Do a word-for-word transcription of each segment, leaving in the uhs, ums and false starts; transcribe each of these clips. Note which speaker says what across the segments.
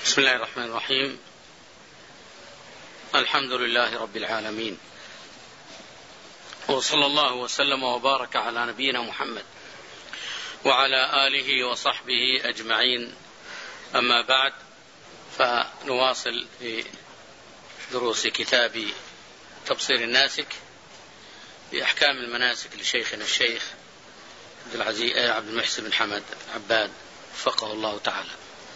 Speaker 1: بسم الله الرحمن الرحيم. الحمد لله رب العالمين، وصلى الله وسلم وبارك على نبينا محمد وعلى آله وصحبه أجمعين. أما بعد، فنواصل في دروس كتاب تبصير الناسك بأحكام المناسك لشيخنا الشيخ عبد العزيز عبد المحسن بن حمد عباد وفقه الله تعالى.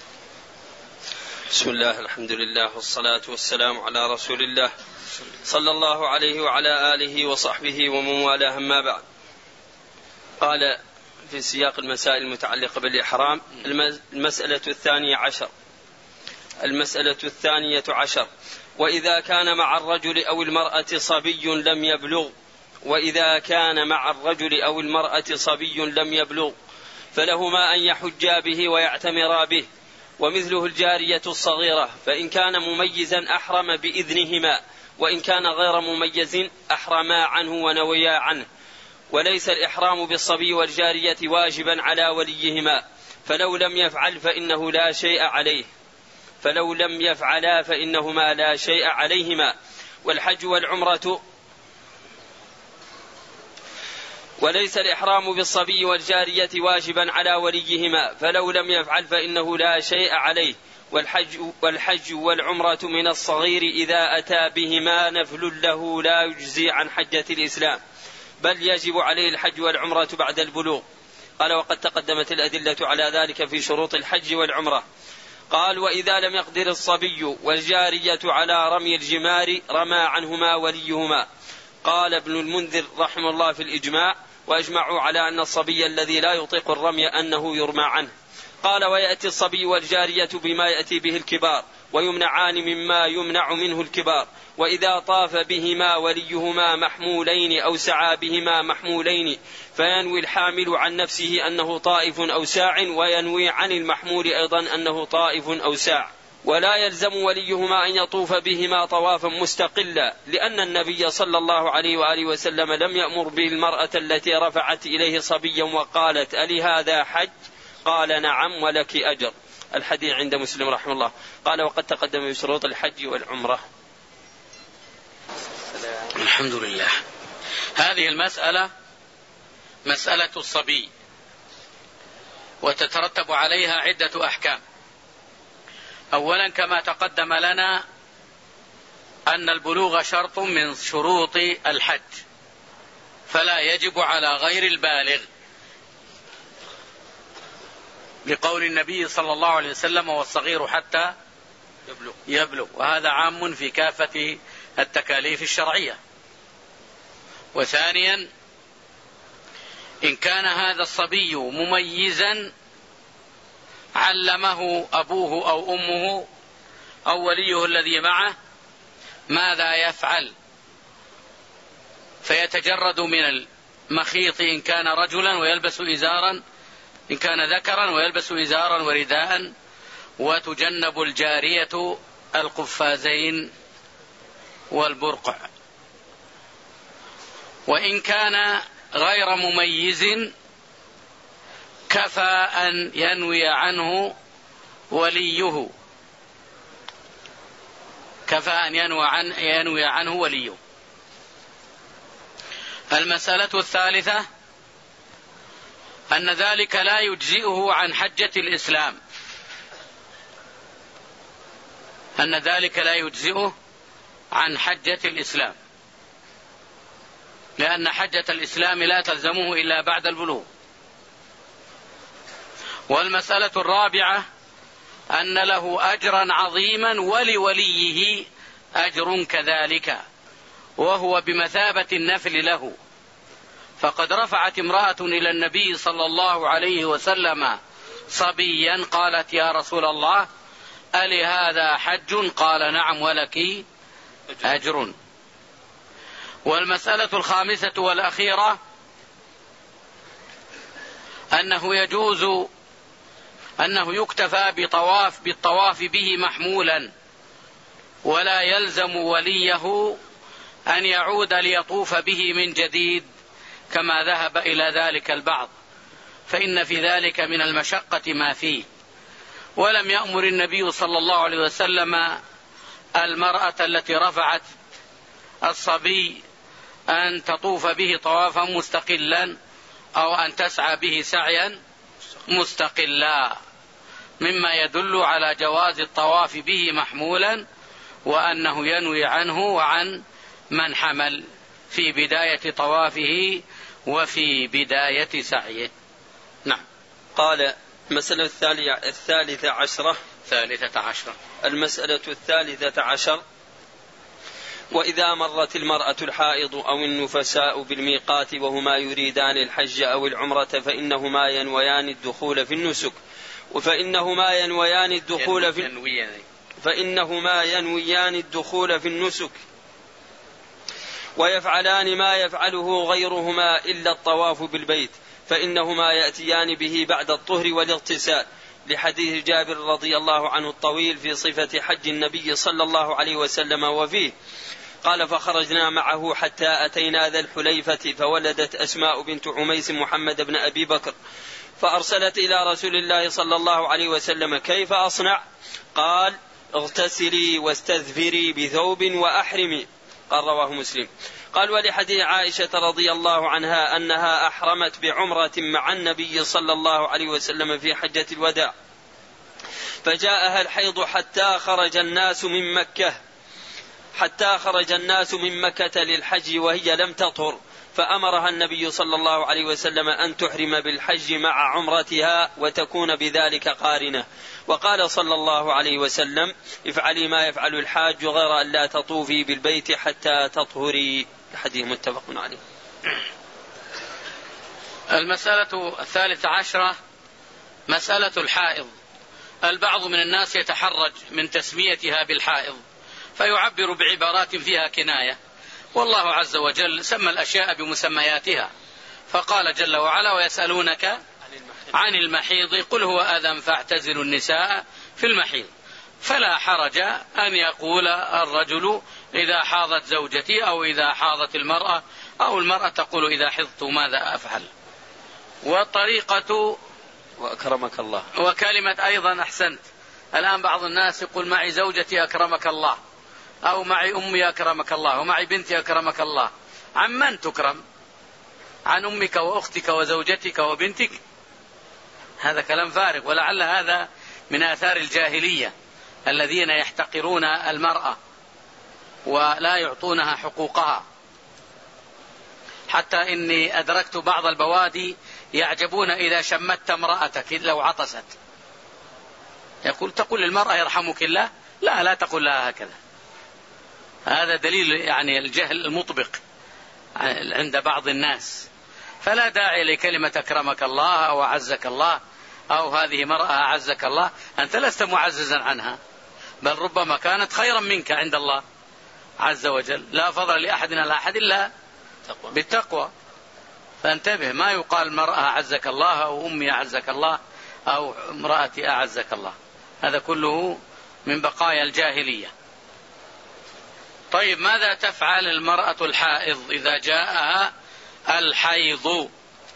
Speaker 2: بسم الله، الحمد لله، والصلاة والسلام على رسول الله صلى الله عليه وعلى آله وصحبه ومن والاه. أما بعد، قال في سياق المسائل المتعلقة بالإحرام: المسألة الثانية عشر المسألة الثانية عشر وإذا كان مع الرجل أو المرأة صبي لم يبلغ وإذا كان مع الرجل أو المرأة صبي لم يبلغ فلهما أن يحجا به ويعتمرا به، ومثله الجارية الصغيرة، فإن كان مميزا أحرم بإذنهما، وإن كان غير مميز أحرما عنه ونويا عنه. وليس الإحرام بالصبي والجارية واجبا على وليهما، فلو لم يفعل فإنه لا شيء عليه فلو لم يفعلا فإنهما لا شيء عليهما. والحج والعمرة وليس الإحرام بالصبي والجارية واجبا على وليهما، فلو لم يفعل فإنه لا شيء عليه. والحج, والحج والعمرة من الصغير إذا أتى بهما نفل له لا يجزي عن حجة الإسلام، بل يجب عليه الحج والعمرة بعد البلوغ. قال: وقد تقدمت الأدلة على ذلك في شروط الحج والعمرة. قال: وإذا لم يقدر الصبي والجارية على رمي الجمار رمى عنهما وليهما. قال ابن المنذر رحمه الله في الإجماع: وأجمعوا على أن الصبي الذي لا يطيق الرمي أنه يرمى عنه. قال: ويأتي الصبي والجارية بما يأتي به الكبار، ويمنعان مما يمنع منه الكبار. وإذا طاف بهما وليهما محمولين أو سعى بهما محمولين فينوي الحامل عن نفسه أنه طائف أو ساع، وينوي عن المحمول أيضا أنه طائف أو ساع. ولا يلزم وليهما أن يطوف بهما طوافا مستقلا، لأن النبي صلى الله عليه وآله وسلم لم يأمر به المرأة التي رفعت إليه صبيا وقالت: ألي هذا حج؟ قال: نعم ولك أجر. الحديث عند مسلم رحمه الله. قال: وقد تقدم بشروط الحج والعمرة.
Speaker 1: الحمد لله. هذه المسألة مسألة الصبي، وتترتب عليها عدة أحكام. أولا، كما تقدم لنا أن البلوغ شرط من شروط الحج، فلا يجب على غير البالغ، لقول النبي صلى الله عليه وسلم: والصغير حتى يبلغ, يبلغ. وهذا عام في كافة التكاليف الشرعية. وثانيا، إن كان هذا الصبي مميزا علمه أبوه أو أمه أو وليه الذي معه ماذا يفعل، فيتجرد من المخيط إن كان رجلا ويلبس إزارا، إن كان ذكرا ويلبس إزارا ورداء، وتجنب الجارية القفازين والبرقع. وإن كان غير مميز كفى أن ينوي عنه وليه كفى أن ينوي, عن ينوي عنه وليه. المسألة الثالثة أن ذلك لا يجزئه عن حجة الإسلام أن ذلك لا يجزئه عن حجة الإسلام لأن حجة الإسلام لا تلزمه إلا بعد البلوغ. والمسألة الرابعة أن له أجرا عظيما ولوليه أجر كذلك، وهو بمثابة النفل له. فقد رفعت امرأة إلى النبي صلى الله عليه وسلم صبيا، قالت: يا رسول الله، ألي هذا حج؟ قال: نعم ولك أجر. والمسألة الخامسة والأخيرة أنه يجوز أنه يكتفى بطواف بالطواف به محمولا، ولا يلزم وليه أن يعود ليطوف به من جديد كما ذهب إلى ذلك البعض، فإن في ذلك من المشقة ما فيه. ولم يأمر النبي صلى الله عليه وسلم المرأة التي رفعت الصبي أن تطوف به طوافا مستقلا أو أن تسعى به سعيا مستقلا، مما يدل على جواز الطواف به محمولا، وأنه ينوي عنه وعن من حمل في بداية طوافه وفي بداية سعيه. نعم.
Speaker 2: قال المسألة الثالثة عشرة
Speaker 1: ثالثة عشرة
Speaker 2: المسألة الثالثة عشر وإذا مرت المرأة الحائض أو النفساء بالميقات وهما يريدان الحج أو العمرة فإنهما ينويان الدخول في النسك فإنهما ينويان الدخول في فإنهما ينويان الدخول في النسك ويفعلان ما يفعله غيرهما إلا الطواف بالبيت، فإنهما يأتيان به بعد الطهر والاغتسال، لحديث جابر رضي الله عنه الطويل في صفة حج النبي صلى الله عليه وسلم وفيه قال: فخرجنا معه حتى أتينا ذا الحليفة فولدت أسماء بنت عميس محمد بن أبي بكر، فأرسلت إلى رسول الله صلى الله عليه وسلم: كيف أصنع؟ قال: اغتسلي واستذفري بثوب وأحرمي. قال رواه مسلم. قال: ولحديث عائشة رضي الله عنها أنها أحرمت بعمرة مع النبي صلى الله عليه وسلم في حجة الوداع، فجاءها الحيض حتى خرج الناس من مكة حتى خرج الناس من مكة للحج وهي لم تطهر، فأمرها النبي صلى الله عليه وسلم أن تحرم بالحج مع عمرتها وتكون بذلك قارنة. وقال صلى الله عليه وسلم: افعلي ما يفعل الحاج غير أن لا تطوفي بالبيت حتى تطهري. حديث متفق عليه.
Speaker 1: المسألة الثالثة عشرة مسألة الحائض. البعض من الناس يتحرج من تسميتها بالحائض فيعبر بعبارات فيها كناية، والله عز وجل سمى الأشياء بمسمياتها، فقال جل وعلا: ويسألونك عن المحيض قل هو أذى فاعتزلوا النساء في المحيض. فلا حرج أن يقول الرجل إذا حاضت زوجتي، أو إذا حاضت المرأة، أو المرأة تقول إذا حضت ماذا أفعل. والطريقة
Speaker 2: وأكرمك الله،
Speaker 1: وكلمة أيضا أحسنت. الآن بعض الناس يقول معي زوجتي أكرمك الله، أو معي أمي أكرمك الله، ومعي بنتي أكرمك الله. عن من تكرم؟ عن أمك وأختك وزوجتك وبنتك؟ هذا كلام فارغ، ولعل هذا من آثار الجاهلية الذين يحتقرون المرأة ولا يعطونها حقوقها. حتى إني أدركت بعض البوادي يعجبون إذا شمت امرأتك لو عطست، يقول تقول للمرأة يرحمك الله؟ لا لا تقول لها هكذا. هذا دليل يعني الجهل المطبق عند بعض الناس. فلا داعي لكلمة أكرمك الله أو أعزك الله أو هذه مرأة أعزك الله، أنت لست معززا عنها، بل ربما كانت خيرا منك عند الله عز وجل. لا فضل لأحد على أحد إلا بالتقوى. فانتبه، ما يقال مرأة أعزك الله أو أمي أعزك الله أو امرأتي أعزك الله، هذا كله من بقايا الجاهلية. طيب، ماذا تفعل المرأة الحائض إذا جاءها الحيض؟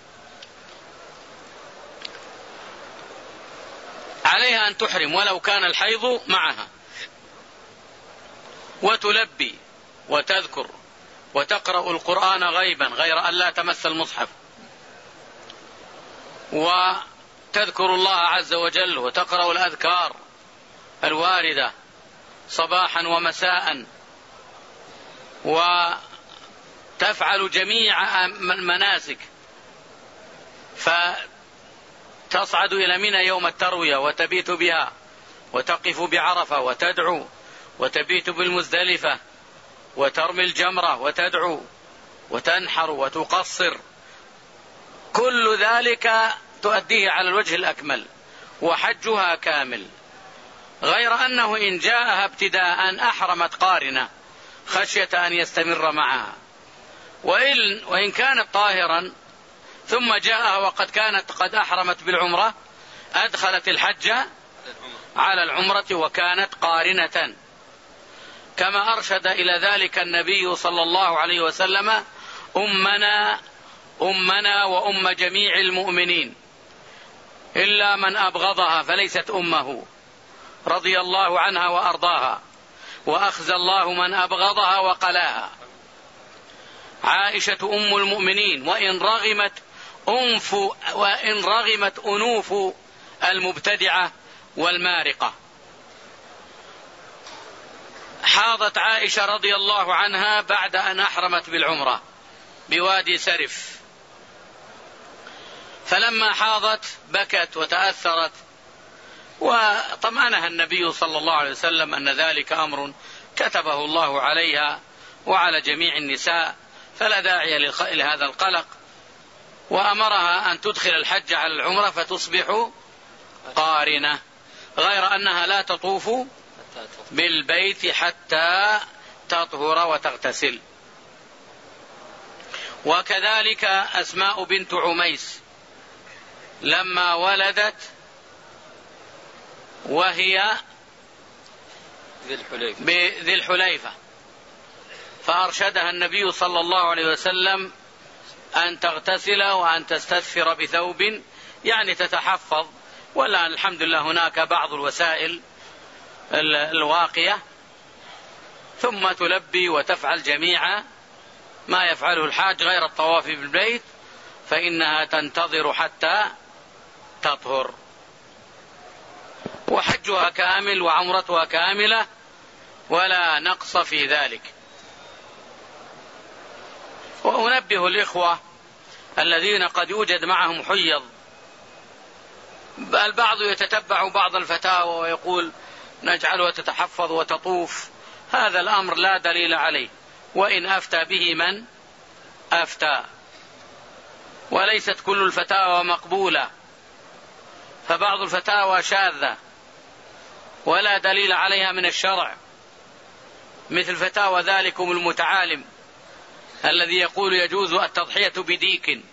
Speaker 1: عليها أن تحرم ولو كان الحيض معها، وتلبي وتذكر وتقرأ القرآن غيبا غير أن لا تمس المصحف، وتذكر الله عز وجل وتقرأ الأذكار الواردة صباحا ومساء، وتفعل جميع المناسك، فتصعد إلى منى يوم التروية وتبيت بها، وتقف بعرفة وتدعو، وتبيت بالمزدلفة وترمي الجمرة وتدعو وتنحر وتقصر. كل ذلك تؤديه على الوجه الأكمل وحجها كامل، غير أنه إن جاءها ابتداء أحرمت قارنة خشية أن يستمر معها، وإن, وإن كانت طاهرا ثم جاءها وقد كانت قد أحرمت بالعمرة أدخلت الحج على العمرة وكانت قارنة، كما أرشد إلى ذلك النبي صلى الله عليه وسلم أمنا أمنا وأم جميع المؤمنين إلا من أبغضها فليست أمه رضي الله عنها وأرضاها، وأخزى الله من أبغضها وقلاها. عائشة أم المؤمنين، وإن رغمت أنف وإن رغمت أنوف المبتدعة والمارقة. حاضت عائشة رضي الله عنها بعد أن أحرمت بالعمرة بوادي سرف، فلما حاضت بكت وتأثرت، وطمأنها النبي صلى الله عليه وسلم أن ذلك أمر كتبه الله عليها وعلى جميع النساء، فلا داعي لهذا القلق، وأمرها أن تدخل الحج على العمرة فتصبح قارنة، غير أنها لا تطوف بالبيت حتى تطهر وتغتسل. وكذلك أسماء بنت عميس لما ولدت وهي بذي الحليفة، فأرشدها النبي صلى الله عليه وسلم أن تغتسل وأن تستثفر بثوب، يعني تتحفظ، ولا الحمد لله هناك بعض الوسائل الواقية، ثم تلبي وتفعل جميع ما يفعله الحاج غير الطواف بالبيت، فإنها تنتظر حتى تطهر، وحجها كامل وعمرتها كاملة ولا نقص في ذلك. وأنبه الإخوة الذين قد يوجد معهم حيض، البعض يتتبع بعض الفتاوى ويقول نجعلها تتحفظ وتطوف، هذا الأمر لا دليل عليه، وإن أفتى به من أفتى، وليست كل الفتاوى مقبولة، فبعض الفتاوى شاذة ولا دليل عليها من الشرع، مثل فتاوى ذلكم المتعالم الذي يقول يجوز التضحية بديك،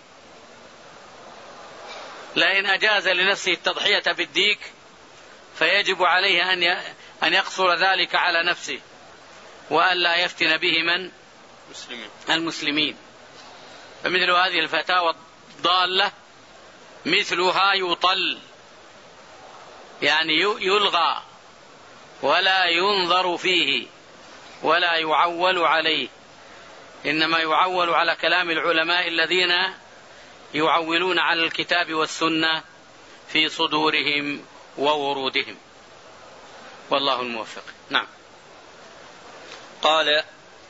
Speaker 1: لئن أجاز لنفسه التضحية بالديك فيجب عليه أن يقصر ذلك على نفسه وأن لا يفتن به من المسلمين. فمثل هذه الفتاوى الضالة مثلها يطل، يعني يلغى ولا ينظر فيه ولا يعول عليه، إنما يعول على كلام العلماء الذين يعولون على الكتاب والسنة في صدورهم وورودهم، والله الموفق. نعم.
Speaker 2: قال: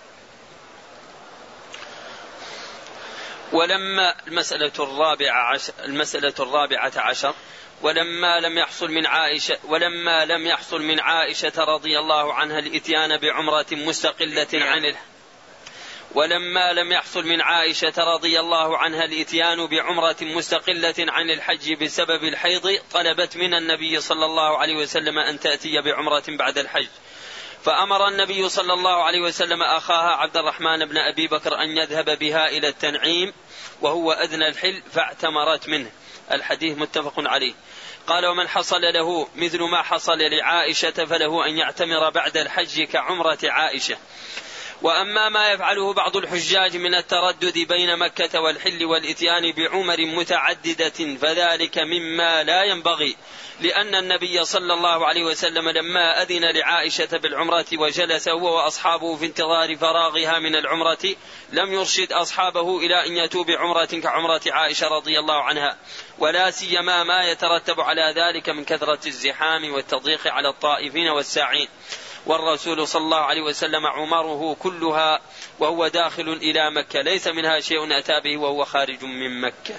Speaker 2: ولما المسألة الرابعة عشر المسألة الرابعة عشر ولما لم يحصل من عائشة ولما لم يحصل من عائشة رضي الله عنها الإتيان بعمرة مستقلة عن ولما لم يحصل من عائشة رضي الله عنها الإتيان بعمرة مستقلة عن الحج بسبب الحيض، طلبت من النبي صلى الله عليه وسلم أن تأتي بعمرة بعد الحج، فأمر النبي صلى الله عليه وسلم أخاها عبد الرحمن بن أبي بكر أن يذهب بها إلى التنعيم وهو أدنى الحل، فاعتمرت منه. الحديث متفق عليه. قال: ومن حصل له مثل ما حصل لعائشة فله أن يعتمر بعد الحج كعمرة عائشة. وأما ما يفعله بعض الحجاج من التردد بين مكة والحل والإتيان بعمر متعددة فذلك مما لا ينبغي، لأن النبي صلى الله عليه وسلم لما أذن لعائشة بالعمرة وجلس هو وأصحابه في انتظار فراغها من العمرة لم يرشد أصحابه إلى أن يأتوا بعمرة كعمرة عائشة رضي الله عنها، ولا سيما ما يترتب على ذلك من كثرة الزحام والتضييق على الطائفين والساعين، والرسول صلى الله عليه وسلم عمره كلها وهو داخل إلى مكة، ليس منها شيء أتى به وهو خارج من مكة.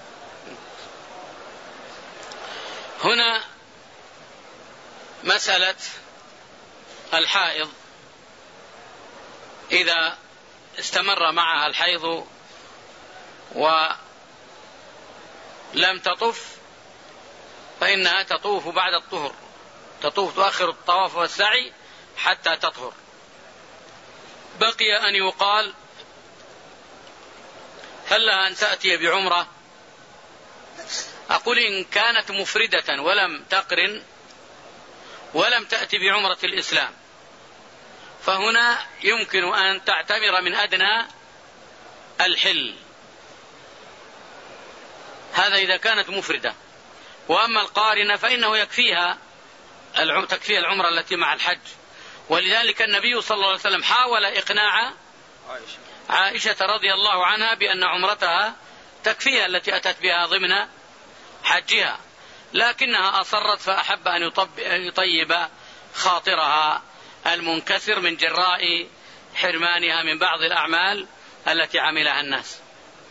Speaker 1: هنا مسألة الحائض إذا استمر معها الحيض ولم تطف فإنها تطوف بعد الطهر، تطوف تؤخر الطواف والسعي حتى تطهر. بقي أن يقال: هل لها أن تأتي بعمرة؟ أقول إن كانت مفردة ولم تقرن ولم تأتي بعمرة الإسلام فهنا يمكن أن تعتمر من أدنى الحل، هذا إذا كانت مفردة. وأما القارنة فإنه يكفيها تكفيها العمرة التي مع الحج. ولذلك النبي صلى الله عليه وسلم حاول إقناع عائشة رضي الله عنها بأن عمرتها تكفيها التي أتت بها ضمن حجها، لكنها أصرت فأحب أن يطيب خاطرها المنكسر من جراء حرمانها من بعض الأعمال التي عملها الناس،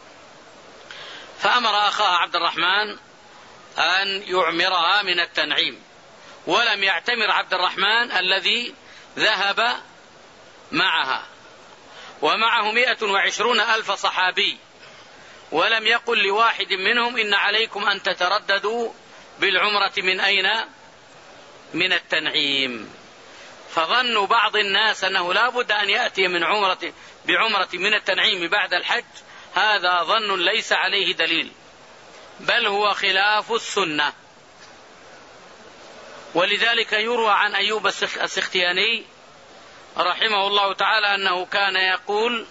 Speaker 1: فأمر أخاها عبد الرحمن أن يعمرها من التنعيم. ولم يعتمر عبد الرحمن الذي ذهب معها، ومعه مئة وعشرون ألف صحابي، ولم يقل لواحد منهم إن عليكم أن تترددوا بالعمرة من أين؟ من التنعيم. فظنوا بعض الناس أنه لا بد أن يأتي من عمرة بعمرة من التنعيم بعد الحج، هذا ظن ليس عليه دليل، بل هو خلاف السنة. ولذلك يروى عن أيوب السختياني رحمه الله تعالى أنه كان يقول: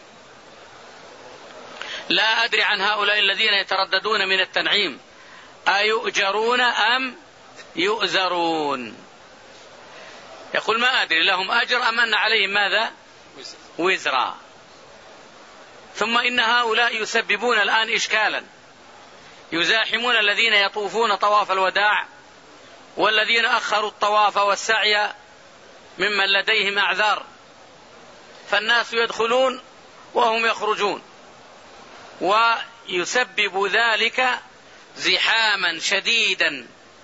Speaker 1: لا أدري عن هؤلاء الذين يترددون من التنعيم أيؤجرون أم يؤزرون. يقول ما أدري لهم أجر أم أن عليهم ماذا؟ وزرا. ثم إن هؤلاء يسببون الآن إشكالا، يزاحمون الذين يطوفون طواف الوداع والذين أخروا الطواف والسعي ممن لديهم أعذار، فالناس يدخلون وهم يخرجون، ويسبب ذلك زحاما شديدا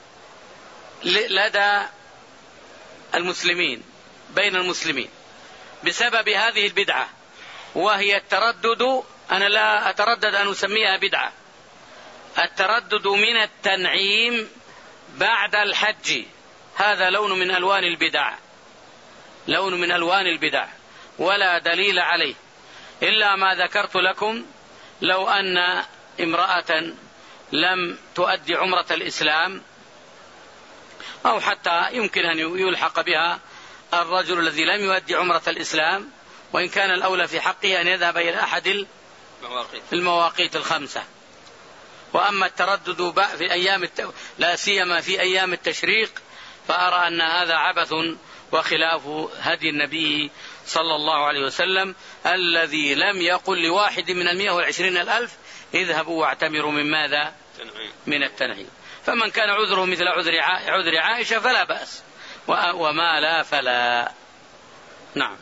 Speaker 1: لدى المسلمين بين المسلمين بسبب هذه البدعة، وهي التردد. أنا لا أتردد أن أسميها بدعة، التردد من التنعيم بعد الحج، هذا لون من ألوان البدع، لون من ألوان البدع، ولا دليل عليه إلا ما ذكرت لكم. لو أن امرأة لم تؤدي عمرة الإسلام، أو حتى يمكن أن يلحق بها الرجل الذي لم يؤدي عمرة الإسلام، وإن كان الأولى في حقه أن يذهب إلى أحد المواقيت الخمسة. وأما التردد في أيام الت... لا سيما في أيام التشريق، فأرى أن هذا عبث وخلاف هدي النبي صلى الله عليه وسلم الذي لم يقل لواحد من المئة والعشرين الألف اذهبوا واعتمروا من ماذا؟ من التنعيم. فمن كان عذره مثل عذر عذر عائشة فلا بأس، وما لا فلا. نعم.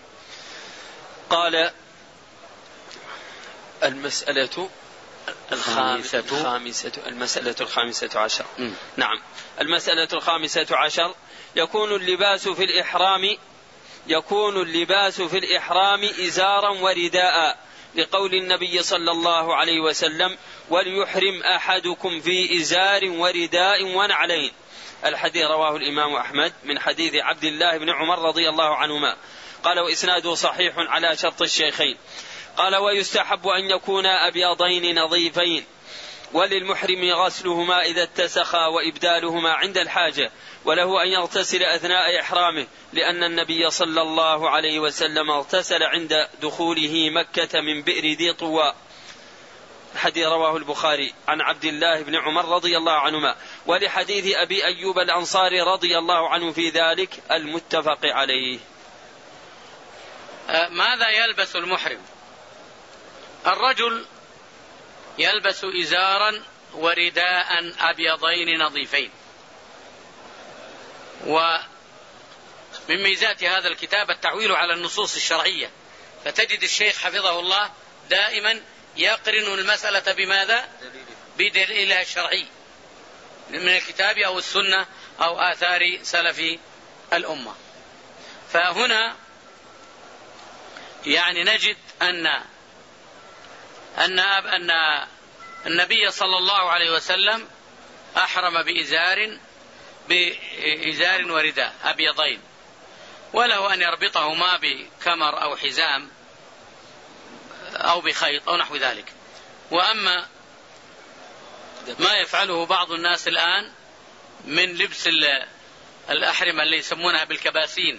Speaker 2: قال: المسألة الخامسة, الخامسة المسألة الخامسة عشر. م. نعم. المسألة الخامسة عشر: يكون اللباس في الإحرام يكون اللباس في الإحرام إزارا ورداء، لقول النبي صلى الله عليه وسلم: وليحرم أحدكم في إزار ورداء ونعلين. الحديث رواه الإمام أحمد من حديث عبد الله بن عمر رضي الله عنهما. قال: وإسناده صحيح على شرط الشيخين. قال: ويستحب أن يكونا أبيضين نظيفين، وللمحرم غسلهما إذا اتسخا وإبدالهما عند الحاجة، وله أن يغتسل أثناء إحرامه، لأن النبي صلى الله عليه وسلم اغتسل عند دخوله مكة من بئر ذي طوى. حديث رواه البخاري عن عبد الله بن عمر رضي الله عنهما، ولحديث أبي أيوب الأنصاري رضي الله عنه في ذلك المتفق عليه.
Speaker 1: ماذا يلبس المحرم؟ الرجل يلبس إزارا ورداء أبيضين نظيفين. ومن ميزات هذا الكتاب التعويل على النصوص الشرعية، فتجد الشيخ حفظه الله دائما يقرن المسألة بماذا؟ بدليلها الشرعي من الكتاب أو السنة أو آثار سلف الأمة. فهنا يعني نجد أن أن أن النبي صلى الله عليه وسلم أحرم بإزار بإزار ورداء أبيضين، وله أن يربطهما بكمر أو حزام أو بخيط أو نحو ذلك. وأما ما يفعله بعض الناس الآن من لبس الأحرمة اللي يسمونها بالكباسين،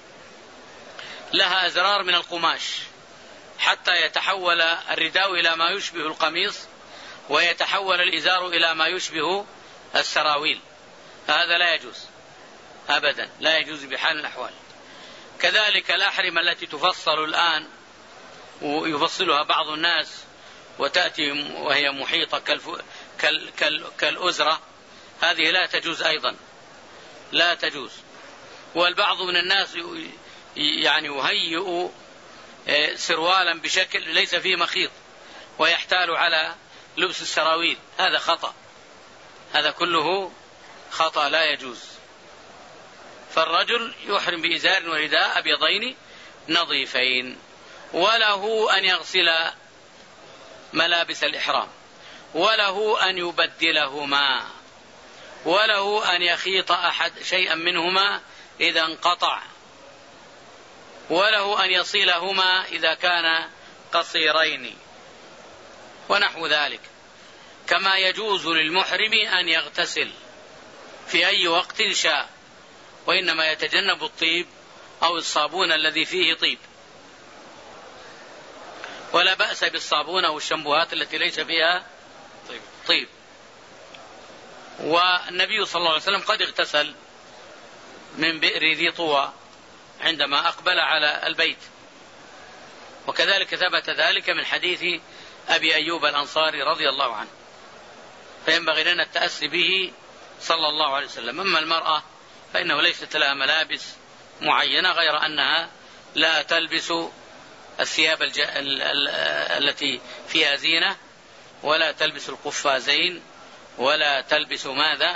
Speaker 1: لها أزرار من القماش حتى يتحول الرداء إلى ما يشبه القميص، ويتحول الإزار إلى ما يشبه السراويل، هذا لا يجوز أبدا، لا يجوز بحال من الأحوال. كذلك الأحرمة التي تفصل الآن ويفصلها بعض الناس وتأتي وهي محيطة كالف... كال... كال... كالأزرة، هذه لا تجوز أيضا، لا تجوز. والبعض من الناس يعني يهيئ سروالا بشكل ليس فيه مخيط ويحتال على لبس السراويل، هذا خطأ، هذا كله خطأ لا يجوز. فالرجل يحرم بإزار ورداء أبيضين نظيفين، وله أن يغسل ملابس الإحرام، وله أن يبدلهما، وله أن يخيط أحد شيئا منهما إذا انقطع، وله أن يصلهما إذا كان قصيرين ونحو ذلك. كما يجوز للمحرم أن يغتسل في أي وقت شاء، وإنما يتجنب الطيب أو الصابون الذي فيه طيب، ولا بأس بالصابون أو الشامبوهات التي ليس فيها طيب, طيب. والنبي صلى الله عليه وسلم قد اغتسل من بئر ذي طوى عندما أقبل على البيت، وكذلك ثبت ذلك من حديث أبي أيوب الأنصاري رضي الله عنه، فينبغي لنا التأسي به صلى الله عليه وسلم. أما المرأة فإنه ليست لها ملابس معينة غير أنها لا تلبس الثياب الج... ال... ال... التي فيها زينة، ولا تلبس القفازين، ولا تلبس ماذا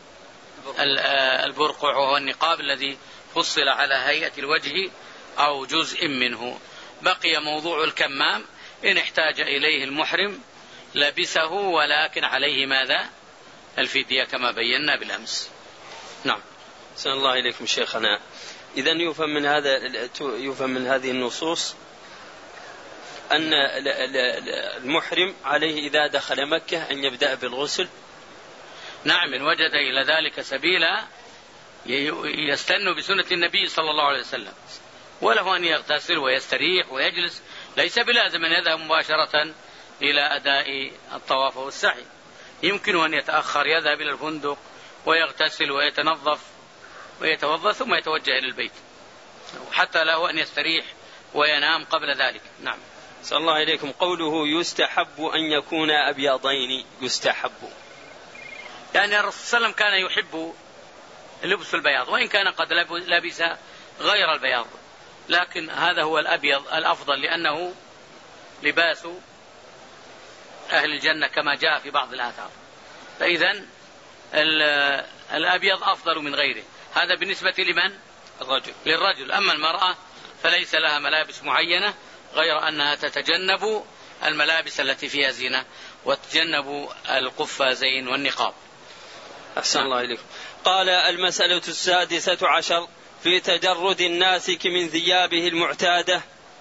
Speaker 1: البرقع وهو النقاب الذي فصل على هيئة الوجه أو جزء منه. بقي موضوع الكمام، إن احتاج إليه المحرم لبسه، ولكن عليه ماذا؟ الفدية كما بينا بالأمس. نعم.
Speaker 2: أحسن الله إليكم شيخنا. إذن يفهم من هذا يفهم من هذه النصوص أن المحرم عليه إذا دخل مكة أن يبدأ بالغسل.
Speaker 1: نعم، إن وجد إلى ذلك سبيلا يستن بسنة النبي صلى الله عليه وسلم، وله أن يغتسل ويستريح ويجلس، ليس بلازم أن يذهب مباشرة إلى أداء الطواف والسعي، يمكن أن يتأخر، يذهب إلى الفندق ويغتسل ويتنظف ويتوضأ ثم يتوجه إلى البيت، حتى له أن يستريح وينام قبل ذلك. نعم.
Speaker 2: صلى الله عليكم. قوله يستحب أن يكون أبيضين، يستحب
Speaker 1: يعني الرسول صلى الله عليه وسلم كان يحب لبس البياض، وإن كان قد لبس غير البياض، لكن هذا هو الأبيض الأفضل، لأنه لباس أهل الجنة كما جاء في بعض الآثار. فإذن الأبيض أفضل من غيره، هذا بالنسبة لمن؟
Speaker 2: الرجل.
Speaker 1: للرجل. أما المرأة فليس لها ملابس معينة غير أنها تتجنب الملابس التي فيها زينة، وتتجنب القفازين والنقاب.
Speaker 2: أحسن الله إليكم. قال: المسألة السادسة عشر في تجرد الناسك من ثيابه المعتادة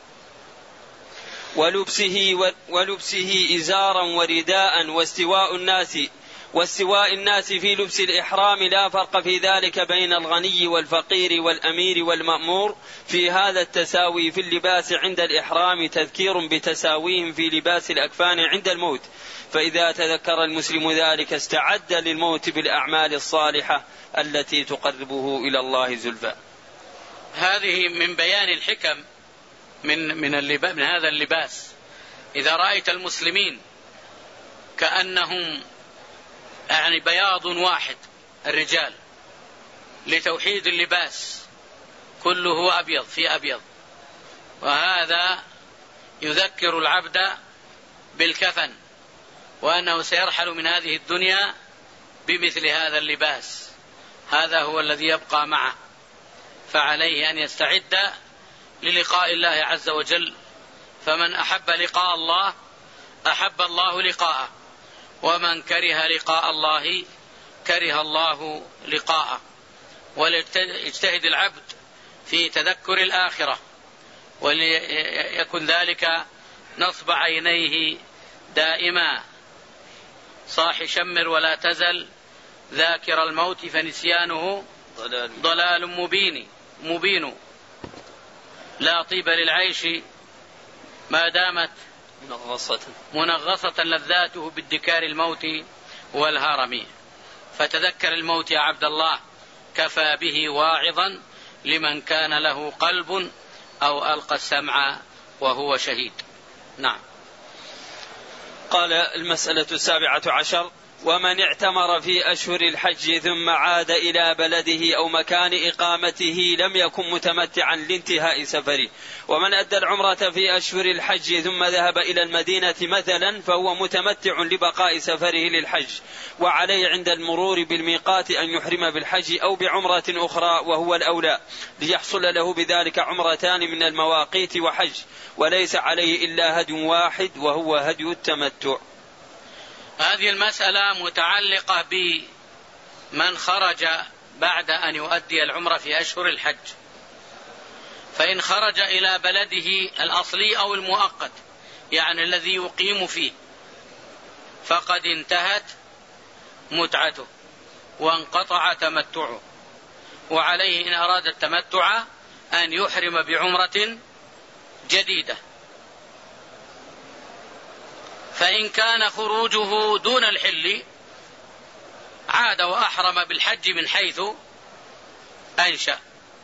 Speaker 2: ولبسه ولبسه إزارا ورداء، واستواء الناس واستواء الناس في لبس الإحرام، لا فرق في ذلك بين الغني والفقير والأمير والمأمور في هذا التساوي في اللباس عند الإحرام تذكير بتساويهم في لباس الأكفان عند الموت، فإذا تذكر المسلم ذلك استعد للموت بالأعمال الصالحة التي تقربه إلى الله زلفى.
Speaker 1: هذه من بيان الحكم من من, من هذا اللباس. إذا رأيت المسلمين كأنهم يعني بياض واحد الرجال لتوحيد اللباس، كله أبيض في أبيض، وهذا يذكر العبد بالكفن، وأنه سيرحل من هذه الدنيا بمثل هذا اللباس، هذا هو الذي يبقى معه، فعليه أن يستعد للقاء الله عز وجل. فمن أحب لقاء الله أحب الله لقاءه، ومن كره لقاء الله كره الله لقاءه. وليجتهد العبد في تذكر الآخرة، وليكن ذلك نصب عينيه دائما. صاح شمر ولا تزل ذاكر الموت فنسيانه ضلال, ضلال مبين مبين لا طيب للعيش ما دامت
Speaker 2: منغصة
Speaker 1: منغصة لذاته بالدكار الموت والهرم. فتذكر الموت يا عبد الله، كفى به واعظا لمن كان له قلب أو ألقى السمع وهو شهيد. نعم.
Speaker 2: قال: المسألة السابعة عشر: ومن اعتمر في أشهر الحج ثم عاد إلى بلده أو مكان إقامته لم يكن متمتعا لانتهاء سفره. ومن أدى العمرة في أشهر الحج ثم ذهب إلى المدينة مثلا فهو متمتع لبقاء سفره للحج، وعليه عند المرور بالميقات أن يحرم بالحج أو بعمرة أخرى وهو الأولى، ليحصل له بذلك عمرتان من المواقيت وحج، وليس عليه إلا هدي واحد وهو هدي التمتع.
Speaker 1: هذه المسألة متعلقة بمن خرج بعد أن يؤدي العمرة في أشهر الحج، فإن خرج إلى بلده الأصلي أو المؤقت، يعني الذي يقيم فيه، فقد انتهت متعته وانقطع تمتعه، وعليه إن أراد التمتع أن يحرم بعمرة جديدة. فإن كان خروجه دون الحل عاد وأحرم بالحج من حيث أنشأ،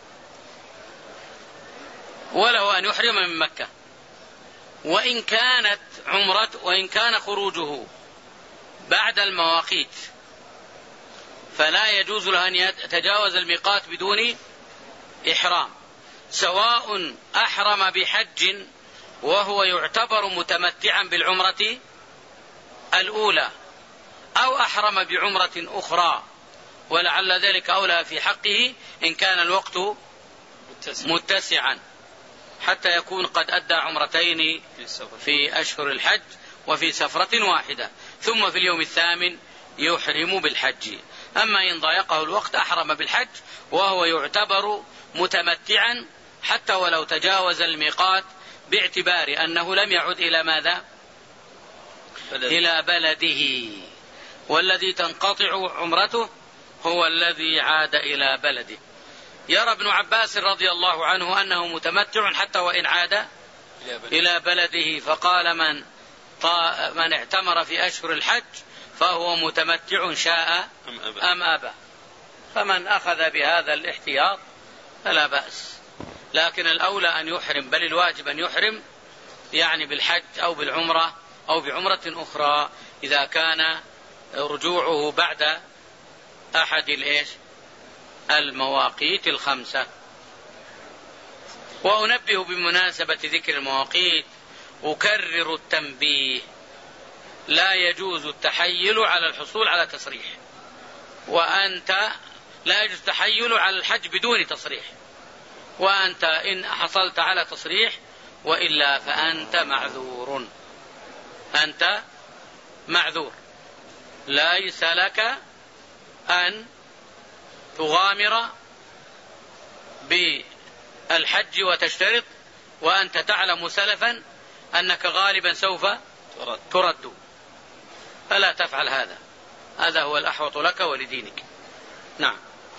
Speaker 1: وله أن يحرم من مكة. وإن كانت عمرة وإن كان خروجه بعد المواقيت فلا يجوز له أن يتجاوز الميقات بدون إحرام، سواء أحرم بحج وهو يعتبر متمتعا بالعمرة الأولى أو أحرم بعمرة أخرى، ولعل ذلك أولى في حقه إن كان الوقت متسعا حتى يكون قد أدى عمرتين في أشهر الحج وفي سفرة واحدة، ثم في اليوم الثامن يحرم بالحج. أما إن ضايقه الوقت أحرم بالحج وهو يعتبر متمتعا حتى ولو تجاوز الميقات، باعتبار أنه لم يعد إلى ماذا؟ بلد. إلى بلده، والذي تنقطع عمرته هو الذي عاد إلى بلده. يرى ابن عباس رضي الله عنه أنه متمتع حتى وإن عاد إلى بلده, إلى بلده فقال: من, من اعتمر في أشهر الحج فهو متمتع شاء أم أبى. فمن أخذ بهذا الاحتياط فلا بأس، لكن الأولى أن يحرم، بل الواجب أن يحرم يعني بالحج أو بالعمرة أو بعمرة أخرى إذا كان رجوعه بعد أحد الإيش المواقيت الخمسة. وأنبه بمناسبة ذكر المواقيت أكرر التنبيه: لا يجوز التحيل على الحصول على تصريح، وأنت لا يجوز التحيل على الحج بدون تصريح، وأنت إن حصلت على تصريح وإلا فأنت معذور، أنت معذور، ليس لك أن تغامر بالحج وتشترط وأنت تعلم سلفا أنك غالبا سوف ترد، فلا تفعل هذا، هذا هو الأحوط لك ولدينك. نعم.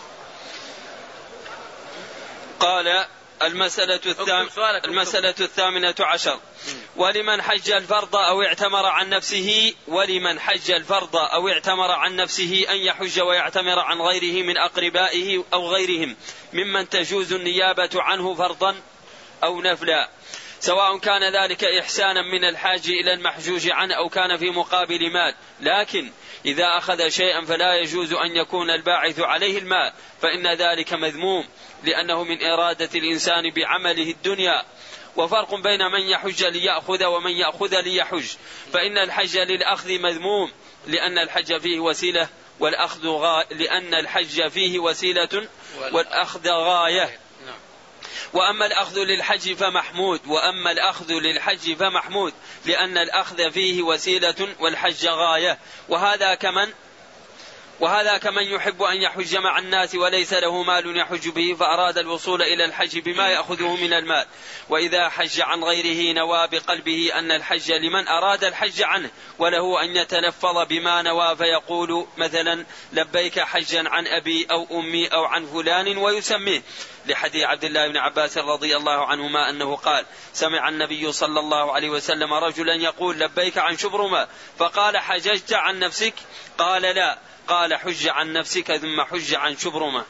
Speaker 2: قال: المسألة, الثام... المسألة الثامنة عشر: ولمن حج الفرض أو اعتمر عن نفسه ولمن حج الفرض أو اعتمر عن نفسه أن يحج ويعتمر عن غيره من أقربائه أو غيرهم ممن تجوز النيابة عنه فرضا أو نفلا، سواء كان ذلك إحسانا من الحاج إلى المحجوج عنه أو كان في مقابل مال. لكن إذا أخذ شيئا فلا يجوز أن يكون الباعث عليه المال، فإن ذلك مذموم، لأنه من إرادة الإنسان بعمله الدنيا. وفرق بين من يحج ليأخذ ومن يأخذ ليحج، فإن الحج للأخذ مذموم لأن الحج فيه وسيلة والأخذ غاية، لأن الحج فيه وسيلة والأخذ غاية. وأما الأخذ للحج فمحمود وأما الأخذ للحج فمحمود لأن الأخذ فيه وسيلة والحج غاية. وهذا كمن وهذا كمن يحب أن يحج مع الناس وليس له مال يحج به فأراد الوصول إلى الحج بما يأخذه من المال، وإذا حج عن غيره نوى بقلبه أن الحج لمن أراد الحج عنه، وله أن يتلفظ بما نوى فيقول مثلا: لبيك حجا عن أبي أو أمي أو عن فلان ويسميه، لحديث عبد الله بن عباس رضي الله عنهما أنه قال: سمع النبي صلى الله عليه وسلم رجلا يقول: لبيك عن شبرمة، فقال: حججت عن نفسك؟ قال: لا. قال حج عن نفسك ثم حج عن شبرمة.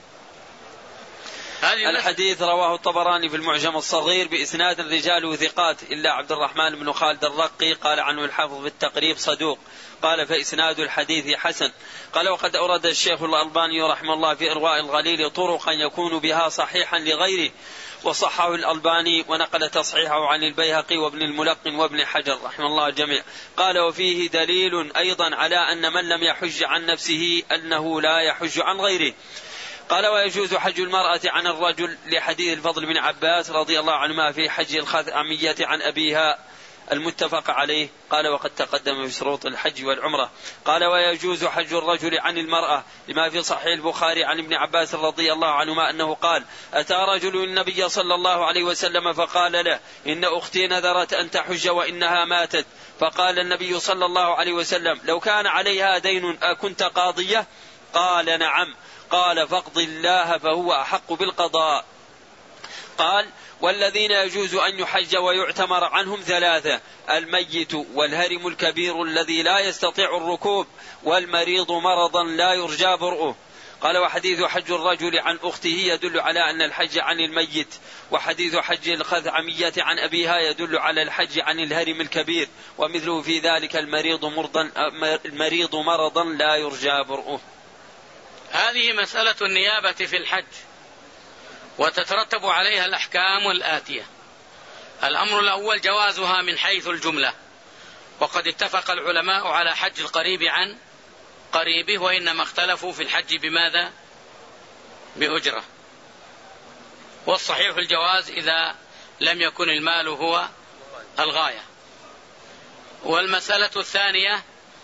Speaker 2: الحديث رواه الطبراني في المعجم الصغير بإسناد رجاله ثقات إلا عبد الرحمن بن خالد الرقي قال عنه الحافظ في التقريب صدوق، قال فإسناد الحديث حسن. قال وقد أورد الشيخ الألباني رحمه الله في إرواء الغليل طرقا يكون بها صحيحا لغيره وصححه الألباني ونقل تصحيحه عن البيهقي وابن الملقن وابن حجر رحمه الله الجميع. قال وفيه دليل أيضا على أن من لم يحج عن نفسه أنه لا يحج عن غيره. قال ويجوز حج المرأة عن الرجل لحديث الفضل بن عباس رضي الله عنهما في حج الخثعمية عن أبيها المتفق عليه. قال وقد تقدم في شروط الحج والعمرة. قال ويجوز حج الرجل عن المرأة لما في صحيح البخاري عن ابن عباس رضي الله عنهما أنه قال أتى رجل النبي صلى الله عليه وسلم فقال له إن أختي نذرت أن تحج وإنها ماتت، فقال النبي صلى الله عليه وسلم لو كان عليها دين أكنت قاضية؟ قال نعم. قال فاقض الله فهو أحق بالقضاء. قال والذين يجوز أن يحج ويعتمر عنهم ثلاثة: الميت والهرم الكبير الذي لا يستطيع الركوب والمريض مرضا لا يرجى برؤه. قال وحديث حج الرجل عن أخته يدل على أن الحج عن الميت، وحديث حج الخثعمية عن أبيها يدل على الحج عن الهرم الكبير، ومثله في ذلك المريض مرضا, المريض مرضا لا يرجى برؤه.
Speaker 1: هذه مسألة النيابة في الحج وتترتب عليها الأحكام الآتية. الأمر الأول جوازها من حيث الجملة، وقد اتفق العلماء على حج القريب عن قريبه، وإنما اختلفوا في الحج بماذا؟ بأجرة، والصحيح الجواز إذا لم يكن المال هو الغاية. والمسألة الثانية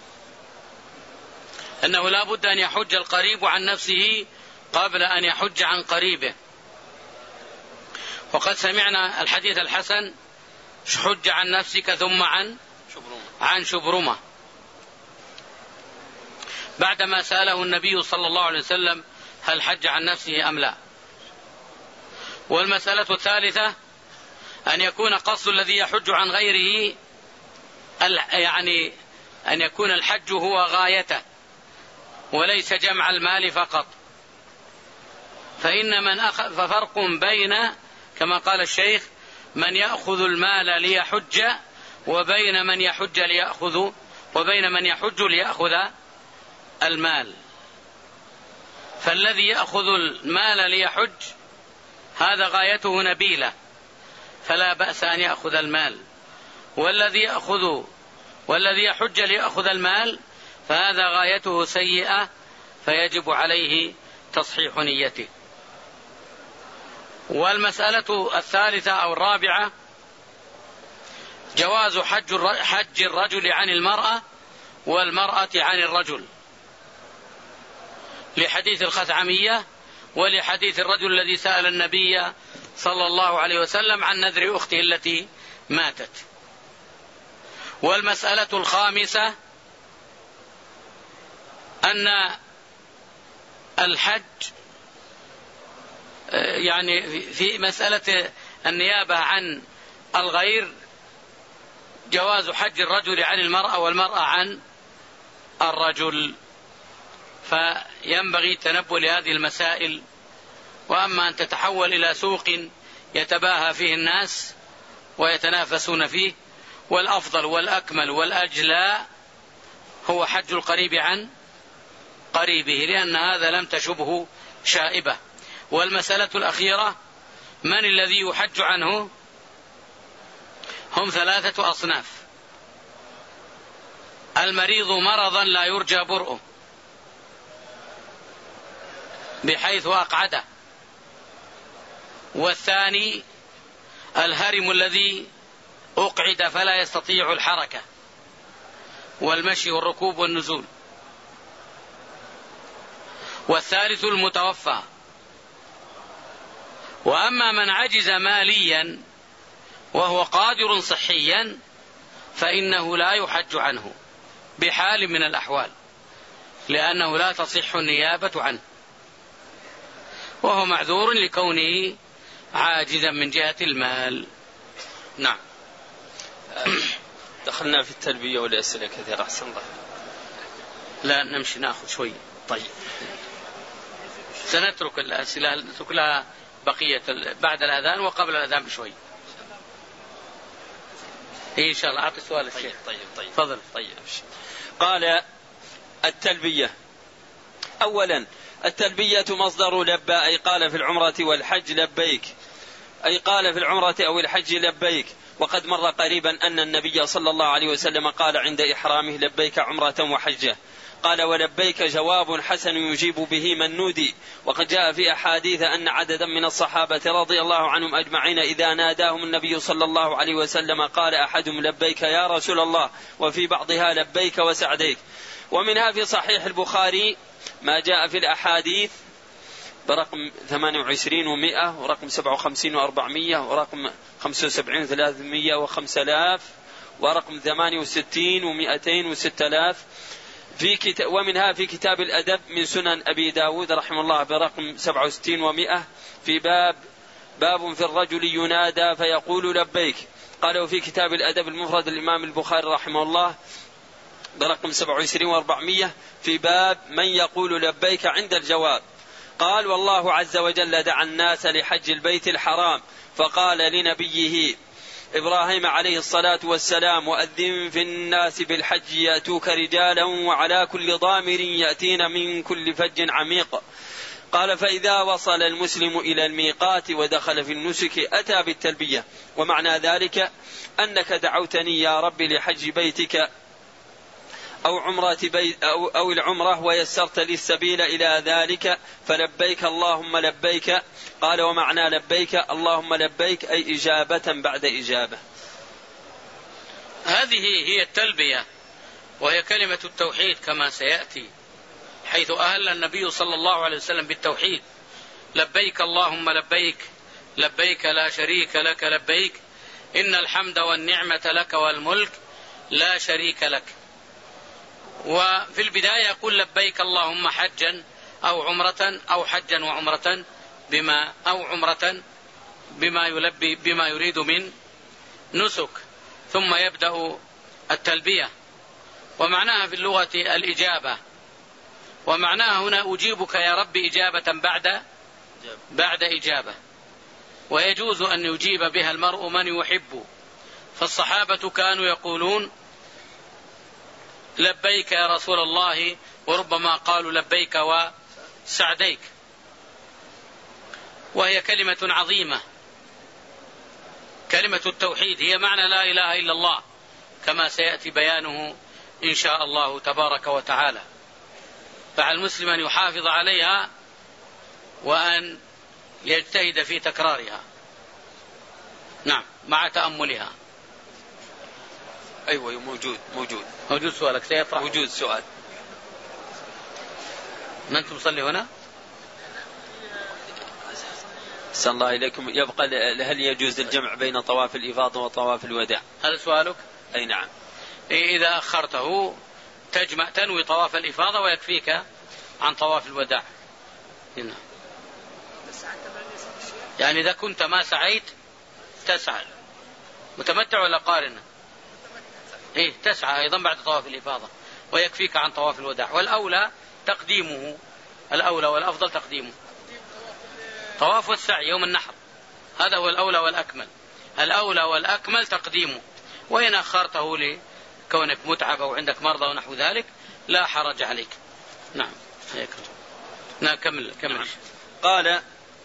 Speaker 1: أنه لا بد أن يحج القريب عن نفسه قبل أن يحج عن قريبه، وقد سمعنا الحديث الحسن حج عن نفسك ثم عن شبرمة, عن شبرمة بعدما سأله النبي صلى الله عليه وسلم هل حج عن نفسه أم لا. والمسألة الثالثة أن يكون قصد الذي يحج عن غيره يعني أن يكون الحج هو غايته وليس جمع المال فقط، فإن من أخذ ففرق بين كما قال الشيخ من يأخذ المال ليحج وبين من يحج ليأخذ وبين من يحج ليأخذ المال. فالذي يأخذ المال ليحج هذا غايته نبيلة فلا بأس أن يأخذ المال، والذي يأخذ والذي يحج ليأخذ المال فهذا غايته سيئة فيجب عليه تصحيح نيته. والمسألة الثالثة أو الرابعة جواز حج الرجل عن المرأة والمرأة عن الرجل لحديث الخثعمية ولحديث الرجل الذي سأل النبي صلى الله عليه وسلم عن نذر أخته التي ماتت. والمسألة الخامسة أن الحج يعني في مسألة النيابة عن الغير جواز حج الرجل عن المرأة والمرأة عن الرجل، فينبغي التنبؤ لهذه المسائل. وأما أن تتحول إلى سوق يتباهى فيه الناس ويتنافسون فيه، والأفضل والأكمل والأجلى هو حج القريب عن قريبه، لأن هذا لم تشبه شائبة. والمسألة الأخيرة من الذي يحج عنه؟ هم ثلاثة أصناف: المريض مرضا لا يرجى برؤه بحيث أقعده، والثاني الهرم الذي أقعد فلا يستطيع الحركة والمشي والركوب والنزول، والثالث المتوفى. وأما من عجز ماليا وهو قادر صحيا فإنه لا يحج عنه بحال من الأحوال، لأنه لا تصح النيابة عنه، وهو معذور لكونه عاجزا من جهة المال. نعم.
Speaker 2: دخلنا في التلبية والأسئلة كثيرة. أحسن الله.
Speaker 1: لا نمشي نأخذ شوي. طيب سنترك الأسئلة، نترك لها بقية بعد الأذان وقبل الأذان بشوي. إيه إن شاء الله. أعطي سؤال الشيخ.
Speaker 2: طيب طيب
Speaker 1: فضل.
Speaker 2: طيب. قال التلبية. أولا التلبية مصدر لبى، أي قال في العمرة والحج لبيك، أي قال في العمرة أو الحج لبيك. وقد مر قريبا أن النبي صلى الله عليه وسلم قال عند إحرامه لبيك عمرة وحجة. قال ولبيك جواب حسن يجيب به من نودي. وقد جاء في أحاديث أن عددا من الصحابة رضي الله عنهم أجمعين إذا ناداهم النبي صلى الله عليه وسلم قال أحدهم لبيك يا رسول الله، وفي بعضها لبيك وسعديك. ومنها في صحيح البخاري ما جاء في الأحاديث برقم ثمانية وعشرين ومئة ورقم سبعة وخمسين وأربعمية ورقم خمسة وسبعين وثلاثمية وخمسة آلاف ورقم ثمانية وستين ومئتين وستة آلاف في كتاب. ومنها في كتاب الأدب من سنن أبي داود رحمه الله برقم سبعة وستين ومئة في باب باب في الرجل ينادى فيقول لبيك. قالوا في كتاب الأدب المفرد الإمام البخاري رحمه الله برقم سبعة وعشرين وأربعمية في باب من يقول لبيك عند الجواب. قال والله عز وجل دعا الناس لحج البيت الحرام فقال لنبيه إبراهيم عليه الصلاة والسلام وأذن في الناس بالحج يأتوك رجالا وعلى كل ضامر يأتين من كل فج عميق. قال فإذا وصل المسلم إلى الميقات ودخل في النسك أتى بالتلبية. ومعنى ذلك أنك دعوتني يا رب لحج بيتك أو عمرة بيت أو, أو العمرة ويسرت لي السبيل إلى ذلك فلبيك اللهم لبيك. قال ومعنى لبيك اللهم لبيك أي إجابة بعد إجابة.
Speaker 1: هذه هي التلبية وهي كلمة التوحيد كما سيأتي، حيث أهل النبي صلى الله عليه وسلم بالتوحيد. لبيك اللهم لبيك لبيك لا شريك لك لبيك إن الحمد والنعمة لك والملك لا شريك لك. وفي البداية يقول لبيك اللهم حجا أو عمرة أو حجا وعمرة بما أو عمرة بما يلبي بما يريد من نسك، ثم يبدأ التلبية. ومعناها في اللغة الإجابة، ومعناها هنا أجيبك يا رب إجابة بعد بعد إجابة. ويجوز أن يجيب بها المرء من يحب، فالصحابة كانوا يقولون لبيك يا رسول الله، وربما قالوا لبيك وسعديك. وهي كلمة عظيمة، كلمة التوحيد هي معنى لا إله إلا الله كما سيأتي بيانه إن شاء الله تبارك وتعالى. فعلى المسلم أن يحافظ عليها وأن يجتهد في تكرارها. نعم مع تأملها.
Speaker 2: أيوة موجود موجود
Speaker 1: موجود سؤالك سيطرح.
Speaker 2: موجود سؤال.
Speaker 1: من أنتم تصلي هنا؟
Speaker 2: صلى الله إليكم. يبقى هل يجوز الجمع بين طواف الإفاضة وطواف الوداع؟
Speaker 1: هذا سؤالك؟
Speaker 2: أي نعم.
Speaker 1: إذا أخرته تجمع تنوي طواف الإفاضة ويكفيك عن طواف الوداع. هنا. يعني إذا كنت ما سعيت تسعى. متمتع ولا قارن؟ إيه تسعى أيضا بعد طواف الإفاضة ويكفيك عن طواف الوداع. والأولى تقديمه، الأولى والأفضل تقديمه. طواف والسعي يوم النحر هذا هو الأولى والأكمل. الأولى والأكمل تقديمه، وإن أخرته لكونك متعب أو عندك مرضى ونحو ذلك لا حرج عليك. نعم نعم كمل كمل. نعم.
Speaker 2: قال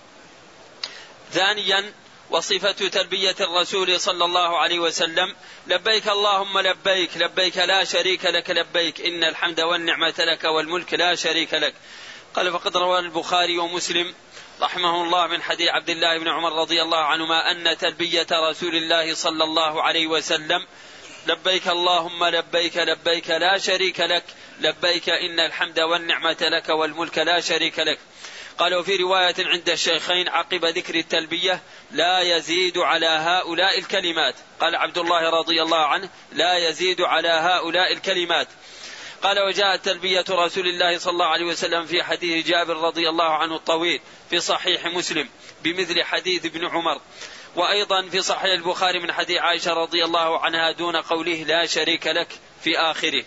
Speaker 2: ثانيا وصفة تلبية الرسول صلى الله عليه وسلم لبيك اللهم لبيك لبيك لا شريك لك لبيك إن الحمد والنعمة لك والملك لا شريك لك. قال فقد روى البخاري ومسلم رحمه الله من حديث عبد الله بن عمر رضي الله عنهما أن تلبية رسول الله صلى الله عليه وسلم لبيك اللهم لبيك لبيك لا شريك لك لبيك إن الحمد والنعمة لك والملك لا شريك لك. قالوا في رواية عند الشيخين عقب ذكر التلبية لا يزيد على هؤلاء الكلمات. قال عبد الله رضي الله عنه لا يزيد على هؤلاء الكلمات. قال وجاءت تلبية رسول الله صلى الله عليه وسلم في حديث جابر رضي الله عنه الطويل في صحيح مسلم بمثل حديث ابن عمر، وأيضا في صحيح البخاري من حديث عائشة رضي الله عنها دون قوله لا شريك لك في آخره.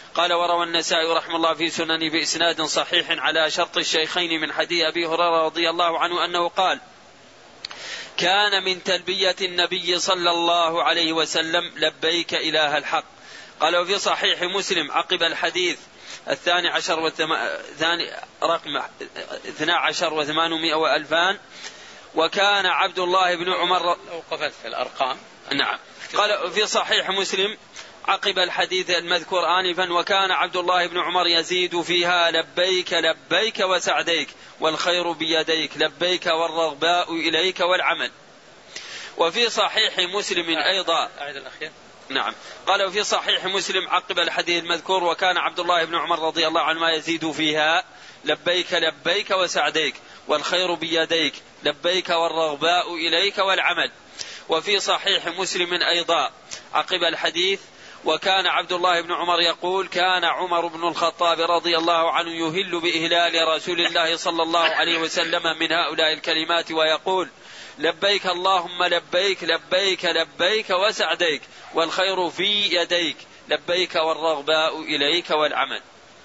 Speaker 2: قال وروى النسائي رحمه الله في سننه بإسناد صحيح على شرط الشيخين من حديث أبي هريرة رضي الله عنه أنه قال كان من تلبية النبي صلى الله عليه وسلم لبيك إله الحق. قال وفي صحيح مسلم عقب الحديث الثاني عشر والثاني رقم اثنا عشر وثمانمائة وألفان وكان عبد الله بن عمر
Speaker 1: وقفت في الأرقام.
Speaker 2: نعم. قال في صحيح مسلم عقب الحديث المذكور آنفا وكان عبد الله بن عمر يزيد فيها لبيك لبيك وسعديك والخير بيديك لبيك والرغباء إليك والعمل. وفي صحيح مسلم أيضا
Speaker 1: أعد الأخير.
Speaker 2: نعم. قال وفي صحيح مسلم عقب الحديث المذكور وكان عبد الله بن عمر رضي الله عنه ما يزيد فيها لبيك لبيك وسعديك والخير بيديك لبيك والرغباء إليك والعمل. وفي صحيح مسلم أيضا عقب الحديث وكان عبد الله بن عمر يقول كان عمر بن الخطاب رضي الله عنه يهل بإهلال رسول الله صلى الله عليه وسلم من هؤلاء الكلمات ويقول لبيك اللهم لبيك لبيك لبيك وسعديك والخير في يديك لبيك والرغباء إليك والعمل.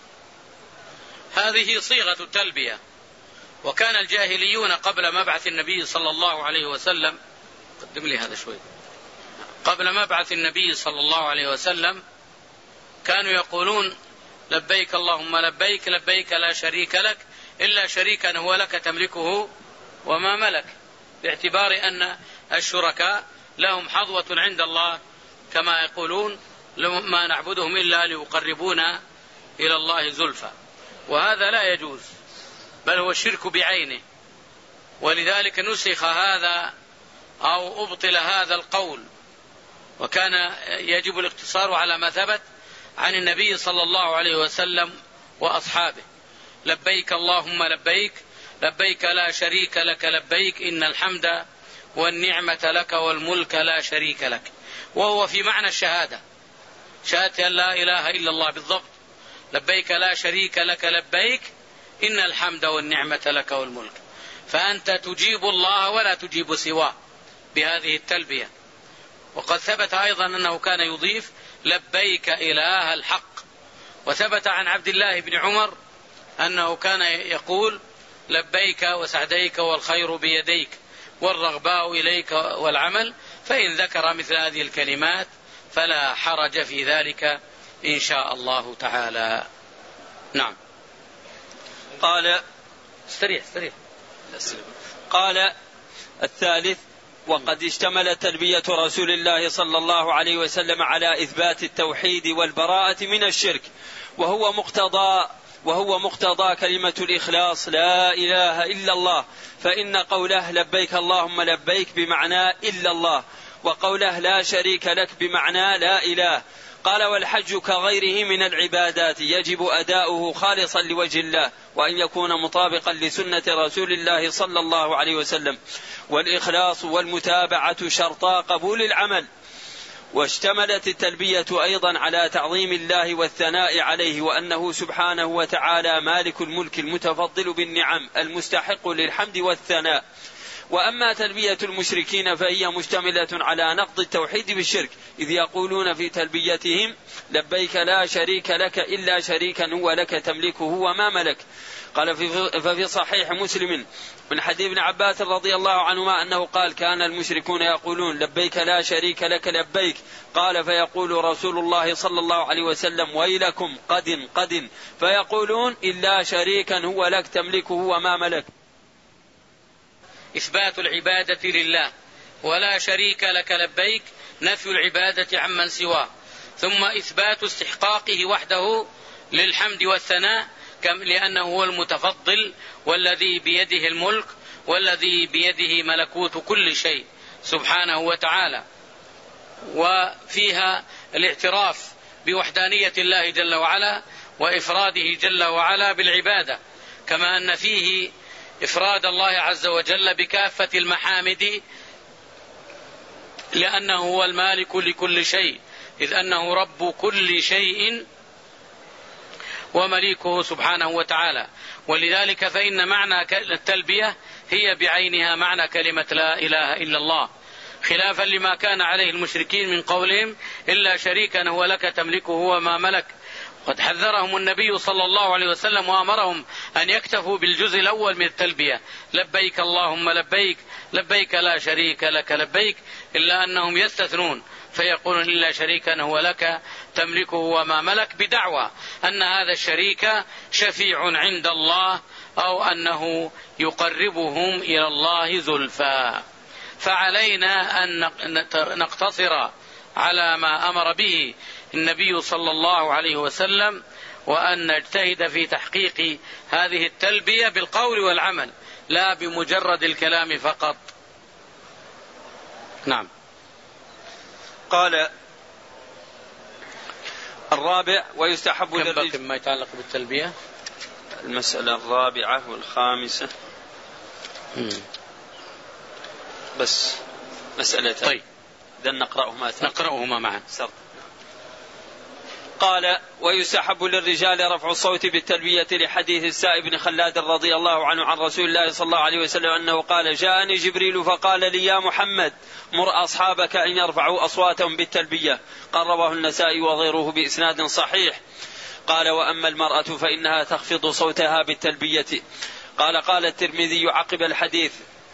Speaker 1: هذه صيغة التلبية. وكان الجاهليون قبل مبعث النبي صلى الله عليه وسلم قدم لي هذا شوي قبل مبعث النبي صلى الله عليه وسلم كانوا يقولون لبيك اللهم لبيك لبيك لا شريك لك إلا شريكا هو لك تملكه وما ملك، باعتبار أن الشركاء لهم حظوة عند الله كما يقولون ما نعبدهم إلا ليقربونا إلى الله زلفى، وهذا لا يجوز بل هو الشرك بعينه. ولذلك نسخ هذا أو أبطل هذا القول، وكان يجب الاقتصار على ما ثبت عن النبي صلى الله عليه وسلم وأصحابه. لبيك اللهم لبيك لبيك لا شريك لك لبيك إن الحمد والنعمة لك والملك لا شريك لك، وهو في معنى الشهادة، شهادة أن لا إله إلا الله بالضبط. لبيك لا شريك لك لبيك إن الحمد والنعمة لك والملك، فأنت تجيب الله ولا تجيب سواه بهذه التلبية. وقد ثبت أيضا أنه كان يضيف لبيك إله الحق. وثبت عن عبد الله بن عمر أنه كان يقول لبيك وسعديك والخير بيديك والرغباء إليك والعمل، فإن ذكر مثل هذه الكلمات فلا حرج في ذلك إن شاء الله تعالى. نعم.
Speaker 2: قال
Speaker 1: استريح استريح.
Speaker 2: قال الثالث وقد اشتملت تلبية رسول الله صلى الله عليه وسلم على إثبات التوحيد والبراءة من الشرك، وهو مقتضى وهو مقتضى كلمة الإخلاص لا إله إلا الله، فإن قوله لبيك اللهم لبيك بمعنى إلا الله، وقوله لا شريك لك بمعنى لا إله. قال والحج كغيره من العبادات يجب أداؤه خالصا لوجه الله، وأن يكون مطابقا لسنة رسول الله صلى الله عليه وسلم، والإخلاص والمتابعة شرطا قبول العمل. واشتملت التلبية أيضا على تعظيم الله والثناء عليه، وأنه سبحانه وتعالى مالك الملك المتفضل بالنعم المستحق للحمد والثناء. وأما تلبية المشركين فهي مشتملة على نقض التوحيد بالشرك، إذ يقولون في تلبيتهم لبيك لا شريك لك إلا شريكا هو لك تملكه وما ملك. قال ففي صحيح مسلم من حديث ابن عباس رضي الله عنهما أنه قال كان المشركون يقولون لبيك لا شريك لك لبيك، قال فيقول رسول الله صلى الله عليه وسلم ويلكم قد قد، فيقولون إلا شريكا هو لك تملكه وما ملك.
Speaker 1: إثبات العبادة لله ولا شريك لك لبيك نفي العبادة عمن سواه، ثم إثبات استحقاقه وحده للحمد والثناء لأنه هو المتفضل والذي بيده الملك والذي بيده ملكوت كل شيء سبحانه وتعالى. وفيها الاعتراف بوحدانية الله جل وعلا وإفراده جل وعلا بالعبادة، كما أن فيه إفراد الله عز وجل بكافة المحامد لأنه هو المالك لكل شيء، إذ أنه رب كل شيء ومليكه سبحانه وتعالى. ولذلك فإن معنى التلبية هي بعينها معنى كلمة لا إله إلا الله، خلافا لما كان عليه المشركين من قولهم إلا شريكا هو لك تملكه وما ملك. قد حذرهم النبي صلى الله عليه وسلم وأمرهم أن يكتفوا بالجزء الأول من التلبية: لبيك اللهم لبيك لبيك لا شريك لك لبيك، إلا أنهم يستثنون فيقولون إلا شريكا هو لك تملكه وما ملك، بدعوى أن هذا الشريك شفيع عند الله أو أنه يقربهم إلى الله زلفى. فعلينا أن نقتصر على ما أمر به النبي صلى الله عليه وسلم، وأن نجتهد في تحقيق هذه التلبية بالقول والعمل لا بمجرد الكلام فقط. نعم.
Speaker 2: قال الرابع: ويستحب
Speaker 1: للرجل ما يتعلق بالتلبية.
Speaker 2: المسألة الرابعة والخامسة مم. بس مسألتين.
Speaker 1: طيب
Speaker 2: إذا نقرأهما
Speaker 1: نقرأهما معا.
Speaker 2: سرد. قال: ويستحب للرجال رفع الصوت بالتلبية لحديث السائب بن خلاد رضي الله عنه عن رسول الله صلى الله عليه وسلم أنه قال: جاءني جبريل فقال لي: يا محمد مر أصحابك أن يرفعوا أصواتهم بالتلبية. قال: رواه النسائي وغيره بإسناد صحيح. قال: وأما المرأة فإنها تخفض صوتها بالتلبية. قال: قال الترمذي عقب الحديث: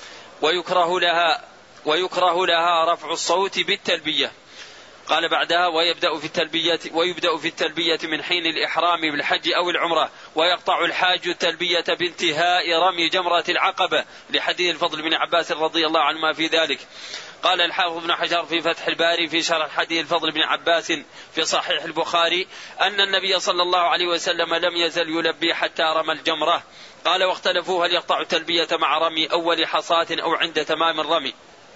Speaker 2: ويكره لها ويكره لها رفع الصوت بالتلبية. قال بعدها: ويبدأ في التلبية ويبدأ في التلبية من حين الإحرام بالحج أو العمرة، ويقطع الحاج التلبية بانتهاء رمي جمرة العقبة، لحديث الفضل بن عباس رضي الله عنهما في ذلك. قال الحافظ بن حجر في فتح الباري في شرح حديث الفضل بن عباس في صحيح البخاري أن النبي صلى الله عليه وسلم لم يزل يلبي حتى رمى الجمرة. قال: واختلفوا هل يقطع التلبية مع رمي أول حصاة أو عند تمام الرمي،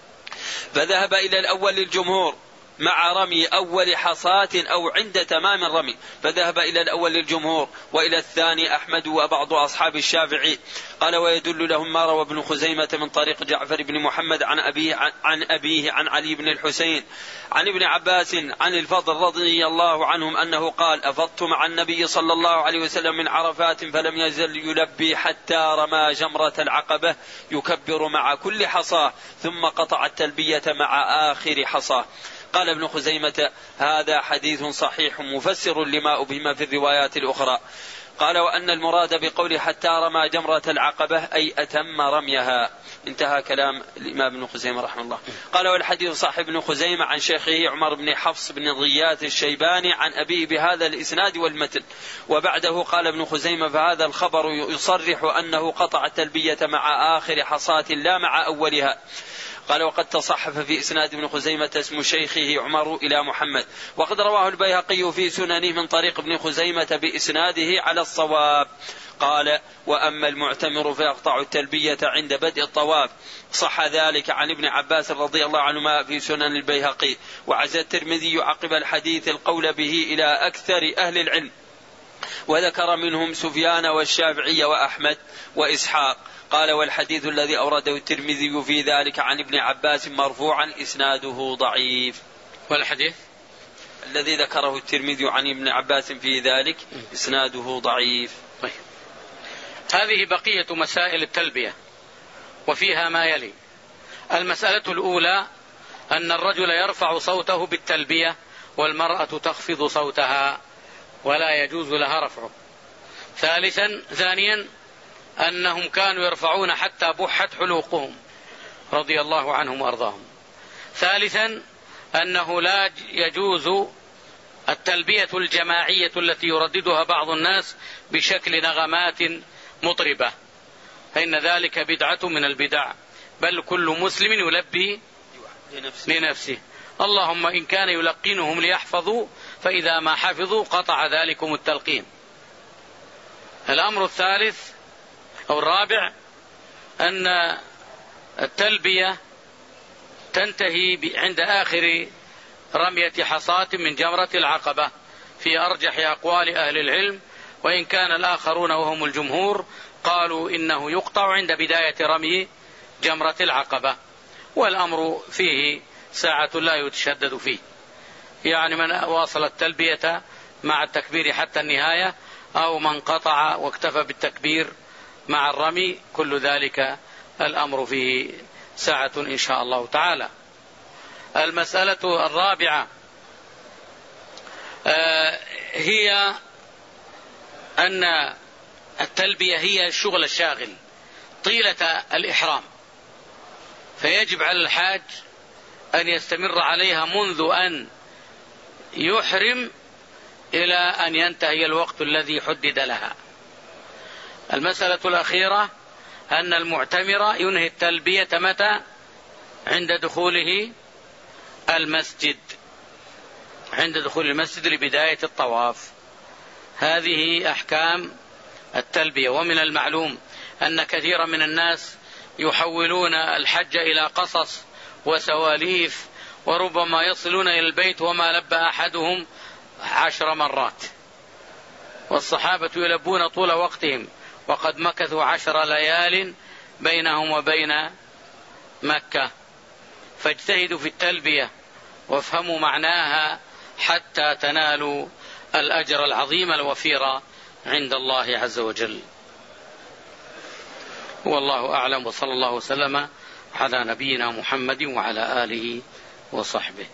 Speaker 2: فذهب إلى الأول للجمهور مع رمي أول حصاة أو عند تمام الرمي، فذهب إلى الأول للجمهور، وإلى الثاني أحمد وبعض أصحاب الشافعي. قال: ويدل لهم ما روى ابن خزيمة من طريق جعفر بن محمد عن أبيه عن, عن أبيه عن علي بن الحسين عن ابن عباس عن الفضل رضي الله عنهم أنه قال: أفضت مع النبي صلى الله عليه وسلم من عرفات فلم يزل يلبي حتى رمى جمرة العقبة يكبر مع كل حصاه، ثم قطع التلبية مع آخر حصاه. قال ابن خزيمة: هذا حديث صحيح مفسر لما أبهم في الروايات الأخرى. قال: وأن المراد بقول حتى رمى جمرة العقبة أي أتم رميها. انتهى كلام الإمام ابن خزيمة رحمه الله. قال: والحديث صاحب ابن خزيمة عن شيخه عمر بن حفص بن غياث الشيباني عن أبيه بهذا الإسناد والمتن. وبعده قال ابن خزيمة: فهذا الخبر يصرح أنه قطع التلبية مع آخر حصاة لا مع أولها. قال: وقد تصحف في إسناد ابن خزيمة اسم شيخه عمر إلى محمد، وقد رواه البيهقي في سننه من طريق ابن خزيمة بإسناده على الصواب. قال: وأما المعتمر فيقطع التلبية عند بدء الطواف. صح ذلك عن ابن عباس رضي الله عنهما في سنن البيهقي. وعزى الترمذي عقب الحديث القول به إلى أكثر أهل العلم، وذكر منهم سفيان والشافعي وأحمد وإسحاق. قال: والحديث الذي أورده الترمذي في ذلك عن ابن عباس مرفوعا إسناده ضعيف.
Speaker 1: والحديث
Speaker 2: الذي ذكره الترمذي عن ابن عباس في ذلك إسناده ضعيف.
Speaker 1: طيب. هذه بقية مسائل التلبية، وفيها ما يلي: المسألة الأولى أن الرجل يرفع صوته بالتلبية، والمرأة تخفض صوتها ولا يجوز لها رفعه. ثالثا ثانيا أنهم كانوا يرفعون حتى بحت حلوقهم رضي الله عنهم وأرضاهم. ثالثا أنه لا يجوز التلبية الجماعية التي يرددها بعض الناس بشكل نغمات مطربة، فإن ذلك بدعة من البدع، بل كل مسلم يلبي لنفسه, لنفسه. اللهم إن كان يلقنهم ليحفظوا، فإذا ما حفظوا قطع ذلكم التلقين. الأمر الثالث أو الرابع أن التلبية تنتهي عند آخر رمية حصاة من جمرة العقبة في أرجح أقوال أهل العلم، وإن كان الآخرون وهم الجمهور قالوا إنه يقطع عند بداية رمي جمرة العقبة. والأمر فيه ساعة لا يتشدد فيه، يعني من واصل التلبية مع التكبير حتى النهاية، أو من قطع واكتفى بالتكبير مع الرمي، كل ذلك الأمر فيه ساعة إن شاء الله تعالى. المسألة الرابعة هي أن التلبية هي الشغل الشاغل طيلة الإحرام، فيجب على الحاج أن يستمر عليها منذ أن يحرم إلى أن ينتهي الوقت الذي حدد لها. المسألة الأخيرة أن المعتمر ينهي التلبية متى؟ عند دخوله المسجد، عند دخول المسجد لبداية الطواف. هذه أحكام التلبية. ومن المعلوم أن كثيرا من الناس يحولون الحج إلى قصص وسواليف، وربما يصلون إلى البيت وما لبى أحدهم عشر مرات، والصحابة يلبون طول وقتهم وقد مكثوا عشر ليال بينهم وبين مكة. فاجتهدوا في التلبية وافهموا معناها حتى تنالوا الأجر العظيم الوفير عند الله عز وجل. والله أعلم، وصلى الله وسلم على نبينا محمد وعلى آله وصحبه.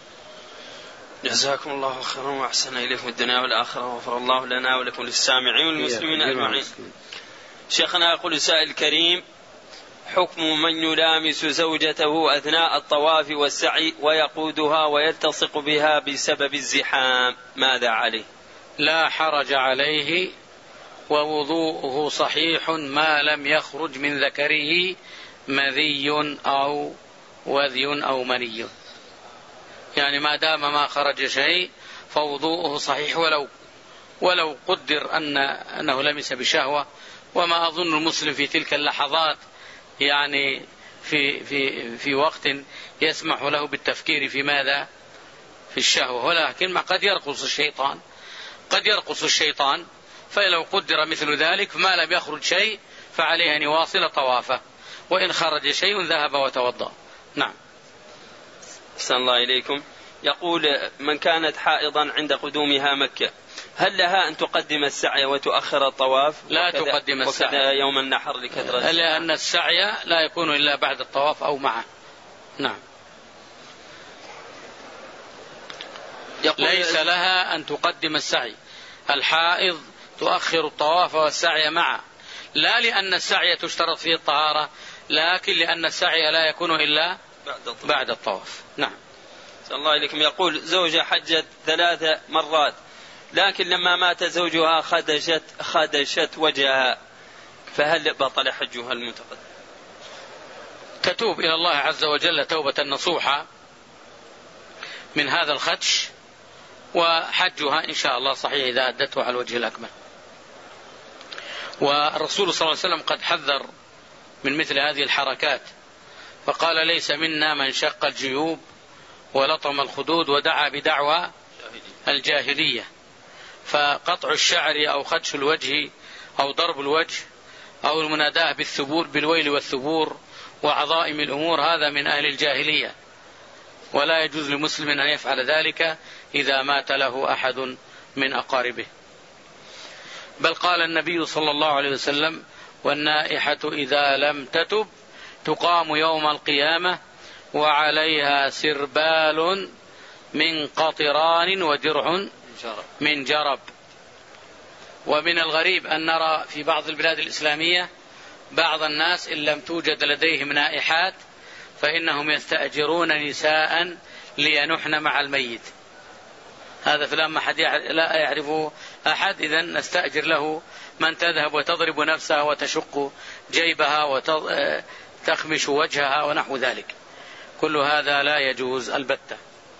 Speaker 2: جزاكم الله خيرا وأحسن إليكم الدنيا والآخرة، وغفر الله لنا ولكم للسامعين والمسلمين أجمعين. شيخنا يقول سائل كريم: حكم من يلامس زوجته أثناء الطواف والسعي ويقودها ويلتصق بها بسبب الزحام، ماذا عليه؟
Speaker 1: لا حرج عليه، ووضوءه صحيح ما لم يخرج من ذكره مذي أو وذي أو مني، يعني ما دام ما خرج شيء فوضوءه صحيح، ولو ولو قدر أن أنه لمس بشهوة. وما أظن المسلم في تلك اللحظات يعني في في في وقت يسمح له بالتفكير في ماذا؟ في الشهوة. ولكن ما قد يرقص الشيطان، قد يرقص الشيطان، فلو قدر مثل ذلك فما لم يخرج شيء فعليه أن يواصل طوافه، وإن خرج شيء ذهب وتوضأ. نعم.
Speaker 2: أحسن الله إليكم. يقول: من كانت حائضا عند قدومها مكة، هل لها أن تقدم السعي وتؤخر الطواف؟
Speaker 1: لا تقدم السعي،
Speaker 2: وكذا يوم النحر لكثرة،
Speaker 1: لأن السعي لا يكون إلا بعد الطواف أو معه. نعم. ليس لها أن تقدم السعي. الحائض تؤخر الطواف والسعي معه، لا لأن السعي تشترط فيه الطهارة، لكن لأن السعي لا يكون إلا بعد الطواف. نعم.
Speaker 2: صلى الله عليكم. يقول: زوجة حجت ثلاث مرات، لكن لما مات زوجها خدشت خدشت وجهها، فهل بطل حجها المتقدم؟
Speaker 1: تتوب إلى الله عز وجل توبة نصوحة من هذا الخدش، وحجها إن شاء الله صحيح إذا أدته على الوجه الأكمل. والرسول صلى الله عليه وسلم قد حذر من مثل هذه الحركات، فقال: ليس منا من شق الجيوب ولطم الخدود ودعا بدعوى الجاهلية. فقطع الشعر أو خدش الوجه أو ضرب الوجه أو المناداة بالثبور بالويل والثبور وعظائم الأمور هذا من أهل الجاهلية، ولا يجوز لمسلم أن يفعل ذلك إذا مات له أحد من أقاربه. بل قال النبي صلى الله عليه وسلم: والنائحة إذا لم تتب تقام يوم القيامة وعليها سربال من قطران ودرع من جرب. ومن الغريب أن نرى في بعض البلاد الإسلامية بعض الناس إن لم توجد لديهم نائحات فإنهم يستأجرون نساء لينحن مع الميت. هذا فلان ما حد لا يعرفه أحد، إذن نستأجر له من تذهب وتضرب نفسها وتشق جيبها وتخمش وجهها ونحو ذلك. كل هذا لا يجوز البتة.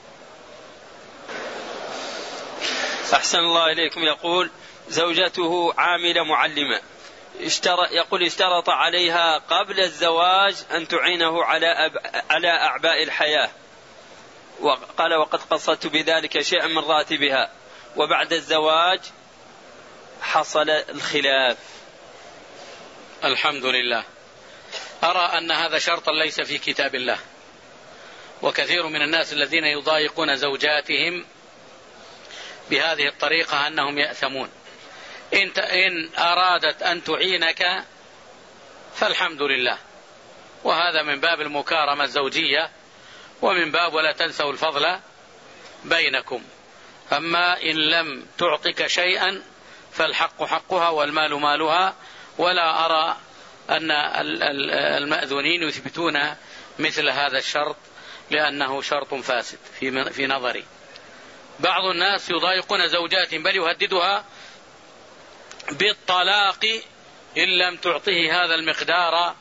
Speaker 2: أحسن الله إليكم. يقول: زوجته عاملة معلمة، اشترط يقول اشترط عليها قبل الزواج أن تعينه على أب... على أعباء الحياة، وقال: وقد قصدت بذلك شيئا من راتبها، وبعد الزواج حصل الخلاف.
Speaker 1: الحمد لله. أرى أن هذا شرطا ليس في كتاب الله، وكثير من الناس الذين يضايقون زوجاتهم بهذه الطريقة أنهم يأثمون. إن إن أرادت أن تعينك فالحمد لله، وهذا من باب المكارمة الزوجية ومن باب ولا تنسوا الفضل بينكم. أما إن لم تعطك شيئا فالحق حقها والمال مالها، ولا أرى أن المأذونين يثبتون مثل هذا الشرط لأنه شرط فاسد في نظري. بعض الناس يضايقون زوجاتهم بل يهددها بالطلاق إن لم تعطه هذا المقدار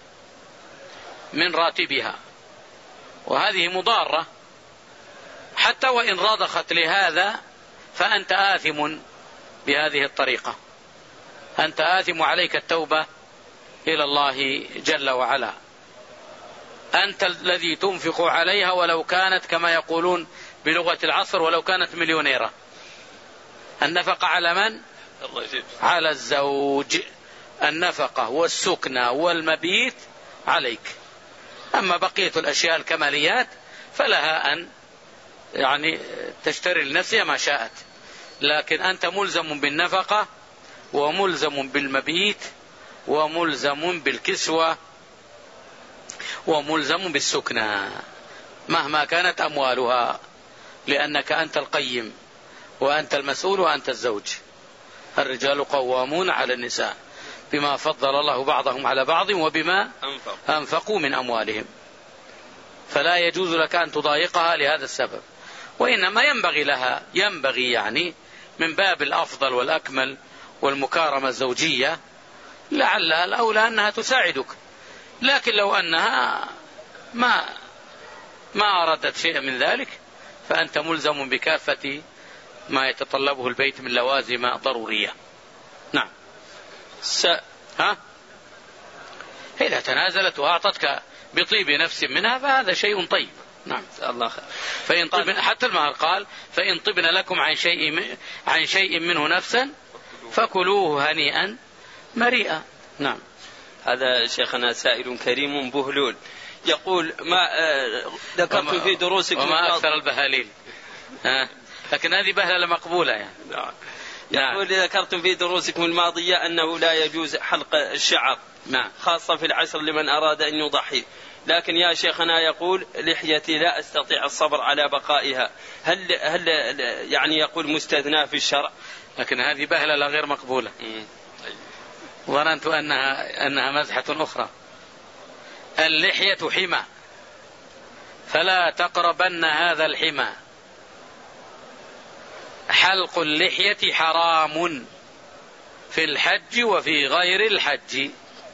Speaker 1: من راتبها، وهذه مضارة. حتى وإن رضخت لهذا فأنت آثم بهذه الطريقة، أنت آثم، عليك التوبة إلى الله جل وعلا. أنت الذي تنفق عليها ولو كانت كما يقولون بلغة العصر ولو كانت مليونيرة. النفقة على من؟ على الزوج. النفقة والسكنة والمبيت عليك. أما بقية الأشياء الكماليات فلها أن يعني تشتري لنفسها ما شاءت، لكن أنت ملزم بالنفقة وملزم بالمبيت وملزم بالكسوة وملزم بالسكنة مهما كانت أموالها، لأنك أنت القيم وأنت المسؤول وأنت الزوج. الرجال قوامون على النساء بما فضل الله بعضهم على بعض وبما أنفقوا من أموالهم، فلا يجوز لك أن تضايقها لهذا السبب، وإنما ينبغي لها ينبغي يعني من باب الأفضل والأكمل والمكارمة الزوجية لعلها الأولى أنها تساعدك. لكن لو أنها ما ما أردت شيئا من ذلك فأنت ملزم بكافة ما يتطلبه البيت من لوازم ضرورية. نعم. س... ها؟ إذا تنازلت وأعطتك بطيب نفس منها فهذا شيء طيب. نعم. الله خير. فإن طبن حتى المهر قال فإن طبن لكم عن شيء عن شيء منه نفسا فكلوه هنيئا مريئا. نعم.
Speaker 2: هذا شيخنا سائل كريم بهلول يقول ما ذكرت في دروسكم
Speaker 1: وما أكثر البهاليل، لكن هذه بهلة مقبولة يعني.
Speaker 2: نعم. يقول ذكرتم في دروسكم الماضية أنه لا يجوز حلق الشعر،
Speaker 1: نعم،
Speaker 2: خاصة في العصر لمن أراد أن يضحي، لكن يا شيخنا يقول لحيتي لا أستطيع الصبر على بقائها، هل هل يعني يقول مستثنى في الشرع؟
Speaker 1: لكن هذه بهلة غير مقبولة. ظننت أنها أنها مزحة أخرى. اللحية حمى فلا تقربن هذا الحمى. حلق اللحية حرام في الحج وفي غير الحج،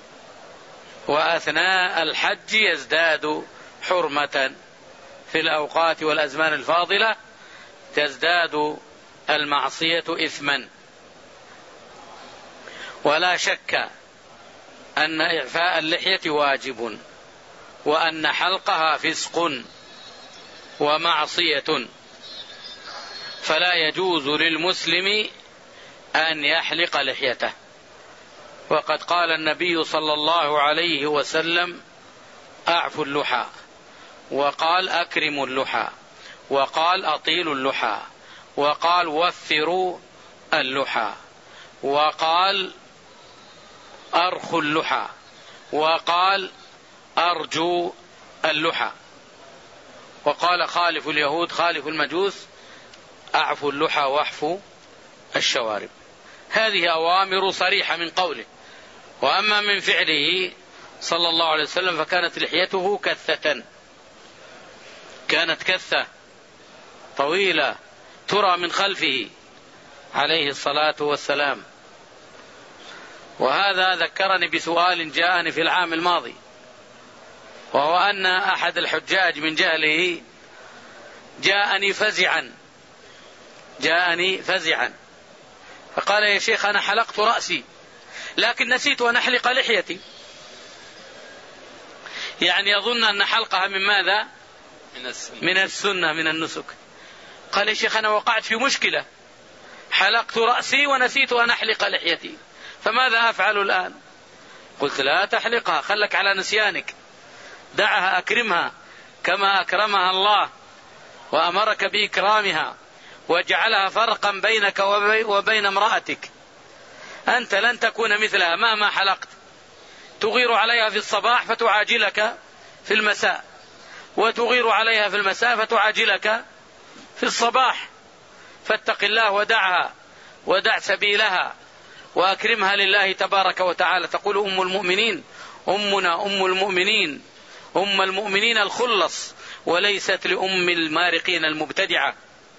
Speaker 1: وأثناء الحج يزداد حرمة، في الأوقات والأزمان الفاضلة تزداد المعصية إثما. ولا شك أن إعفاء اللحية واجب، وأن حلقها فسق ومعصية، فلا يجوز للمسلم أن يحلق لحيته. وقد قال النبي صلى الله عليه وسلم أعفوا اللحى، وقال أكرموا اللحى، وقال أطيلوا اللحى، وقال وفروا اللحى، وقال أرخوا اللحى، وقال أرجو اللحى، وقال خالف اليهود خالف المجوس أعفوا اللحى واحفوا الشوارب. هذه أوامر صريحة من قوله. وأما من فعله صلى الله عليه وسلم فكانت لحيته كثة، كانت كثة طويلة ترى من خلفه عليه الصلاة والسلام. وهذا ذكرني بسؤال جاءني في العام الماضي، وهو أن أحد الحجاج من جهله جاءني فزعا جاءني فزعا فقال يا شيخ أنا حلقت رأسي لكن نسيت أن أحلق لحيتي، يعني يظن أن حلقها من ماذا؟ من السنة من, السنة من النسك. قال يا شيخ أنا وقعت في مشكلة، حلقت رأسي ونسيت أن أحلق لحيتي، فماذا أفعل الآن؟ قلت لا تحلقها، خلك على نسيانك، دعها، أكرمها كما أكرمها الله وأمرك بإكرامها، وجعلها فرقا بينك وبين امرأتك. أنت لن تكون مثلها مهما حلقت، تغير عليها في الصباح فتعاجلك في المساء، وتغير عليها في المساء فتعاجلك في الصباح، فاتق الله ودعها ودع سبيلها وأكرمها لله تبارك وتعالى. تقول أم المؤمنين أمنا أم المؤمنين أم المؤمنين الخلص، وليست لأم المارقين المبتدعة.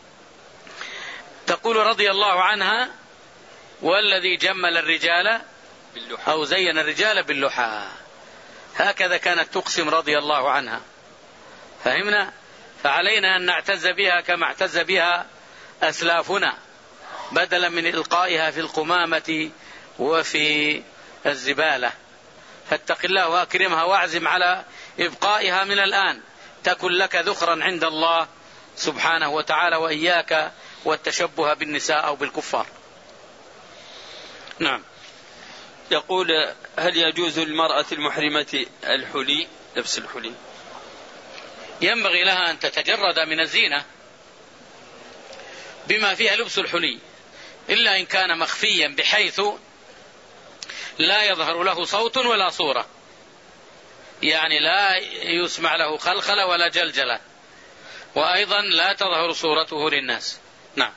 Speaker 1: تقول رضي الله عنها: والذي جمل الرجال أو زين الرجال باللحى. هكذا كانت تقسم رضي الله عنها. فهمنا؟ فعلينا أن نعتز بها كما اعتز بها أسلافنا، بدلا من إلقائها في القمامة وفي الزبالة. فاتق الله وأكرمها واعزم على إبقائها من الآن، تكن لك ذخرا عند الله سبحانه وتعالى، وإياك والتشبه بالنساء أو بالكفار. نعم.
Speaker 2: يقول: هل يجوز للمرأة المحرمة الحلي، لبس الحلي؟
Speaker 1: ينبغي لها أن تتجرد من الزينة بما فيها لبس الحلي، إلا إن كان مخفيا بحيث لا يظهر له صوت ولا صورة، يعني لا يسمع له خلخلة ولا جلجلة، وأيضا لا تظهر صورته للناس. نعم.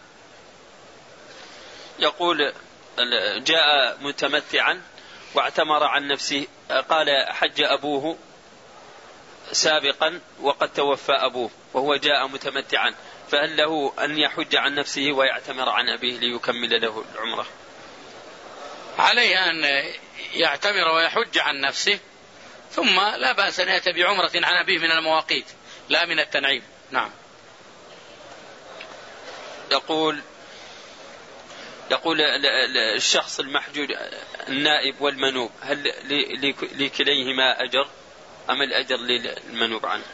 Speaker 2: يقول: جاء متمتعا واعتمر عن نفسه، قال: حج أبوه سابقا وقد توفى أبوه وهو جاء متمتعا، فهل له أن يحج عن نفسه ويعتمر عن أبيه ليكمل له العمرة؟
Speaker 1: عليه أن يعتمر ويحج عن نفسه، ثم لا بأس أن يأتي بعمرة عن أبيه من المواقيت لا من التنعيم. نعم.
Speaker 2: يقول يقول الشخص المحجوج النائب والمنوب، هل لكليهما أجر أم الأجر للمنوب عنه؟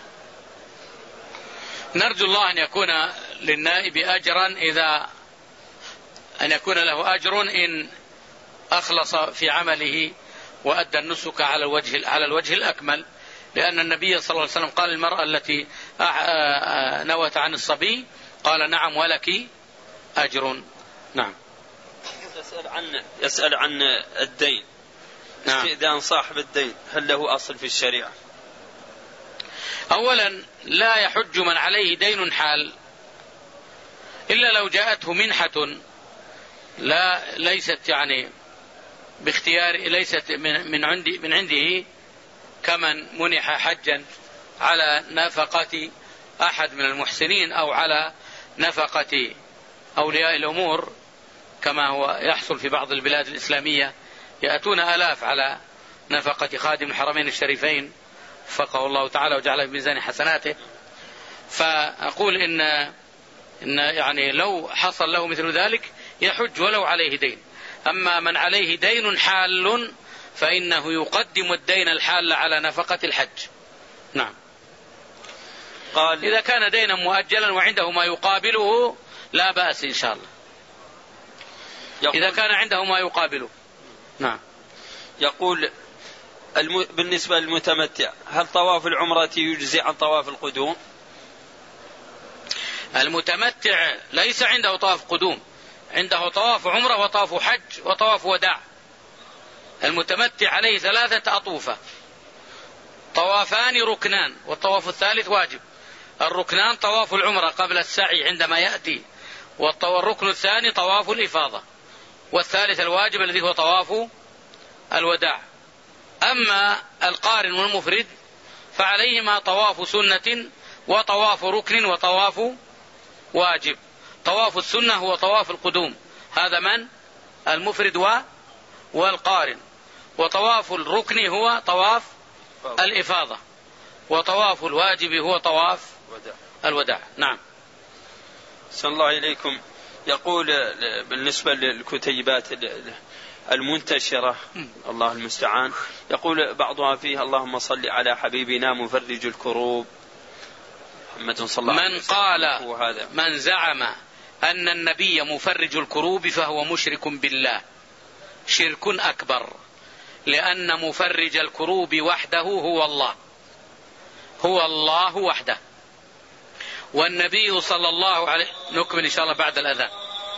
Speaker 1: نرجو الله أن يكون للنائب أجرا، إذا أن يكون له أجر إن أخلص في عمله وأدى النسك على الوجه على الوجه الأكمل، لأن النبي صلى الله عليه وسلم قال للمرأة التي نوت عن الصبي قال: نعم ولك أجر. نعم.
Speaker 2: يسأل عن يسأل عن الدين.
Speaker 1: نعم.
Speaker 2: استئذان صاحب الدين هل له أصل في الشريعة؟
Speaker 1: أولا لا يحج من عليه دين حال إلا لو جاءته منحة لا ليست يعني باختيار، ليست من من عندي من عنده، كمن منح حجا على نفقة أحد من المحسنين أو على نفقة أولياء الأمور، كما هو يحصل في بعض البلاد الإسلامية، يأتون آلاف على نفقة خادم الحرمين الشريفين وفقه الله تعالى وجعله في ميزان حسناته. فأقول إن إن يعني لو حصل له مثل ذلك يحج ولو عليه دين. أما من عليه دين حال فإنه يقدم الدين الحال على نفقة الحج. نعم.
Speaker 2: قال:
Speaker 1: إذا كان دينا مؤجلا وعنده ما يقابله لا بأس إن شاء الله، إذا كان عنده ما يقابله. نعم.
Speaker 2: يقول: الم... بالنسبة للمتمتع، هل طواف العمرة يجزي عن طواف القدوم؟
Speaker 1: المتمتع ليس عنده طواف قدوم، عنده طواف عمرة وطواف حج وطواف وداع. المتمتع عليه ثلاثة أطوفة، طوافان ركنان والطواف الثالث واجب. الركنان طواف العمرة قبل السعي عندما يأتي، والركن الثاني طواف الإفاضة، والثالث الواجب الذي هو طواف الوداع. أما القارن والمفرد فعليهما طواف سنة وطواف ركن وطواف واجب. طواف السنة هو طواف القدوم، هذا من المفرد والقارن، وطواف الركن هو طواف الإفاضة، وطواف الواجب هو طواف الوداع. نعم.
Speaker 2: صلى الله إليكم. يقول بالنسبة للكتيبات المنتشرة، الله المستعان، يقول بعضها فيه: اللهم صل على حبيبنا مفرج الكروب محمد صلى الله عليه وسلم.
Speaker 1: من قال من زعم أن النبي مفرج الكروب فهو مشرك بالله شرك أكبر، لأن مفرج الكروب وحده هو الله، هو الله وحده. والنبي صلى الله عليه نكمل إن شاء الله بعد الأذان.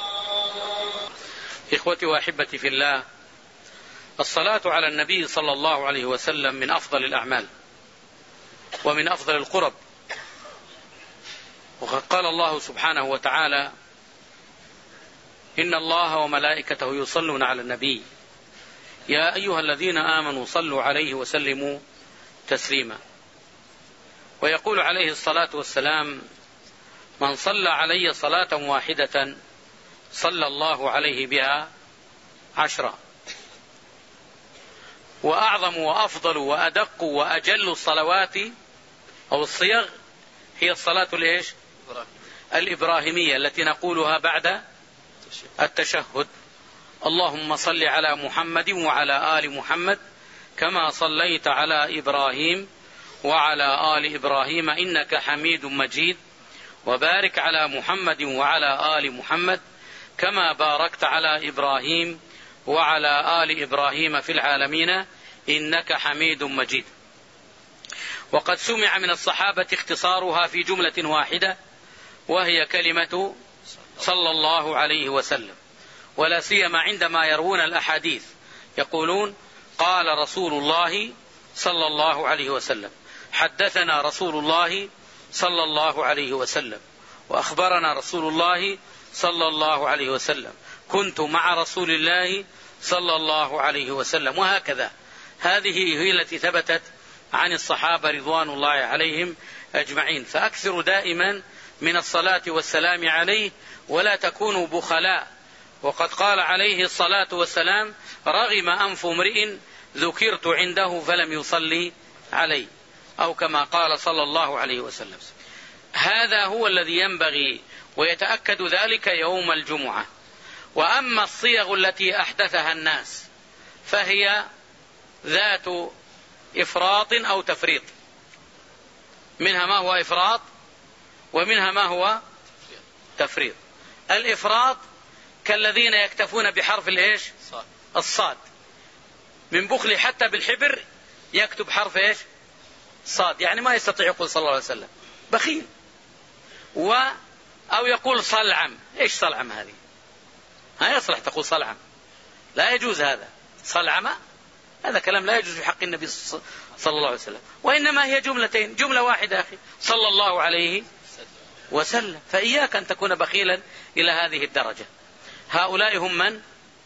Speaker 1: إخوتي وأحبتي في الله، الصلاة على النبي صلى الله عليه وسلم من أفضل الأعمال ومن أفضل القرب، وقد قال الله سبحانه وتعالى: إن الله وملائكته يصلون على النبي يا أيها الذين آمنوا صلوا عليه وسلموا تسليما. ويقول عليه الصلاة والسلام من صلى علي صلاة واحدة صلى الله عليه بها عشرا. وأعظم وأفضل وأدق وأجل الصلوات أو الصيغ هي الصلاة الإيش؟ الإبراهيمية التي نقولها بعد التشهد. اللهم صل على محمد وعلى آل محمد كما صليت على إبراهيم وعلى آل إبراهيم إنك حميد مجيد وبارك على محمد وعلى آل محمد كما باركت على إبراهيم وعلى آل إبراهيم في العالمين إنك حميد مجيد. وقد سمع من الصحابة اختصارها في جملة واحدة وهي كلمة صلى الله عليه وسلم، ولا سيما عندما يروون الأحاديث يقولون قال رسول الله صلى الله عليه وسلم، حدثنا رسول الله صلى الله عليه وسلم، وأخبرنا رسول الله صلى الله عليه وسلم، كنت مع رسول الله صلى الله عليه وسلم، وهكذا. هذه هي التي ثبتت عن الصحابة رضوان الله عليهم أجمعين. فأكثروا دائما من الصلاة والسلام عليه ولا تكونوا بخلاء. وقد قال عليه الصلاة والسلام رغم أنف امرئ ذكرت عنده فلم يصلي علي، أو كما قال صلى الله عليه وسلم. هذا هو الذي ينبغي، ويتأكد ذلك يوم الجمعة. وأما الصيغ التي أحدثها الناس فهي ذات إفراط أو تفريط، منها ما هو إفراط ومنها ما هو تفريط. الإفراط كالذين يكتفون بحرف الإيش؟ الصاد، من بخل حتى بالحبر يكتب حرف إيش؟ صاد، يعني ما يستطيع يقول صلى الله عليه وسلم، بخيل. و أو يقول صلعم. إيش صلعم هذه؟ ها يصلح تقول صلعم؟ لا يجوز هذا. صلعمة هذا كلام لا يجوز في حق النبي صلى الله عليه وسلم، وإنما هي جملتين، جملة واحدة أخي صلى الله عليه وسلم. فإياك أن تكون بخيلا إلى هذه الدرجة. هؤلاء هم من؟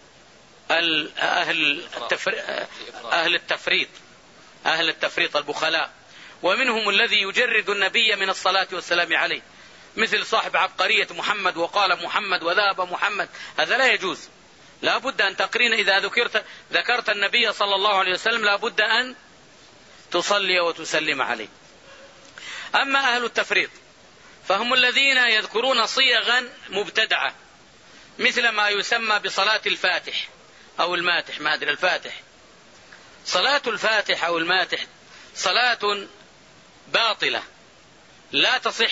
Speaker 1: أهل أهل التفريط، أهل التفريط البخلاء. ومنهم الذي يجرد النبي من الصلاة والسلام عليه، مثل صاحب عبقرية محمد وقال محمد وذهب محمد، هذا لا يجوز. لا بد أن تقرين إذا ذكرت ذكرت النبي صلى الله عليه وسلم لا بد أن تصلي وتسلم عليه. أما أهل التفريط فهم الذين يذكرون صيغا مبتدعة، مثل ما يسمى بصلاة الفاتح أو الماتح، ما أدري الفاتح. صلاة الفاتح أو الماتح صلاة باطلة لا تصح،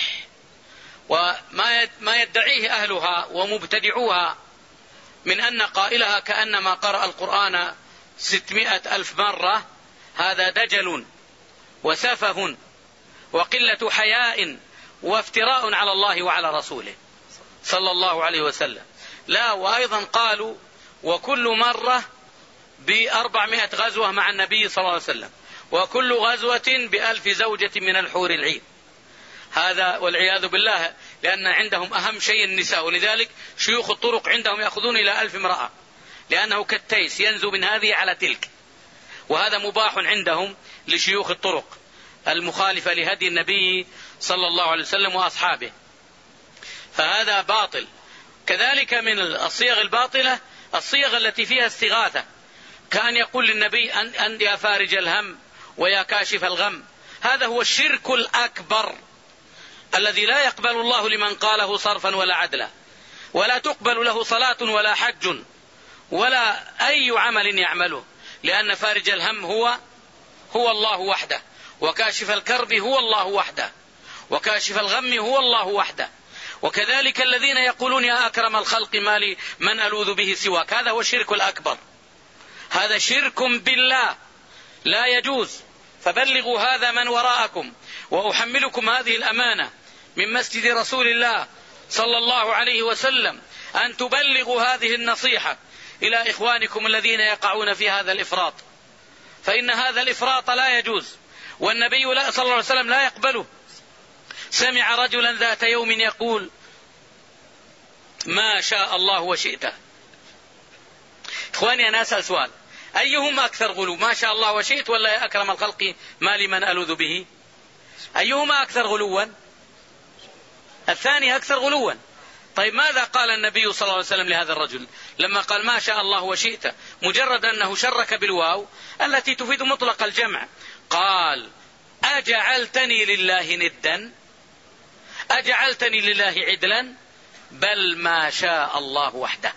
Speaker 1: وما ما يدعيه أهلها ومبتدعوها من أن قائلها كأنما قرأ القرآن ستمائة ألف مرة، هذا دجل وسفه وقلة حياء وافتراء على الله وعلى رسوله صلى الله عليه وسلم. لا، وأيضا قالوا وكل مرة بأربعمائة غزوة مع النبي صلى الله عليه وسلم، وكل غزوة بألف زوجة من الحور العين. هذا والعياذ بالله، لأن عندهم أهم شيء النساء، ولذلك شيوخ الطرق عندهم يأخذون إلى ألف امرأة، لأنه كالتيس ينزو من هذه على تلك. وهذا مباح عندهم لشيوخ الطرق المخالفة لهدي النبي صلى الله عليه وسلم وأصحابه، فهذا باطل. كذلك من الصيغ الباطلة الصيغ التي فيها استغاثة، كأن يقول للنبي أن, أن يا فارج الهم ويا كاشف الغم. هذا هو الشرك الأكبر الذي لا يقبل الله لمن قاله صرفا ولا عدلا، ولا تقبل له صلاة ولا حج ولا أي عمل يعمله، لأن فارج الهم هو هو الله وحده، وكاشف الكرب هو الله وحده، وكاشف الغم هو الله وحده. وكذلك الذين يقولون يا أكرم الخلق ما لي من ألوذ به سواك، هذا هو الشرك الأكبر، هذا شرك بالله لا يجوز. فبلغوا هذا من وراءكم، وأحملكم هذه الأمانة من مسجد رسول الله صلى الله عليه وسلم، أن تبلغوا هذه النصيحة إلى إخوانكم الذين يقعون في هذا الإفراط، فإن هذا الإفراط لا يجوز، والنبي صلى الله عليه وسلم لا يقبله. سمع رجلا ذات يوم يقول ما شاء الله وشئت. إخواني أنا أسأل سؤال، أيهما أكثر غلو، ما شاء الله وشئت ولا يا أكرم الخلق ما لمن ألوذ به؟ أيهما أكثر غلوا؟ الثاني أكثر غلوا. طيب ماذا قال النبي صلى الله عليه وسلم لهذا الرجل لما قال ما شاء الله وشئت؟ مجرد أنه شرك بالواو التي تفيد مطلق الجمع، قال أجعلتني لله ندا، أجعلتني لله عدلا، بل ما شاء الله وحده،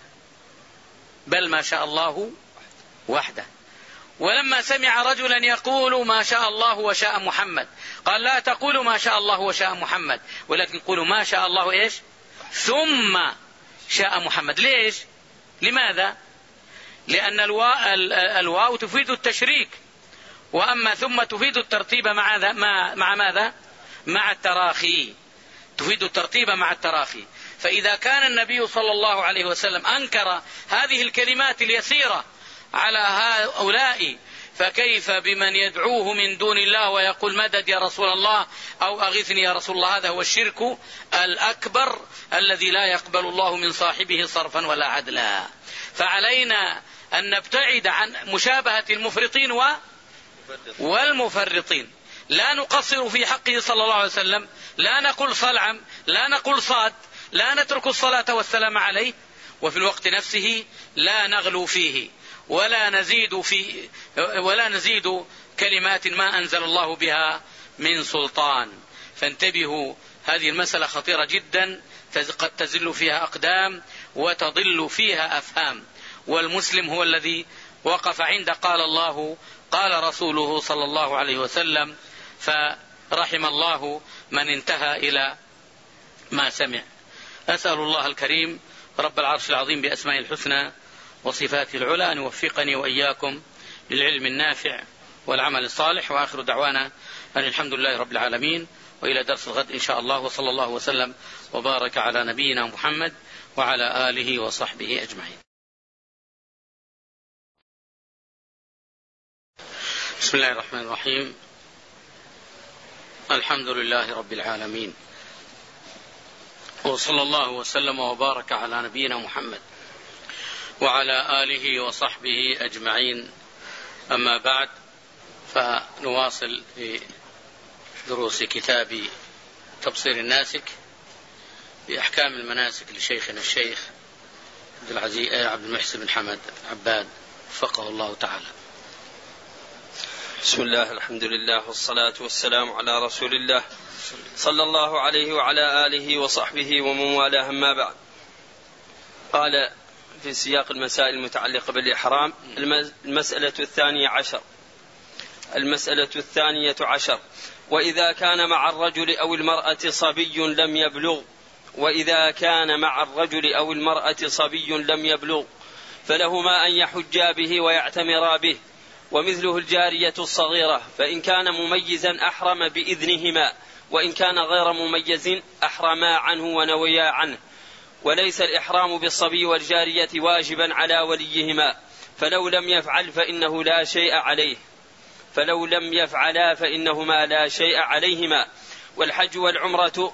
Speaker 1: بل ما شاء الله وحده. ولما سمع رجلا يقول ما شاء الله وشاء محمد قال لا تقولوا ما شاء الله وشاء محمد، ولكن قولوا ما شاء الله إيش ثم شاء محمد. ليش؟ لماذا؟ لأن الواو تفيد التشريك، وأما ثم تفيد الترتيب مع, مع ماذا؟ مع التراخي، تفيد الترتيب مع التراخي. فإذا كان النبي صلى الله عليه وسلم أنكر هذه الكلمات اليسيرة على هؤلاء، فكيف بمن يدعوه من دون الله ويقول مدد يا رسول الله أو أغثني يا رسول الله؟ هذا هو الشرك الأكبر الذي لا يقبل الله من صاحبه صرفا ولا عدلا. فعلينا أن نبتعد عن مشابهة المفرطين والمفرطين. لا نقصر في حقه صلى الله عليه وسلم، لا نقول صلعم، لا نقول صاد، لا نترك الصلاة والسلام عليه، وفي الوقت نفسه لا نغلو فيه ولا نزيد في ولا نزيد كلمات ما أنزل الله بها من سلطان. فانتبهوا، هذه المسألة خطيرة جدا، قد تزل فيها أقدام وتضل فيها أفهام. والمسلم هو الذي وقف عند قال الله قال رسوله صلى الله عليه وسلم، فرحم الله من انتهى إلى ما سمع. أسأل الله الكريم رب العرش العظيم بأسماء الحسنى وصفاته العلى أن يوفقني وإياكم للعلم النافع والعمل الصالح، وآخر دعوانا أن الحمد لله رب العالمين، وإلى درس الغد إن شاء الله، وصلى الله وسلم وبارك على نبينا محمد وعلى آله وصحبه أجمعين. بسم الله الرحمن الرحيم. الحمد لله رب العالمين، وصلى الله وسلم وبارك على نبينا محمد وعلى آله وصحبه أجمعين. أما بعد، فنواصل في دروس كتاب تبصير الناسك بأحكام المناسك لشيخنا الشيخ عبد العزيز عبد المحسن بن حمد عباد وفقه الله تعالى.
Speaker 2: بسم الله، الحمد لله، والصلاة والسلام على رسول الله صلى الله عليه وعلى آله وصحبه ومن والاه. أما بعد، قال في سياق المسائل المتعلقة بالإحرام المسألة الثانية عشر المسألة الثانية عشر وإذا كان مع الرجل أو المرأة صبي لم يبلغ وإذا كان مع الرجل أو المرأة صبي لم يبلغ فلهما أن يحجا به ويعتمرا به، ومثله الجارية الصغيرة، فإن كان مميزا أحرم بإذنهما، وإن كان غير مميز أحرما عنه ونويا عنه. وليس الإحرام بالصبي والجارية واجبا على وليهما، فلو لم يفعل فإنه لا شيء عليه فلو لم يفعلا فإنهما لا شيء عليهما. والحج والعمرة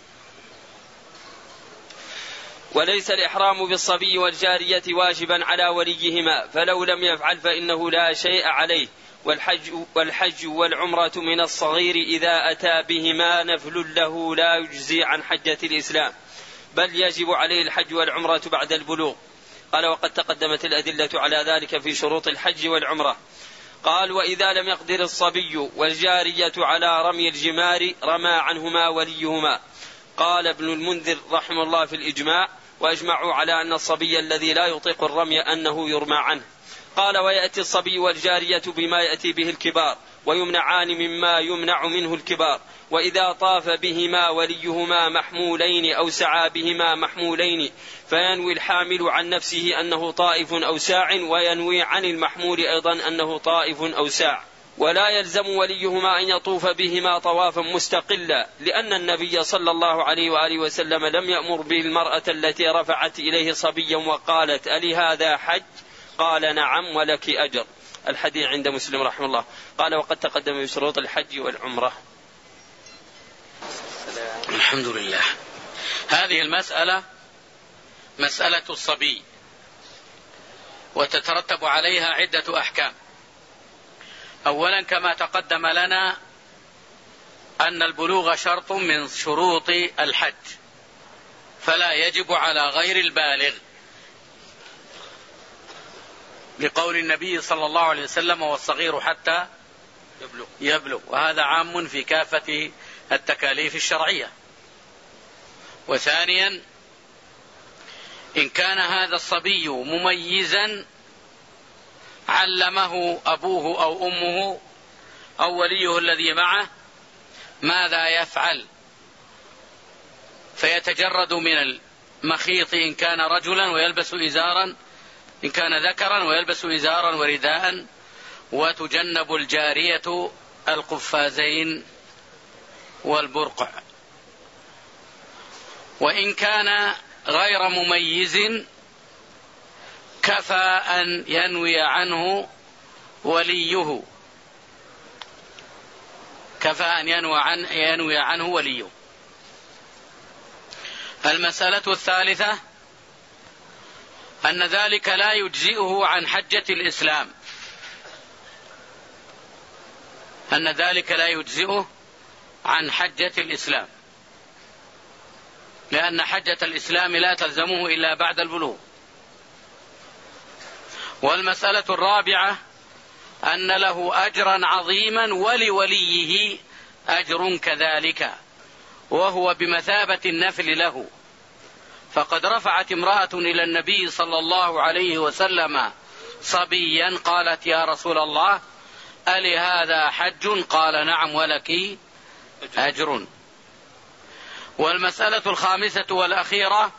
Speaker 2: وليس الإحرام بالصبي والجارية واجبا على وليهما، فلو لم يفعل فإنه لا شيء عليه. والحج, والحج والعمرة من الصغير إذا أتى بهما نفل له لا يجزي عن حجة الإسلام، بل يجب عليه الحج والعمرة بعد البلوغ. قال وقد تقدمت الأدلة على ذلك في شروط الحج والعمرة. قال وإذا لم يقدر الصبي والجارية على رمي الجمار رمى عنهما وليهما. قال ابن المنذر رحمه الله في الإجماع، وأجمعوا على أن الصبي الذي لا يطيق الرمي أنه يرمى عنه. قال ويأتي الصبي والجارية بما يأتي به الكبار، ويمنعان مما يمنع منه الكبار. وإذا طاف بهما وليهما محمولين أو سعى بهما محمولين فينوي الحامل عن نفسه أنه طائف أو ساع، وينوي عن المحمول أيضا أنه طائف أو ساع. ولا يلزم وليهما أن يطوف بهما طوافا مستقلا، لأن النبي صلى الله عليه وآله وسلم لم يأمر به المرأة التي رفعت إليه صبيا وقالت ألي هذا حج؟ قال نعم ولك أجر. الحديث عند مسلم رحمه الله. قال وقد تقدم بشروط الحج والعمرة.
Speaker 1: الحمد لله. هذه المسألة مسألة الصبي، وتترتب عليها عدة أحكام. أولا كما تقدم لنا أن البلوغ شرط من شروط الحج، فلا يجب على غير البالغ، لقول النبي صلى الله عليه وسلم والصغير حتى يبلغ, يبلغ وهذا عام في كافة التكاليف الشرعية. وثانيا إن كان هذا الصبي مميزا علمه أبوه أو أمه أو وليه الذي معه ماذا يفعل، فيتجرد من المخيط إن كان رجلا ويلبس إزارا، إن كان ذكرا ويلبس إزارا ورداء، وتجنب الجارية القفازين والبرقع. وإن كان غير مميز كفى أن ينوي عنه وليه، كفى أن ينوي, عن ينوي عنه وليه. المسألة الثالثة أن ذلك لا يجزئه عن حجة الإسلام، أن ذلك لا يجزئه عن حجة الإسلام، لأن حجة الإسلام لا تلزمه إلا بعد البلوغ. والمسألة الرابعة أن له أجرا عظيما ولوليه أجر كذلك، وهو بمثابة النفل له. فقد رفعت امرأة إلى النبي صلى الله عليه وسلم صبيا، قالت يا رسول الله ألي هذا حج؟ قال نعم ولك أجر. والمسألة الخامسة والأخيرة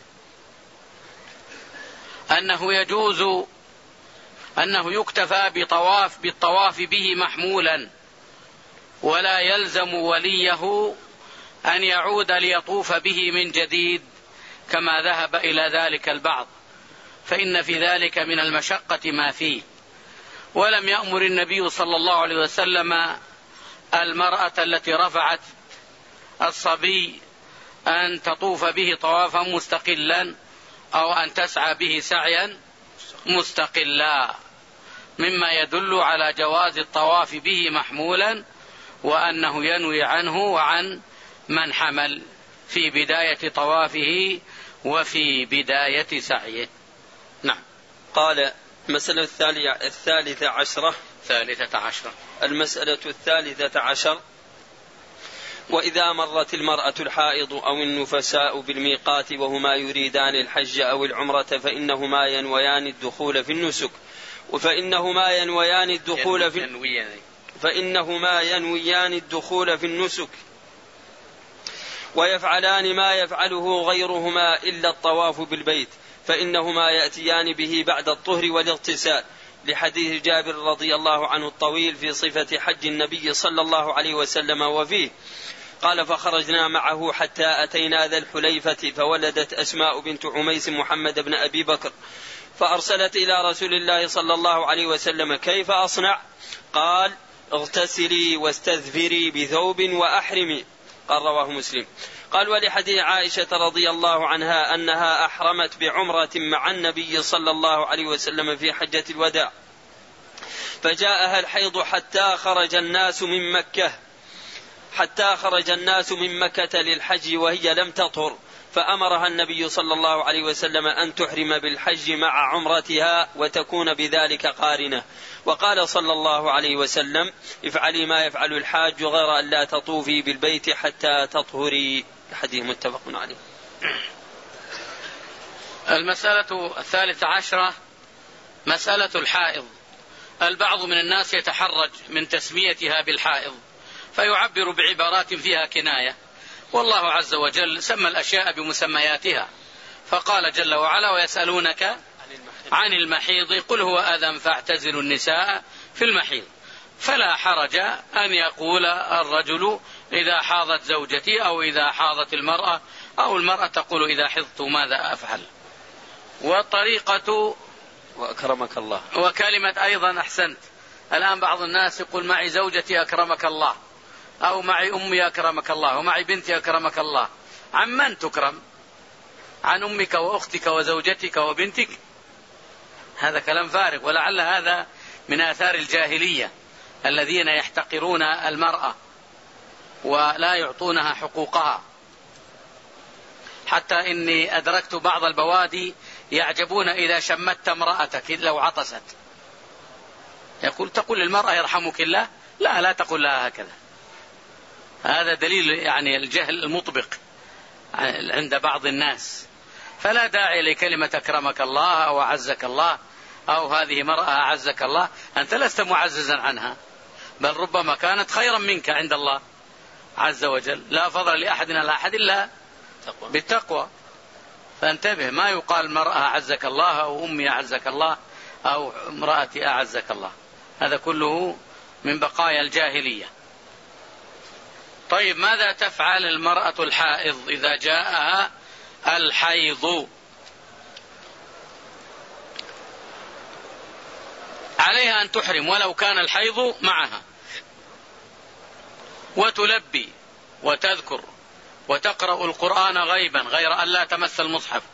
Speaker 1: أنه يجوز أنه يكتفى بطواف بالطواف به محمولا، ولا يلزم وليه أن يعود ليطوف به من جديد كما ذهب إلى ذلك البعض، فإن في ذلك من المشقة ما فيه. ولم يأمر النبي صلى الله عليه وسلم المرأة التي رفعت الصبي أن تطوف به طوافا مستقلا أو أن تسعى به سعيا مستقلا، مما يدل على جواز الطواف به محمولا، وأنه ينوي عنه وعن من حمل في بداية طوافه وفي بداية سعيه. نعم.
Speaker 2: قال المسألة الثالثة عشرة
Speaker 1: ثالثة عشرة
Speaker 2: المسألة الثالثة عشر وإذا مرت المرأة الحائض أو النفساء بالميقات وهما يريدان الحج أو العمرة فإنهما ينويان الدخول في النسك وفإنهما ينويان الدخول في فإنهما ينويان الدخول في النسك ويفعلان ما يفعله غيرهما إلا الطواف بالبيت، فإنهما يأتيان به بعد الطهر والاغتسال، لحديث جابر رضي الله عنه الطويل في صفة حج النبي صلى الله عليه وسلم. وفيه قال فخرجنا معه حتى أتينا ذا الحليفة فولدت أسماء بنت عميس محمد بن أبي بكر، فأرسلت إلى رسول الله صلى الله عليه وسلم كيف أصنع؟ قال اغتسلي واستذفري بثوب وأحرمي. قال رواه مسلم. قال ولحديث عائشة رضي الله عنها أنها أحرمت بعمرة مع النبي صلى الله عليه وسلم في حجة الوداع، فجاءها الحيض حتى خرج الناس من مكة حتى خرج الناس من مكة للحج وهي لم تطهر، فأمرها النبي صلى الله عليه وسلم أن تحرم بالحج مع عمرتها وتكون بذلك قارنة. وقال صلى الله عليه وسلم افعلي ما يفعل الحاج غير أن لا تطوفي بالبيت حتى تطهري. حديث متفق عليه.
Speaker 1: المسألة الثالثة عشرة مسألة الحائض. البعض من الناس يتحرج من تسميتها بالحائض فيعبر بعبارات فيها كناية، والله عز وجل سمى الأشياء بمسمياتها، فقال جل وعلا ويسألونك عن المحيض قل هو أذى فاعتزلوا النساء في المحيض. فلا حرج أن يقول الرجل إذا حاضت زوجتي أو إذا حاضت المرأة، أو المرأة تقول إذا حضت ماذا أفعل. والطريقة
Speaker 2: وأكرمك الله
Speaker 1: وكلمة أيضا أحسنت. الآن بعض الناس يقول معي زوجتي أكرمك الله، أو معي أمي أكرمك الله، ومعي بنتي أكرمك الله. عمن تكرم؟ عن أمك وأختك وزوجتك وبنتك؟ هذا كلام فارغ. ولعل هذا من آثار الجاهلية الذين يحتقرون المرأة ولا يعطونها حقوقها. حتى إني أدركت بعض البوادي يعجبون إذا شمت امرأتك لو عطست، يقول تقول للمرأة يرحمك الله؟ لا لا تقول لها هكذا. هذا دليل يعني الجهل المطبق عند بعض الناس. فلا داعي لكلمة أكرمك الله أو أعزك الله أو هذه مرأة أعزك الله. أنت لست معززا عنها، بل ربما كانت خيرا منك عند الله عز وجل. لا فضل لأحد على أحد إلا بالتقوى. فانتبه، ما يقال مرأة أعزك الله أو أمي أعزك الله أو امرأتي أعزك الله، هذا كله من بقايا الجاهلية. طيب، ماذا تفعل المرأة الحائض إذا جاءها الحيض؟ عليها أن تحرم ولو كان الحيض معها، وتلبي وتذكر وتقرأ القرآن غيبا غير أن لا تمس المصحف،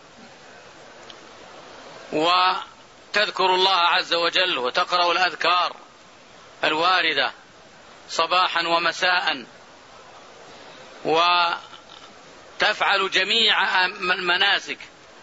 Speaker 1: وتذكر الله عز وجل وتقرأ الأذكار الواردة صباحا ومساء، وتفعل جميع المناسك،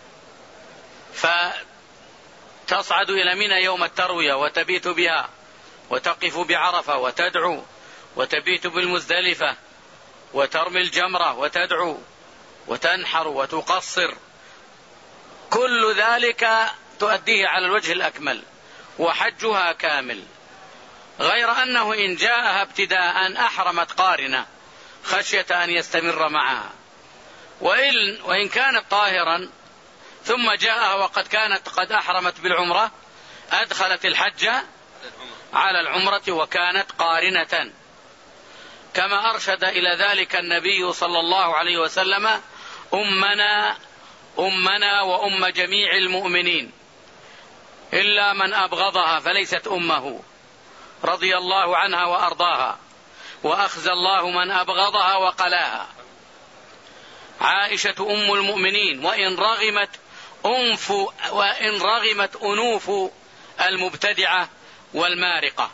Speaker 1: فتصعد إلى منى يوم التروية وتبيت بها، وتقف بعرفة وتدعو، وتبيت بالمزدلفة وترمي الجمرة وتدعو وتنحر وتقصر. كل ذلك تؤديه على الوجه الأكمل وحجها كامل، غير أنه إن جاءها ابتداء أحرمت قارنة خشية أن يستمر معها، وإن, وإن كانت طاهرا ثم جاءها وقد كانت قد أحرمت بالعمرة أدخلت الحج على العمرة وكانت قارنة، كما أرشد إلى ذلك النبي صلى الله عليه وسلم أمنا أمنا وأم جميع المؤمنين إلا من أبغضها فليست أمه، رضي الله عنها وأرضاها، وأخزى الله من أبغضها وقلاها. عائشة أم المؤمنين، وإن رغمت أنف وإن رغمت أنوف المبتدعة والمارقة.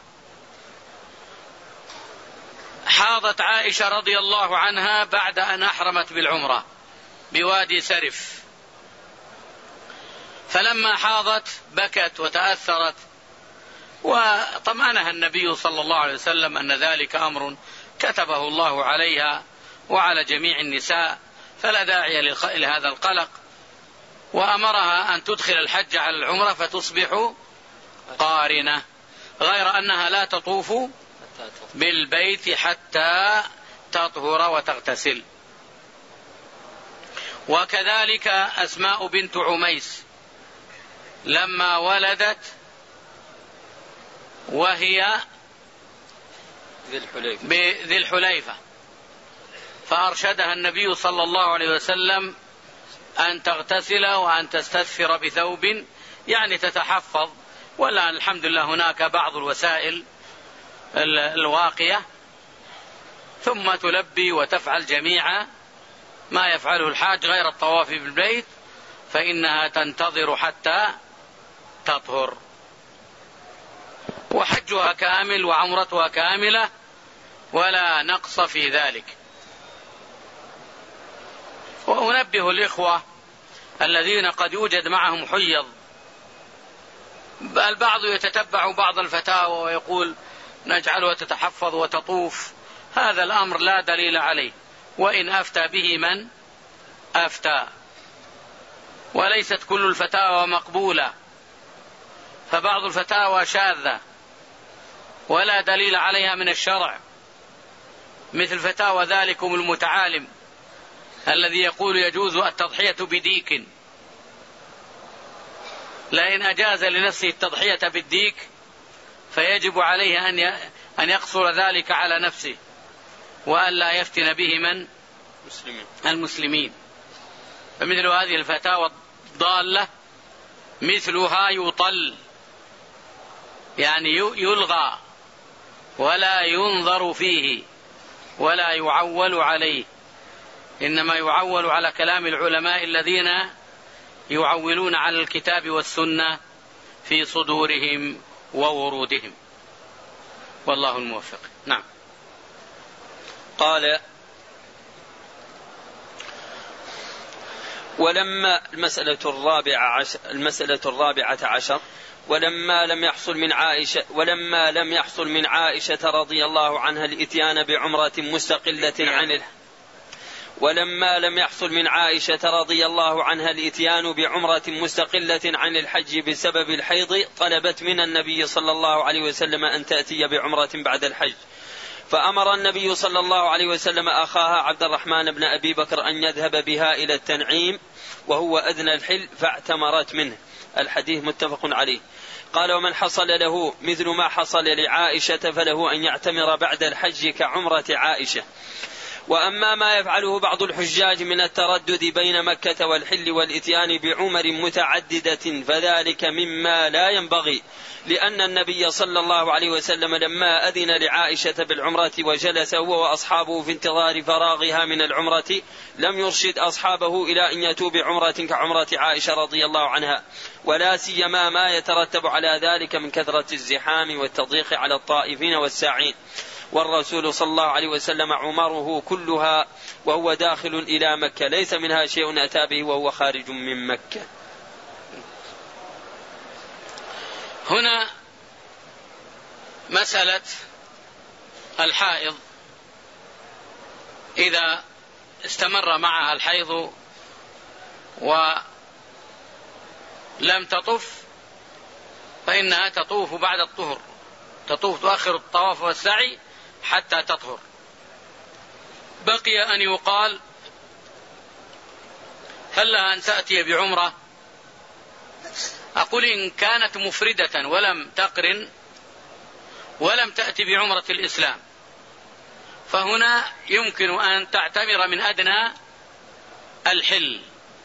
Speaker 1: حاضت عائشة رضي الله عنها بعد أن أحرمت بالعمرة بوادي سرف، فلما حاضت بكت وتأثرت، وطمأنها النبي صلى الله عليه وسلم أن ذلك أمر كتبه الله عليها وعلى جميع النساء، فلا داعي لهذا القلق، وأمرها أن تدخل الحج على العمرة فتصبح قارنة، غير أنها لا تطوف بالبيت حتى تطهر وتغتسل. وكذلك أسماء بنت عميس لما ولدت وهي بذي الحليفة، فأرشدها النبي صلى الله عليه وسلم أن تغتسل وأن تستثفر بثوب، يعني تتحفظ، ولا الحمد لله هناك بعض الوسائل الواقية، ثم تلبي وتفعل جميع ما يفعله الحاج غير الطواف بالبيت، فإنها تنتظر حتى تطهر، وحجها كامل وعمرتها كاملة ولا نقص في ذلك. وأنبه الإخوة الذين قد يوجد معهم حيض، البعض يتتبع بعض الفتاوى ويقول نجعلها تتحفظ وتطوف، هذا الأمر لا دليل عليه، وإن أفتى به من أفتى، وليست كل الفتاوى مقبولة، فبعض الفتاوى شاذة ولا دليل عليها من الشرع، مثل فتاوى ذلكم المتعالم الذي يقول يجوز التضحية بديك، لئن أجاز لنفسه التضحية بالديك فيجب عليه أن يقصر ذلك على نفسه وأن لا يفتن به من المسلمين. فمثل هذه الفتاوى الضالة مثلها يطل، يعني يلغى ولا ينظر فيه ولا يعول عليه، إنما يعول على كلام العلماء الذين يعولون على الكتاب والسنة في صدورهم وورودهم، والله الموفق. نعم.
Speaker 2: قال: ولما المسألة الرابعة عشر المسألة الرابعة عشر ولما لم يحصل من عائشة ولما لم يحصل من عائشة رضي الله عنها الإتيان بعمرة مستقلة عن الحج ولما لم يحصل من عائشة رضي الله عنها الإتيان بعمرة مستقلة عن الحج بسبب الحيض، طلبت من النبي صلى الله عليه وسلم أن تأتي بعمرة بعد الحج، فأمر النبي صلى الله عليه وسلم أخاها عبد الرحمن بن أبي بكر أن يذهب بها إلى التنعيم وهو أدنى الحل، فاعتمرت منه. الحديث متفق عليه. قال: ومن حصل له مثل ما حصل لعائشة فله أن يعتمر بعد الحج كعمرة عائشة. وأما ما يفعله بعض الحجاج من التردد بين مكة والحل والإتيان بعمر متعددة فذلك مما لا ينبغي، لأن النبي صلى الله عليه وسلم لما أذن لعائشة بالعمرة وجلس هو وأصحابه في انتظار فراغها من العمرة لم يرشد أصحابه إلى أن يأتوا بعمرة كعمرة عائشة رضي الله عنها، ولا سيما ما يترتب على ذلك من كثرة الزحام والتضييق على الطائفين والساعين، والرسول صلى الله عليه وسلم عمره كلها وهو داخل إلى مكة ليس منها شيء أتى به وهو خارج من مكة.
Speaker 1: هنا مسألة الحائض إذا استمر معها الحيض ولم تطف فإنها تطوف بعد الطهر، تطوف تؤخر الطواف والسعي حتى تطهر. بقي أن يقال: هل لها أن تأتي بعمرة؟ أقول إن كانت مفردة ولم تقرن ولم تأتي بعمرة الإسلام فهنا يمكن أن تعتمر من أدنى الحل،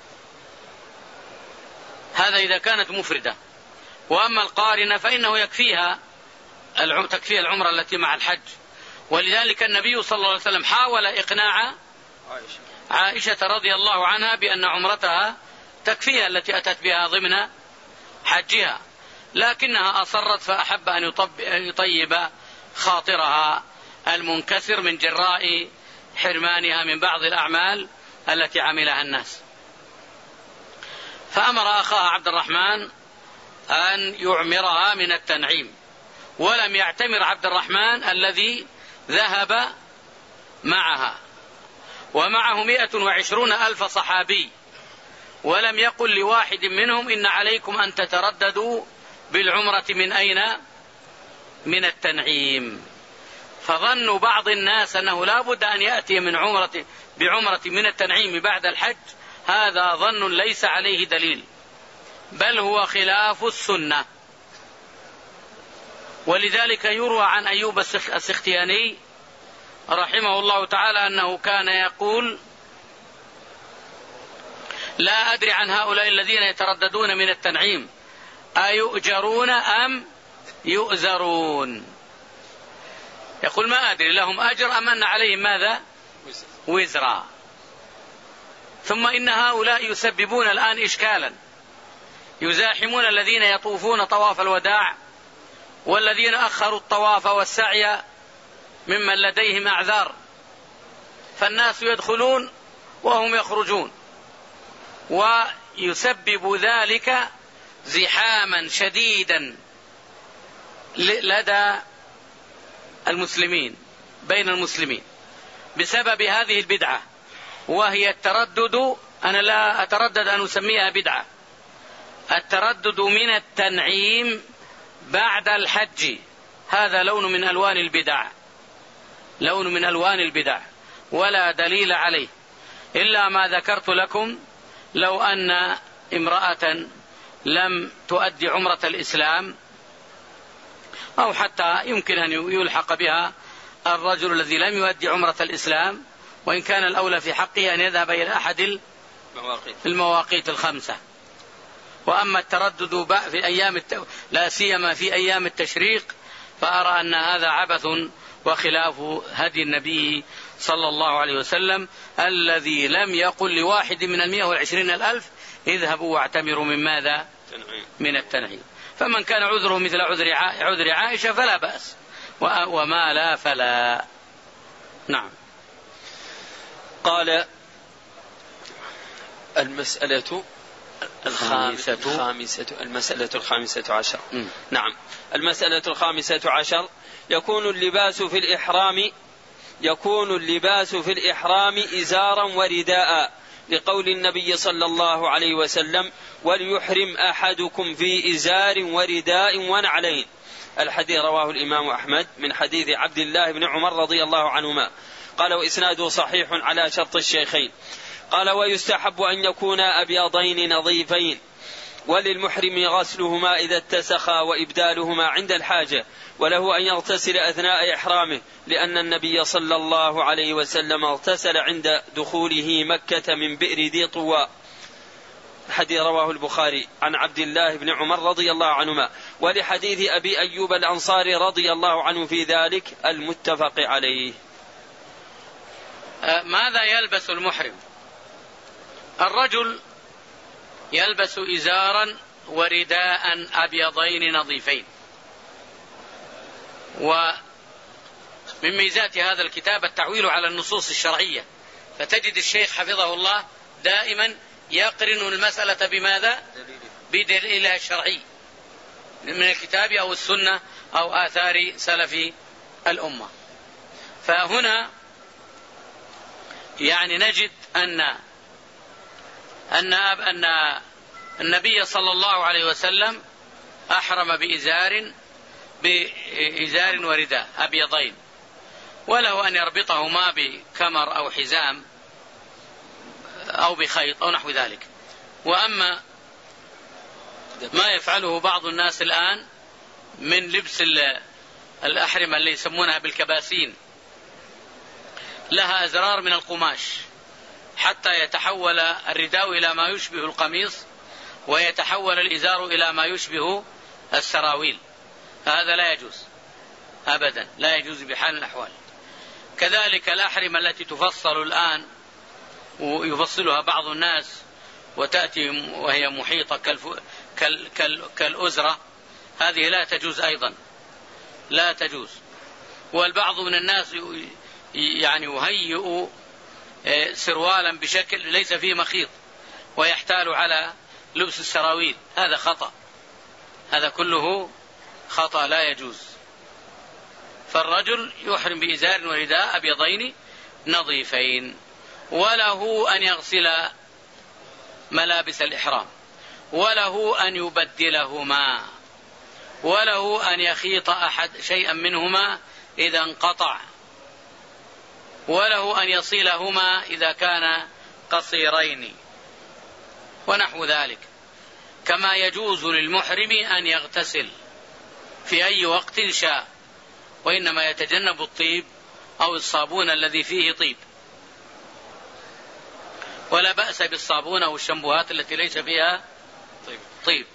Speaker 1: هذا إذا كانت مفردة. وأما القارنة فإنه يكفيها تكفيها العمرة التي مع الحج، ولذلك النبي صلى الله عليه وسلم حاول إقناع عائشة رضي الله عنها بأن عمرتها تكفيها التي أتت بها ضمن حجها، لكنها أصرت فأحب أن يطيب خاطرها المنكسر من جراء حرمانها من بعض الأعمال التي عملها الناس، فأمر أخاها عبد الرحمن أن يعمرها من التنعيم، ولم يعتمر عبد الرحمن الذي ذهب معها، ومعه مئة وعشرون ألف صحابي، ولم يقل لواحد منهم إن عليكم أن تترددوا بالعمرة من أين؟ من التنعيم. فظنوا بعض الناس أنه لا بد أن يأتي من عمرة بعمرة من التنعيم بعد الحج، هذا ظن ليس عليه دليل، بل هو خلاف السنة. ولذلك يروى عن أيوب السختياني رحمه الله تعالى أنه كان يقول: لا أدري عن هؤلاء الذين يترددون من التنعيم أيؤجرون أم يؤزرون؟ يقول ما أدري لهم أجر أم أن عليهم ماذا؟ وزرا. ثم إن هؤلاء يسببون الآن إشكالا، يزاحمون الذين يطوفون طواف الوداع والذين أخروا الطواف والسعي ممن لديهم أعذار، فالناس يدخلون وهم يخرجون، ويسبب ذلك زحاما شديدا لدى المسلمين بين المسلمين بسبب هذه البدعة، وهي التردد. أنا لا أتردد أن أسميها بدعة، التردد من التنعيم بعد الحج، هذا لون من ألوان البدع، لون من ألوان البدع، ولا دليل عليه إلا ما ذكرت لكم. لو أن امرأة لم تؤدي عمرة الإسلام، أو حتى يمكن أن يلحق بها الرجل الذي لم يؤدي عمرة الإسلام، وإن كان الأولى في حقه أن يذهب إلى أحد المواقيت الخمسة. وأما التردد في أيام الت... لا سيما في أيام التشريق، فأرى أن هذا عبث وخلاف هدي النبي صلى الله عليه وسلم، الذي لم يقل لواحد من المئة والعشرين الألف اذهبوا واعتمروا من ماذا؟ من التنعيم. فمن كان عذره مثل عذر عذر عائشة فلا بأس، وما لا فلا. نعم.
Speaker 2: قال المسألة
Speaker 1: الخامسة
Speaker 2: الخامسة المسألة الخامسة عشر. م. نعم. المسألة الخامسة عشر: يكون اللباس في الإحرام يكون اللباس في الإحرام إزارا ورداء، لقول النبي صلى الله عليه وسلم: وليحرم أحدكم في إزار ورداء ونعلين. الحديث رواه الإمام أحمد من حديث عبد الله بن عمر رضي الله عنهما. قال: وإسناده صحيح على شرط الشيخين. قال: ويستحب أن يكونا أبيضين نظيفين، وللمحرم غسلهما إذا اتسخا وإبدالهما عند الحاجة، وله أن يغتسل أثناء إحرامه، لأن النبي صلى الله عليه وسلم اغتسل عند دخوله مكة من بئر ذي طوى. الحديث رواه البخاري عن عبد الله بن عمر رضي الله عنهما، ولحديث أبي أيوب الأنصاري رضي الله عنه في ذلك المتفق عليه.
Speaker 1: ماذا يلبس المحرم؟ الرجل يلبس إزارا ورداء أبيضين نظيفين. ومن ميزات هذا الكتاب التعويل على النصوص الشرعية، فتجد الشيخ حفظه الله دائما يقرن المسألة بماذا؟ بدليلها الشرعي من الكتاب أو السنة أو آثار سلف الأمة. فهنا يعني نجد أن أن أن النبي صلى الله عليه وسلم أحرم بإزار بإزار ورداء أبيضين، وله أن يربطهما بكمر أو حزام أو بخيط أو نحو ذلك. وأما ما يفعله بعض الناس الآن من لبس الأحرمة اللي يسمونها بالكباسين، لها أزرار من القماش حتى يتحول الرداء إلى ما يشبه القميص، ويتحول الإزار إلى ما يشبه السراويل. هذا لا يجوز أبدا، لا يجوز بحال من الأحوال. كذلك الأحرمة التي تفصل الآن ويفصلها بعض الناس وتأتي وهي محيطة كالف... كال... كال... كالأزرة، هذه لا تجوز أيضا، لا تجوز. والبعض من الناس يعني يهيئ سروالا بشكل ليس فيه مخيط ويحتال على لبس السراويل، هذا خطأ، هذا كله خطأ لا يجوز. فالرجل يحرم بإزار ورداء أبيضين نظيفين، وله أن يغسل ملابس الإحرام، وله أن يبدلهما، وله أن يخيط أحد شيئا منهما إذا انقطع، وله أن يصيلهما إذا كان قصيرين ونحو ذلك. كما يجوز للمحرم أن يغتسل في أي وقت شاء، وإنما يتجنب الطيب أو الصابون الذي فيه طيب، ولا بأس بالصابون أو الشامبوهات التي ليس فيها طيب, طيب.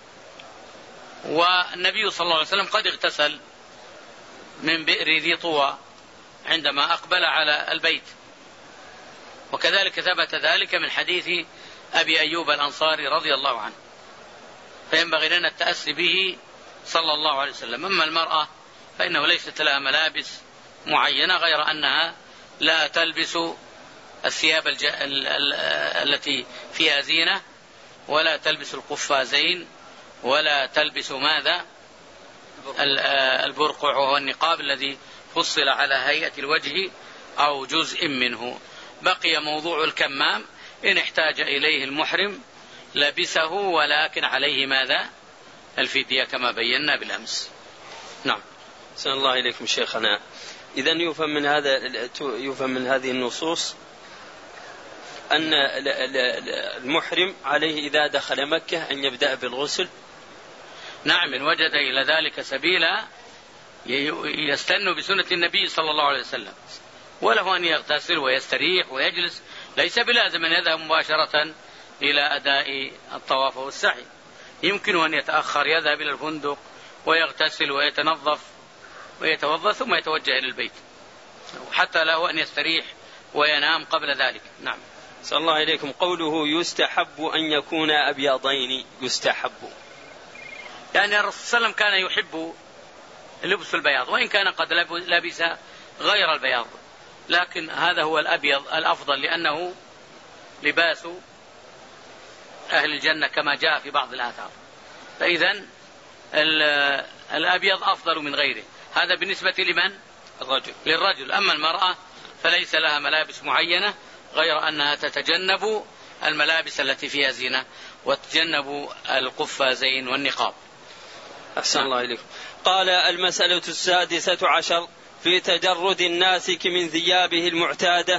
Speaker 1: والنبي صلى الله عليه وسلم قد اغتسل من بئر ذي طوى عندما أقبل على البيت، وكذلك ثبت ذلك من حديث أبي أيوب الأنصاري رضي الله عنه، فينبغي لنا التأسي به صلى الله عليه وسلم. أما المرأة فإنه ليست لها ملابس معينة غير أنها لا تلبس الثياب الج... ال... ال... التي فيها زينة، ولا تلبس القفازين، ولا تلبس ماذا؟ البرقع وهو النقاب الذي فصل على هيئة الوجه أو جزء منه. بقي موضوع الكمام، إن احتاج إليه المحرم لبسه، ولكن عليه ماذا؟ الفدية كما بينا بالأمس. نعم.
Speaker 2: أحسن الله إليكم شيخنا. إذن يفهم من هذا يفهم من هذه النصوص أن المحرم عليه إذا دخل مكة أن يبدأ بالغسل.
Speaker 1: نعم، إن وجد إلى ذلك سبيلا يستن بسنة النبي صلى الله عليه وسلم، وله أن يغتسل ويستريح ويجلس، ليس بلازم أن يذهب مباشرة إلى أداء الطواف والسعي، يمكن أن يتأخر، يذهب إلى الفندق ويغتسل ويتنظف ويتوضأ ثم يتوجه إلى البيت، حتى له أن يستريح وينام قبل ذلك. نعم.
Speaker 2: صلى الله عليكم. قوله يستحب أن يكون أبيضين، يستحب
Speaker 1: يعني الرسول صلى الله عليه وسلم كان يحب لبس البياض وإن كان قد لبس غير البياض، لكن هذا هو الأبيض الأفضل لأنه لباس أهل الجنة كما جاء في بعض الآثار. فإذن الأبيض أفضل من غيره. هذا بالنسبة لمن؟
Speaker 2: الرجل.
Speaker 1: للرجل. أما المرأة فليس لها ملابس معينة غير أنها تتجنب الملابس التي فيها زينة وتتجنب القفازين والنقاب.
Speaker 2: أحسن الله إليكم. قال: المسألة السادسة عشر في تجرد الناسك من ثيابه المعتادة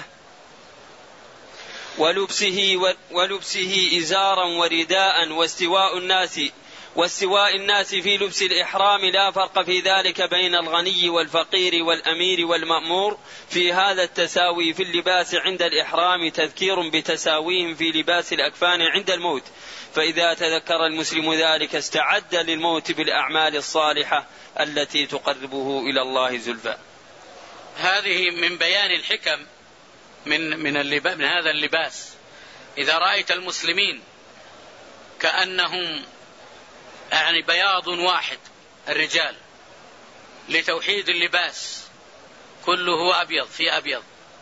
Speaker 2: ولبسه ولبسه إزارا ورداء واستواء الناس واستواء الناس في لبس الإحرام، لا فرق في ذلك بين الغني والفقير والأمير والمأمور في هذا التساوي في اللباس عند الإحرام تذكير بتساويهم في لباس الأكفان عند الموت، فإذا تذكر المسلم ذلك استعد للموت بالأعمال الصالحة التي تقربه إلى الله زلفى.
Speaker 1: هذه من بيان الحكم من من, اللباس من هذا اللباس. إذا رأيت المسلمين كأنهم يعني بياض واحد الرجال لتوحيد اللباس كله أبيض في أبيض،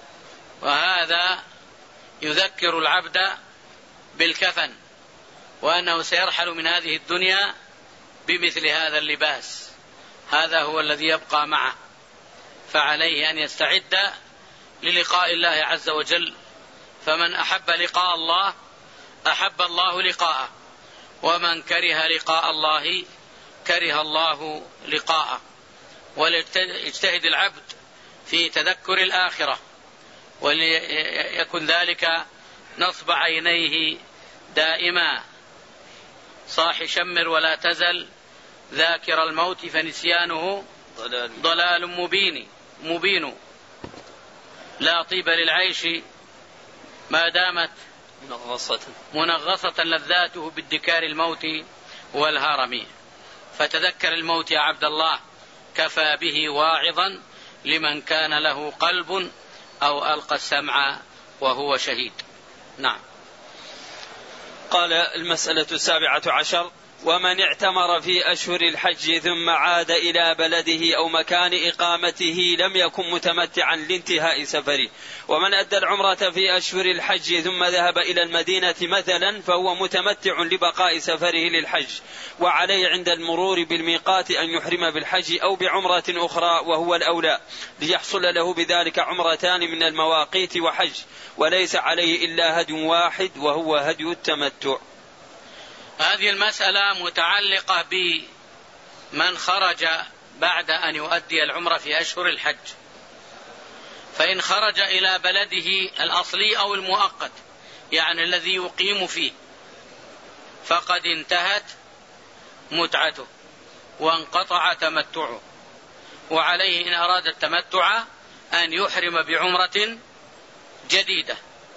Speaker 1: وهذا يذكر العبد بالكفن وأنه سيرحل من هذه الدنيا بمثل هذا اللباس. هذا هو الذي يبقى معه، فعليه أن يستعد للقاء الله عز وجل. فمن أحب لقاء الله أحب الله لقاءه، ومن كره لقاء الله كره الله لقاءه. وليجتهد العبد في تذكر الآخرة، وليكن ذلك نصب عينيه دائما. صاح شمر ولا تزل ذاكر الموت فنسيانه ضلال, ضلال مبين مبين لا طيب للعيش ما دامت
Speaker 2: منغصة,
Speaker 1: منغصة لذاته بادكار الموت والهرم. فتذكر الموت يا عبد الله، كفى به واعظا لمن كان له قلب أو ألقى السمع وهو شهيد. نعم.
Speaker 2: قال: المسألة السابعة عشر ومن اعتمر في أشهر الحج ثم عاد إلى بلده أو مكان إقامته لم يكن متمتعا لانتهاء سفره. ومن أدى العمرة في أشهر الحج ثم ذهب إلى المدينة مثلا فهو متمتع لبقاء سفره للحج، وعليه عند المرور بالميقات أن يحرم بالحج أو بعمرة أخرى وهو الأولى، ليحصل له بذلك عمرتان من المواقيت وحج، وليس عليه إلا هدي واحد وهو هدي التمتع.
Speaker 1: هذه المسألة متعلقة بمن خرج بعد أن يؤدي العمرة في أشهر الحج، فإن خرج إلى بلده الأصلي أو المؤقت يعني الذي يقيم فيه فقد انتهت متعته وانقطع تمتعه، وعليه إن أراد التمتع أن يحرم بعمرة جديدة.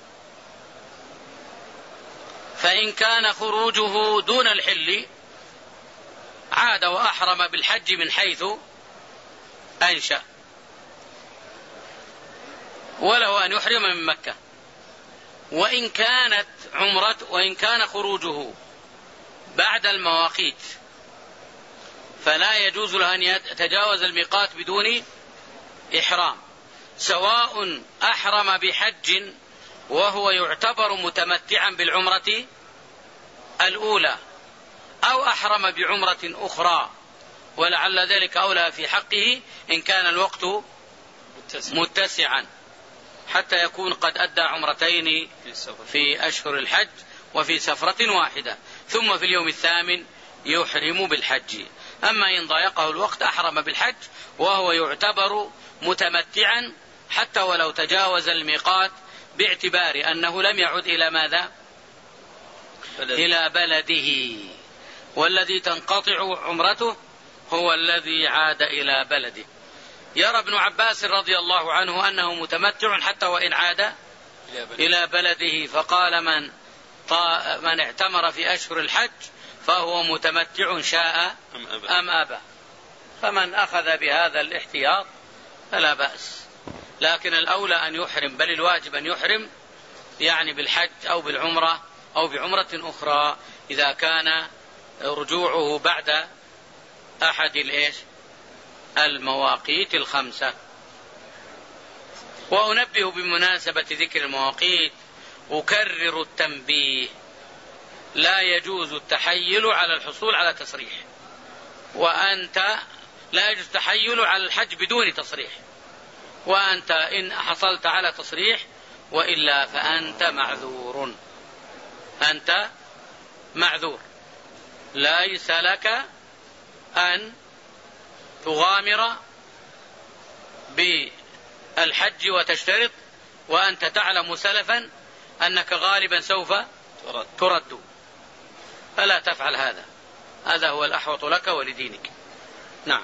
Speaker 1: فإن كان خروجه دون الحل عاد وأحرم بالحج من حيث أنشأ، وله أن يحرم من مكة. وإن كانت عمرة وإن كان خروجه بعد المواقيت فلا يجوز له أن يتجاوز الميقات بدون إحرام، سواء أحرم بحج وهو يعتبر متمتعا بالعمرة الأولى أو أحرم بعمرة أخرى، ولعل ذلك أولى في حقه إن كان الوقت متسعا حتى يكون قد أدى عمرتين في أشهر الحج وفي سفرة واحدة، ثم في اليوم الثامن يحرم بالحج. أما إن ضايقه الوقت أحرم بالحج وهو يعتبر متمتعا حتى ولو تجاوز الميقات، باعتبار أنه لم يعد إلى ماذا؟ بلد. إلى بلده، والذي تنقطع عمرته هو الذي عاد إلى بلده. يرى ابن عباس رضي الله عنه أنه متمتع حتى وإن عاد إلى بلده، فقال من, من اعتمر في أشهر الحج فهو متمتع شاء أم أبى. فمن أخذ بهذا الاحتياط فلا بأس، لكن الأولى أن يحرم، بل الواجب أن يحرم يعني بالحج أو بالعمرة أو بعمرة أخرى إذا كان رجوعه بعد أحد الإيش المواقيت الخمسة. وأنبه بمناسبة ذكر المواقيت أكرر التنبيه: لا يجوز التحيل على الحصول على تصريح، وأنت لا يجوز التحيل على الحج بدون تصريح، وأنت إن حصلت على تصريح وإلا فأنت معذور، أنت معذور، ليس لك أن تغامر بالحج وتشترط وأنت تعلم سلفا أنك غالبا سوف ترد، فلا تفعل هذا، هذا هو الأحوط لك ولدينك. نعم.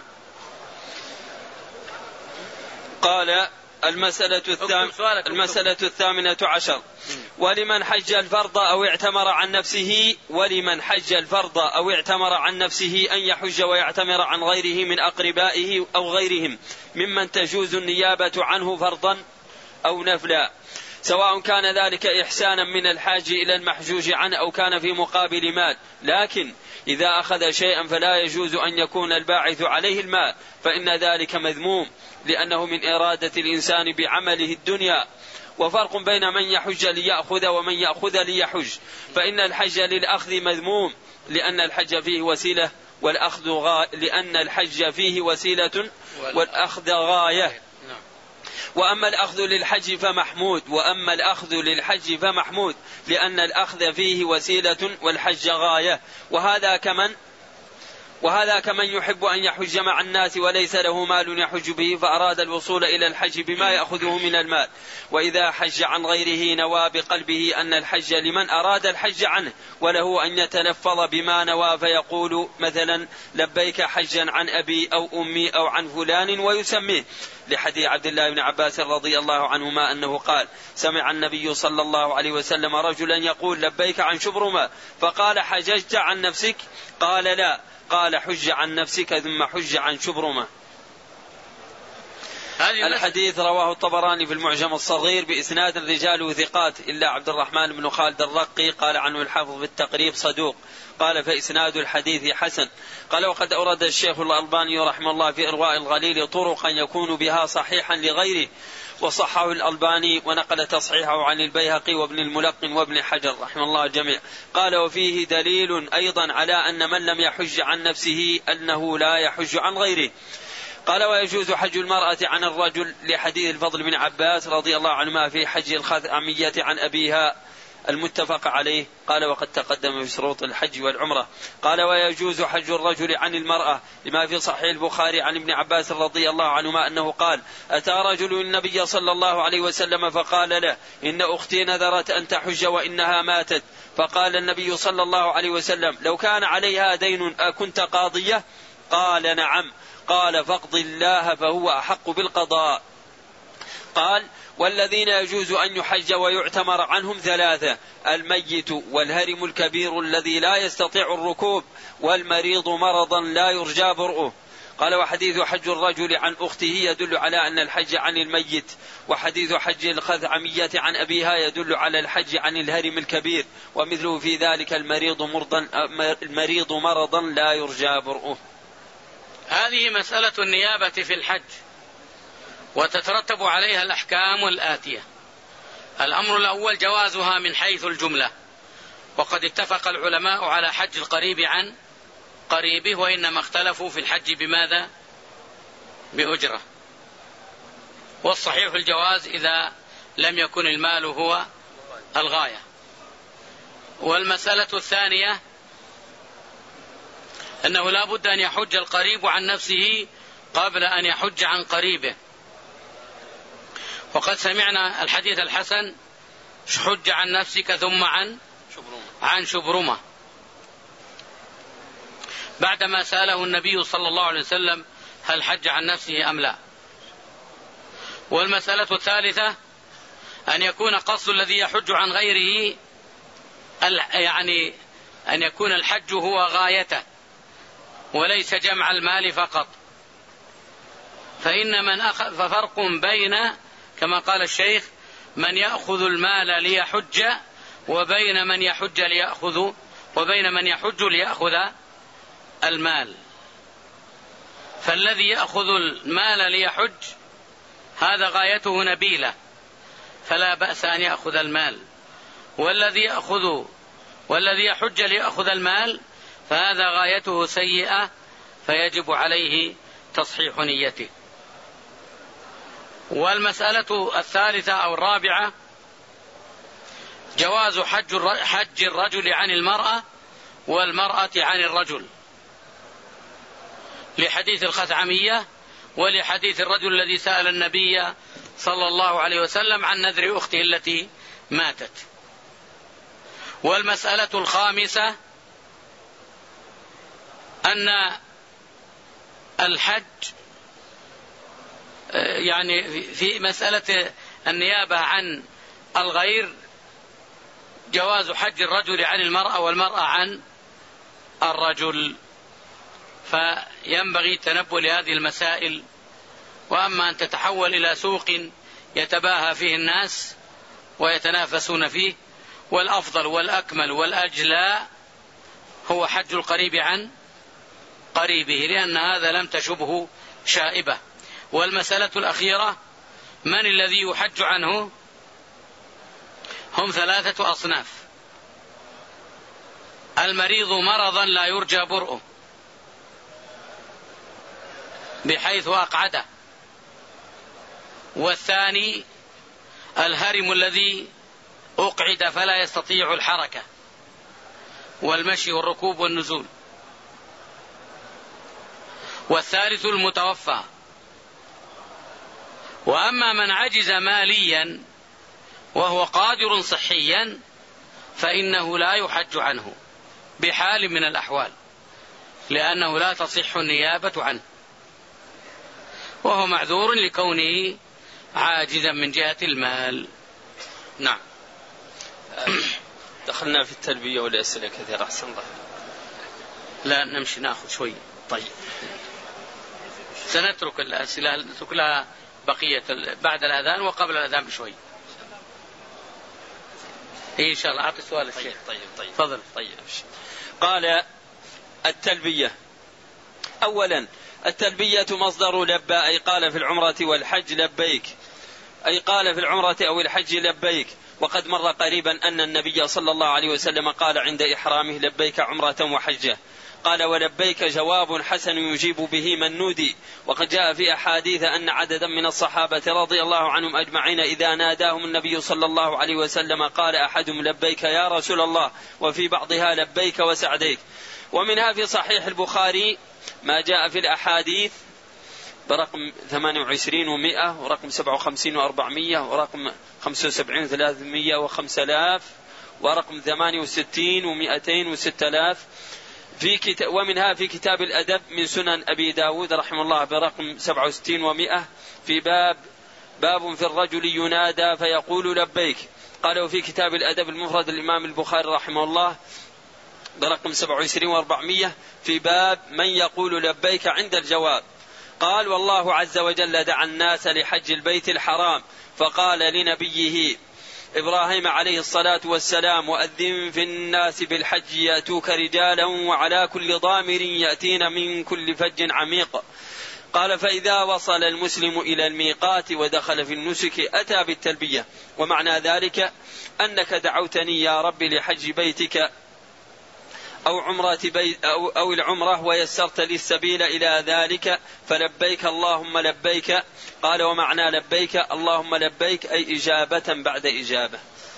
Speaker 2: قال: المسألة, الثام... المسألة الثامنة عشر: ولمن حج الفرض أو اعتمر عن نفسه ولمن حج الفرض أو اعتمر عن نفسه أن يحج ويعتمر عن غيره من أقربائه أو غيرهم ممن تجوز النيابة عنه فرضا أو نفلا، سواء كان ذلك إحسانا من الحاج إلى المحجوج عنه أو كان في مقابل مال، لكن إذا أخذ شيئا فلا يجوز أن يكون الباعث عليه المال، فإن ذلك مذموم لأنه من إرادة الإنسان بعمله الدنيا. وفرق بين من يحج ليأخذ ومن يأخذ ليحج، فإن الحج للأخذ مذموم لأن الحج فيه وسيلة والأخذ غاية، لأن الحج فيه وسيلة والأخذ غاية. وأما الأخذ للحج فمحمود وأما الأخذ للحج فمحمود لأن الأخذ فيه وسيلة والحج غاية. وهذا كمن وهذا كمن يحب أن يحج مع الناس وليس له مال يحج به فأراد الوصول إلى الحج بما يأخذه من المال، وإذا حج عن غيره نوى بقلبه أن الحج لمن أراد الحج عنه، وله أن يتلفظ بما نوى فيقول مثلا لبيك حجا عن أبي أو أمي أو عن فلان ويسميه، لحديث عبد الله بن عباس رضي الله عنهما أنه قال: سمع النبي صلى الله عليه وسلم رجلا يقول لبيك عن شبرمة، فقال: حججت عن نفسك؟ قال: لا. قال: حج عن نفسك ثم حج عن شبرمة. الحديث رواه الطبراني في المعجم الصغير بإسناد رجاله ثقات إلا عبد الرحمن بن خالد الرقي قال عنه الحافظ بالتقريب صدوق، قال فإسناد الحديث حسن. قال: وقد أورد الشيخ الألباني رحمه الله في إرواء الغليل طرقا يكون بها صحيحا لغيره، وصحه الألباني ونقل تصحيحه عن البيهقي وابن الملقن وابن حجر رحمه الله الجميع. قال: وفيه دليل أيضا على أن من لم يحج عن نفسه أنه لا يحج عن غيره. قال: ويجوز حج المرأة عن الرجل لحديث الفضل بن عباس رضي الله عنهما في حج الخثعمية عن أبيها المتفق عليه. قال: وقد تقدم في شروط الحج والعمرة. قال: ويجوز حج الرجل عن المرأة لما في صحيح البخاري عن ابن عباس رضي الله عنهما أنه قال: أتى رجل النبي صلى الله عليه وسلم فقال له: إن أختي نذرت أن تحج وإنها ماتت. فقال النبي صلى الله عليه وسلم: لو كان عليها دين أكنت قاضية؟ قال: نعم. قال: فاقض الله فهو أحق بالقضاء. قال: والذين يجوز أن يحج ويعتمر عنهم ثلاثة: الميت والهرم الكبير الذي لا يستطيع الركوب والمريض مرضا لا يرجى برؤه. قال: وحديث حج الرجل عن أخته يدل على أن الحج عن الميت، وحديث حج الخثعمية عن أبيها يدل على الحج عن الهرم الكبير، ومثله في ذلك المريض مرضا, المريض مرضا لا يرجى برؤه.
Speaker 1: هذه مسألة النيابة في الحج، وتترتب عليها الأحكام الآتية. الأمر الأول جوازها من حيث الجملة، وقد اتفق العلماء على حج القريب عن قريبه، وإنما اختلفوا في الحج بماذا؟ بأجرة. والصحيح الجواز إذا لم يكن المال هو الغاية. والمسألة الثانية أنه لا بد أن يحج القريب عن نفسه قبل أن يحج عن قريبه، وقد سمعنا الحديث الحسن: حج عن نفسك ثم عن شبرمة. عن شبرمة، بعدما سأله النبي صلى الله عليه وسلم هل حج عن نفسه أم لا. والمسألة الثالثة أن يكون قصد الذي يحج عن غيره، يعني أن يكون الحج هو غايته وليس جمع المال فقط. فإن من أخذ ففرق بين، كما قال الشيخ، من يأخذ المال ليحج وبين من يحج ليأخذ وبين من يحج ليأخذ المال. فالذي يأخذ المال ليحج هذا غايته نبيلة فلا بأس أن يأخذ المال، والذي يأخذ والذي يحج ليأخذ المال فهذا غايته سيئة فيجب عليه تصحيح نيته. والمسألة الثالثة أو الرابعة جواز حج الرجل عن المرأة والمرأة عن الرجل، لحديث الخثعمية ولحديث الرجل الذي سأل النبي صلى الله عليه وسلم عن نذر أخته التي ماتت. والمسألة الخامسة أن الحج يعني في مسألة النيابة عن الغير جواز حج الرجل عن المرأة والمرأة عن الرجل، فينبغي التنبؤ لهذه المسائل. وأما أن تتحول إلى سوق يتباهى فيه الناس ويتنافسون فيه، والأفضل والأكمل والأجلى هو حج القريب عن قريبه، لأن هذا لم تشبه شائبة. والمسألة الأخيرة من الذي يحج عنه؟ هم ثلاثة أصناف: المريض مرضا لا يرجى برؤه بحيث أقعده، والثاني الهرم الذي أقعد فلا يستطيع الحركة والمشي والركوب والنزول، والثالث المتوفى. وأما من عجز ماليا وهو قادر صحيا فإنه لا يحج عنه بحال من الأحوال، لأنه لا تصح النيابة عنه، وهو معذور لكونه عاجزا من جهة المال. نعم.
Speaker 2: دخلنا في التلبية والأسئلة كثيرة. أحسن الله.
Speaker 1: لا نمشي نأخذ شوي. طيب سنترك الأسئلة نترك لها بقية بعد الأذان وقبل الأذان بشوي إن شاء الله. أعطي سؤال الشيخ.
Speaker 2: طيب طيب
Speaker 1: فضل.
Speaker 2: طيب. قال التلبية. أولا التلبية مصدر لبى، أي قال في العمرة والحج لبيك، أي قال في العمرة أو الحج لبيك. وقد مر قريبا أن النبي صلى الله عليه وسلم قال عند إحرامه لبيك عمرة وحجة. قال ولبيك جواب حسن يجيب به من نودي. وقد جاء في أحاديث أن عددا من الصحابة رضي الله عنهم أجمعين إذا ناداهم النبي صلى الله عليه وسلم قال أحدهم لبيك يا رسول الله، وفي بعضها لبيك وسعديك. ومنها في صحيح البخاري ما جاء في الأحاديث برقم ثمانية وعشرين ومئة ورقم سبعة وخمسين وأربعمية ورقم خمسة وسبعين وثلاثمية وخمسة آلاف ورقم ثمانية وستين ومئتين وستة آلاف في كتاب. ومنها في كتاب الأدب من سنن أبي داود رحمه الله برقم سبعة وستين ومئة في باب باب في الرجل ينادى فيقول لبيك. قالوا في كتاب الأدب المفرد الإمام البخاري رحمه الله برقم سبعة وعشرين وأربعمية في باب من يقول لبيك عند الجواب. قال والله عز وجل دعا الناس لحج البيت الحرام فقال لنبيه إبراهيم عليه الصلاة والسلام وأذن في الناس بالحج يأتوك رجالا وعلى كل ضامر يأتين من كل فج عميق. قال فإذا وصل المسلم إلى الميقات ودخل في النسك أتى بالتلبية. ومعنى ذلك أنك دعوتني يا رب لحج بيتك أو عمرة بيت أو, أو العمرة ويسرت لي السبيل إلى ذلك فلبيك اللهم لبيك. قال ومعنى لبيك اللهم لبيك أي إجابة بعد إجابة.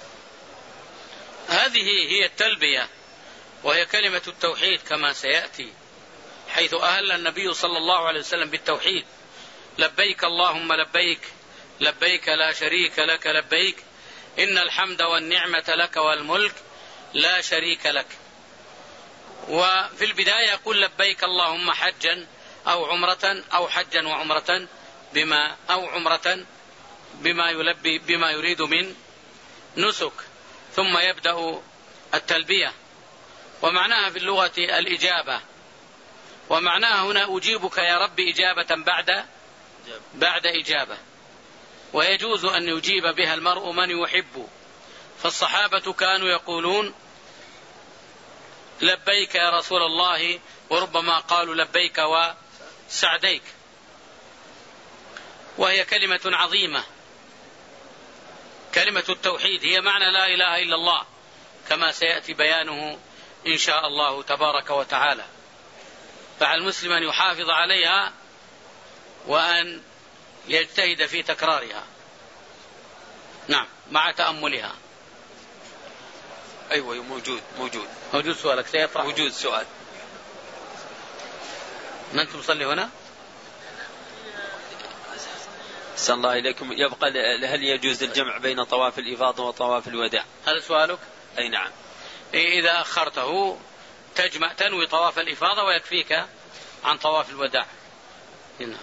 Speaker 1: هذه هي التلبية وهي كلمة التوحيد كما سيأتي، حيث أهل النبي صلى الله عليه وسلم بالتوحيد: لبيك اللهم لبيك لبيك لا شريك لك لبيك إن الحمد والنعمة لك والملك لا شريك لك. وفي البداية يقول لبيك اللهم حجا أو عمرة أو حجا وعمرة بما أو عمرة بما يلبي بما يريد من نسك، ثم يبدأ التلبية. ومعناها في اللغة الإجابة، ومعناها هنا أجيبك يا رب إجابة بعد بعد إجابة. ويجوز أن يجيب بها المرء من يحب. فالصحابة كانوا يقولون لبيك يا رسول الله، وربما قالوا لبيك وسعديك، وهي كلمة عظيمة، كلمة التوحيد، هي معنى لا إله إلا الله كما سيأتي بيانه إن شاء الله تبارك وتعالى. فعلى المسلم أن يحافظ عليها وأن يجتهد في تكرارها، نعم، مع تأملها.
Speaker 2: أيوة موجود موجود
Speaker 1: موجود سؤالك سيطرح.
Speaker 2: موجود سؤال.
Speaker 1: من أنتم تصلي هنا؟
Speaker 2: أحسن الله إليكم. يبقى هل يجوز الجمع بين طواف الإفاضة وطواف الوداع؟
Speaker 1: هذا سؤالك؟
Speaker 2: أي نعم.
Speaker 1: إذا أخرته تجمع تنوي طواف الإفاضة ويكفيك عن طواف الوداع. هنا.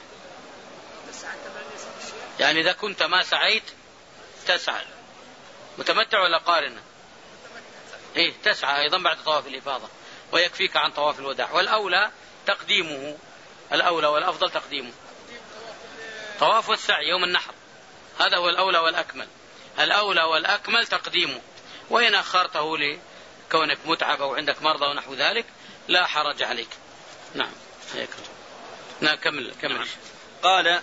Speaker 1: يعني إذا كنت ما سعيت تسعى. متمتع ولا قارن؟ إيه تسعى أيضا بعد طواف الإفاضة ويكفيك عن طواف الوداع، والأولى تقديمه، الأولى والأفضل تقديمه طواف والسعي يوم النحر، هذا هو الأولى والأكمل. الأولى والأكمل تقديمه، وإن أخرته لكونك متعب أو عندك مرضى ونحو ذلك لا حرج عليك. نعم هيكل. نعم كمل كمل. نعم.
Speaker 2: قال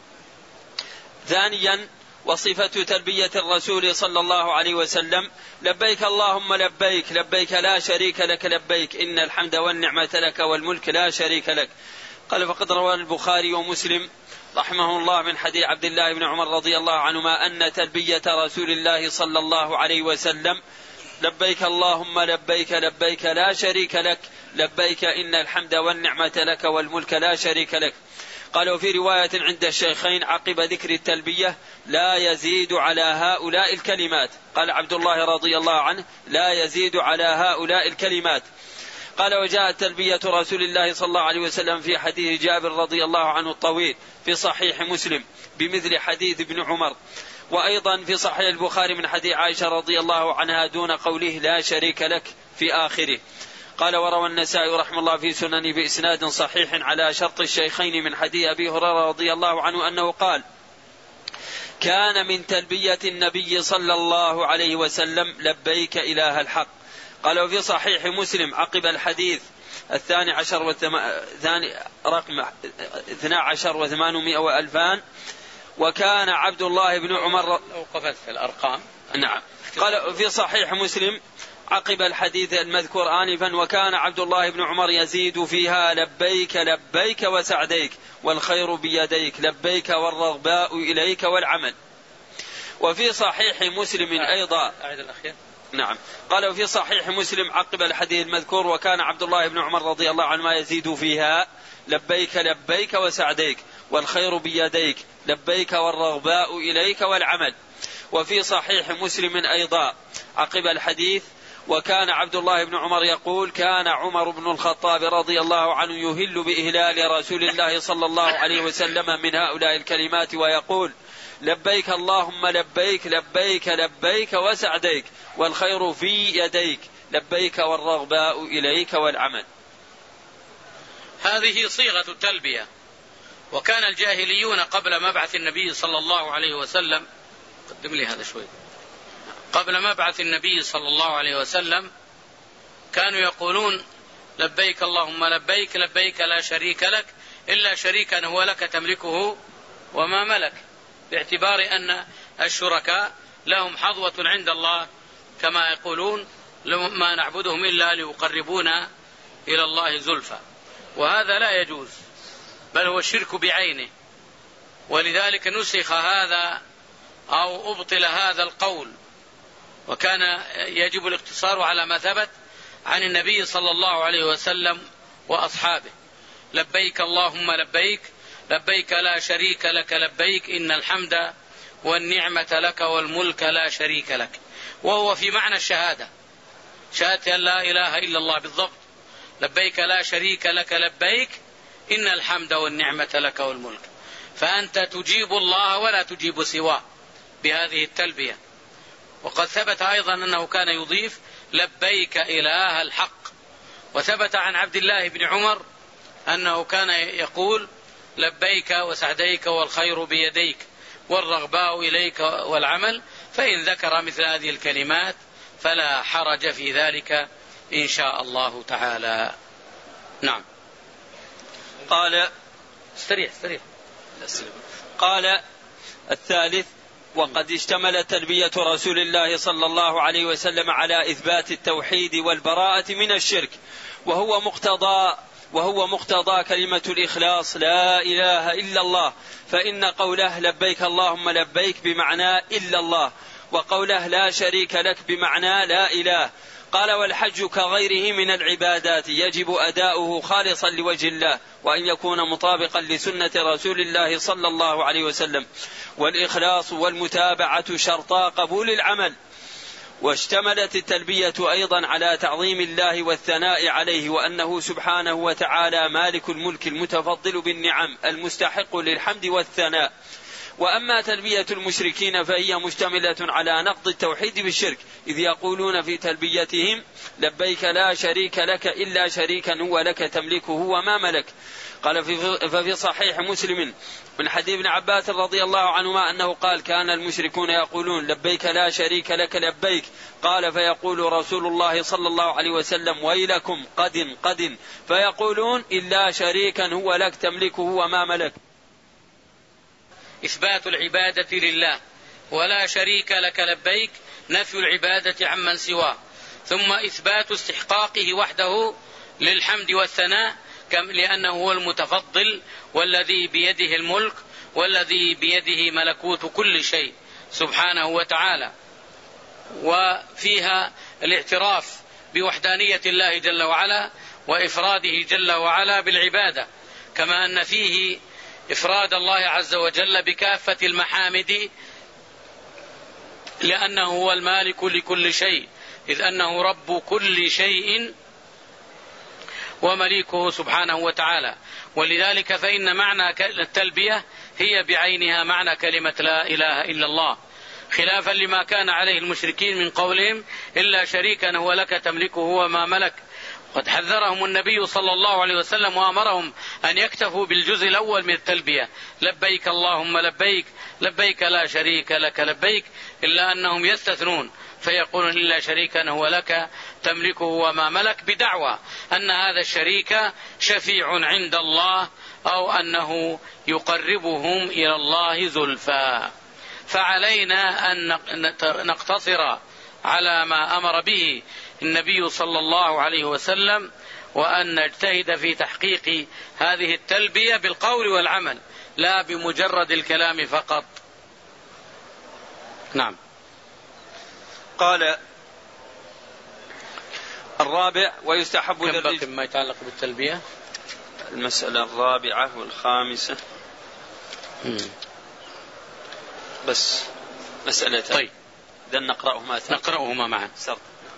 Speaker 2: ثانيا وصفة تلبية الرسول صلى الله عليه وسلم لبيك اللهم لبيك لبيك لا شريك لك لبيك إن الحمد والنعمة لك والملك لا شريك لك. قال فقد روى البخاري ومسلم رحمه الله من حديث عبد الله بن عمر رضي الله عنهما أن تلبية رسول الله صلى الله عليه وسلم لبيك اللهم لبيك لبيك لا شريك لك لبيك إن الحمد والنعمة لك والملك لا شريك لك. قالوا في رواية عند الشيخين عقب ذكر التلبية لا يزيد على هؤلاء الكلمات. قال عبد الله رضي الله عنه لا يزيد على هؤلاء الكلمات. قال وجاءت تلبية رسول الله صلى الله عليه وسلم في حديث جابر رضي الله عنه الطويل في صحيح مسلم بمثل حديث ابن عمر، وأيضا في صحيح البخاري من حديث عائشة رضي الله عنها دون قوله لا شريك لك في آخره. قال وروى النسائي رحمه الله في سنن بإسناد صحيح على شرط الشيخين من حديث أبي هريرة رضي الله عنه أنه قال كان من تلبية النبي صلى الله عليه وسلم لبيك إله الحق. قال وفي صحيح مسلم عقب الحديث الثاني عشر والثما... ثاني رقم اثنا عشر وثمانمائة وألفان وكان عبد الله بن عمر
Speaker 1: لو قفزت في الأرقام.
Speaker 2: نعم. قال في صحيح مسلم عقب الحديث المذكور آنفا وكان عبد الله بن عمر يزيد فيها لبيك لبيك وسعديك والخير بيديك لبيك والرغباء إليك والعمل. وفي صحيح مسلم أيضا نعم. قال وفي صحيح مسلم عقب الحديث المذكور وكان عبد الله بن عمر رضي الله عنه يزيد فيها لبيك لبيك وسعديك والخير بيديك لبيك والرغباء إليك والعمل. وفي صحيح مسلم أيضا عقب الحديث وكان عبد الله بن عمر يقول كان عمر بن الخطاب رضي الله عنه يهل بإهلال رسول الله صلى الله عليه وسلم من هؤلاء الكلمات ويقول لبيك اللهم لبيك لبيك لبيك وسعديك والخير في يديك لبيك والرغباء إليك والعمل.
Speaker 1: هذه صيغة التلبية. وكان الجاهليون قبل مبعث النبي صلى الله عليه وسلم قدم لي هذا شوي قبل مبعث النبي صلى الله عليه وسلم كانوا يقولون لبيك اللهم لبيك لبيك لا شريك لك إلا شريكا هو لك تملكه وما ملك، باعتبار أن الشركاء لهم حظوة عند الله كما يقولون ما نعبدهم إلا ليقربونا إلى الله زلفى، وهذا لا يجوز بل هو الشرك بعينه. ولذلك نسخ هذا أو أبطل هذا القول، وكان يجب الاقتصار على ما ثبت عن النبي صلى الله عليه وسلم وأصحابه. لبيك اللهم لبيك لبيك لا شريك لك لبيك إن الحمد والنعمة لك والملك لا شريك لك، وهو في معنى الشهادة، شهادة أن لا إله إلا الله بالضبط. لبيك لا شريك لك لبيك إن الحمد والنعمة لك والملك، فأنت تجيب الله ولا تجيب سواه بهذه التلبية. وقد ثبت أيضا أنه كان يضيف لبيك إله الحق. وثبت عن عبد الله بن عمر أنه كان يقول لبيك وسعديك والخير بيديك والرغباء إليك والعمل، فإن ذكر مثل هذه الكلمات فلا حرج في ذلك إن شاء الله تعالى. نعم.
Speaker 2: قال
Speaker 1: استريح استريح.
Speaker 2: قال الثالث: وقد اشتملت تلبية رسول الله صلى الله عليه وسلم على إثبات التوحيد والبراءة من الشرك، وهو مقتضى وهو مقتضى كلمة الإخلاص لا إله إلا الله، فإن قوله لبيك اللهم لبيك بمعنى إلا الله، وقوله لا شريك لك بمعنى لا إله. قال: والحج كغيره من العبادات يجب أداؤه خالصا لوجه الله، وأن يكون مطابقا لسنة رسول الله صلى الله عليه وسلم، والإخلاص والمتابعة شرطا قبول العمل. واشتملت التلبية أيضا على تعظيم الله والثناء عليه، وأنه سبحانه وتعالى مالك الملك المتفضل بالنعم المستحق للحمد والثناء. وأما تلبية المشركين فهي مشتملة على نقض التوحيد بالشرك، إذ يقولون في تلبيتهم لبيك لا شريك لك إلا شريكا هو لك تملكه وما ملك. قال ففي صحيح مسلم من حديث ابن عباس رضي الله عنهما أنه قال: كان المشركون يقولون لبيك لا شريك لك لبيك، قال فيقول رسول الله صلى الله عليه وسلم: ويلكم قد قد، فيقولون إلا شريكا هو لك تملكه وما ملك.
Speaker 1: إثبات العبادة لله ولا شريك لك لبيك، نفي العبادة عمن سواه، ثم إثبات استحقاقه وحده للحمد والثناء، لأنه هو المتفضل والذي بيده الملك والذي بيده ملكوت كل شيء سبحانه وتعالى. وفيها الاعتراف بوحدانية الله جل وعلا وإفراده جل وعلا بالعبادة، كما أن فيه إفراد الله عز وجل بكافة المحامد، لأنه هو المالك لكل شيء، إذ أنه رب كل شيء ومليكه سبحانه وتعالى. ولذلك فإن معنى التلبية هي بعينها معنى كلمة لا إله إلا الله، خلافا لما كان عليه المشركين من قولهم إلا شريكا هو لك تملكه وما ملك. قد حذرهم النبي صلى الله عليه وسلم وأمرهم أن يكتفوا بالجزء الأول من التلبية: لبيك اللهم لبيك لبيك لا شريك لك لبيك، إلا أنهم يستثنون فيقولون إلا شريكا هو لك تملكه وما ملك، بدعوى أن هذا الشريك شفيع عند الله أو أنه يقربهم إلى الله زلفى. فعلينا أن نقتصر على ما أمر به النبي صلى الله عليه وسلم، وأن نجتهد في تحقيق هذه التلبية بالقول والعمل، لا بمجرد الكلام فقط. نعم.
Speaker 2: قال الرابع: ويستحب
Speaker 1: للرجل ما يتعلق بالتلبية.
Speaker 2: المسألة الرابعة والخامسة
Speaker 1: مم.
Speaker 2: بس مسألتين.
Speaker 1: طيب
Speaker 2: إذن نقرأهما
Speaker 1: نقرأهما معا.
Speaker 2: سرد.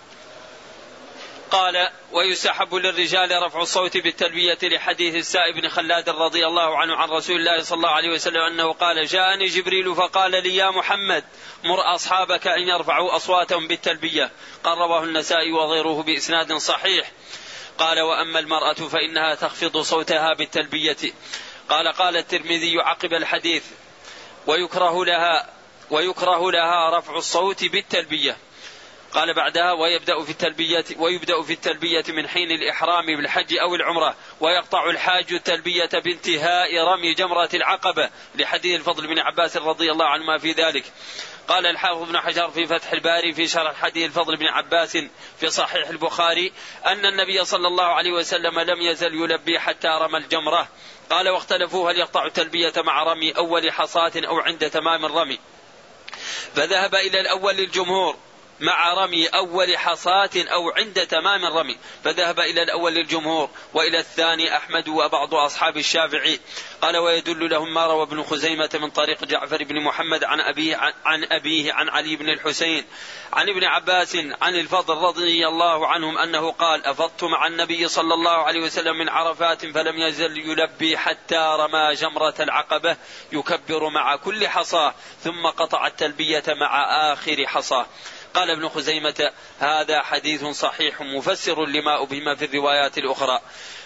Speaker 2: قال: ويستحب للرجال رفع الصوت بالتلبية لحديث السائب بن خلاد رضي الله عنه عن رسول الله صلى الله عليه وسلم أنه قال: جاءني جبريل فقال لي: يا محمد مر أصحابك أن يرفعوا أصواتهم بالتلبية. قال: رواه النسائي وغيره بإسناد صحيح. قال: وأما المرأة فإنها تخفض صوتها بالتلبية. قال: قال الترمذي عقب الحديث: ويكره لها ويكره لها رفع الصوت بالتلبية. قال بعدها: ويبدأ في التلبية ويبدأ في التلبية من حين الإحرام بالحج أو العمرة، ويقطع الحاج التلبية بانتهاء رمي جمرة العقبة، لحديث الفضل بن عباس رضي الله عنهما في ذلك. قال الحافظ ابن حجر في فتح الباري في شرح حديث الفضل بن عباس في صحيح البخاري أن النبي صلى الله عليه وسلم لم يزل يلبي حتى رمى الجمرة. قال: واختلفوا هل يقطع التلبية مع رمي أول حصاة أو عند تمام الرمي، فذهب إلى الأول للجمهور مع رمي أول حصاة أو عند تمام الرمي، فذهب إلى الأول للجمهور، وإلى الثاني أحمد وبعض أصحاب الشافعي. قال: ويدل لهم ما روى ابن خزيمة من طريق جعفر بن محمد عن أبيه عن, عن أبيه عن علي بن الحسين عن ابن عباس عن الفضل رضي الله عنهم أنه قال: أفضت مع النبي صلى الله عليه وسلم من عرفات فلم يزل يلبي حتى رمى جمرة العقبة يكبر مع كل حصاة، ثم قطع التلبية مع آخر حصاة. قال ابن خزيمة: هذا حديث صحيح مفسر لما أبهم في الروايات الأخرى.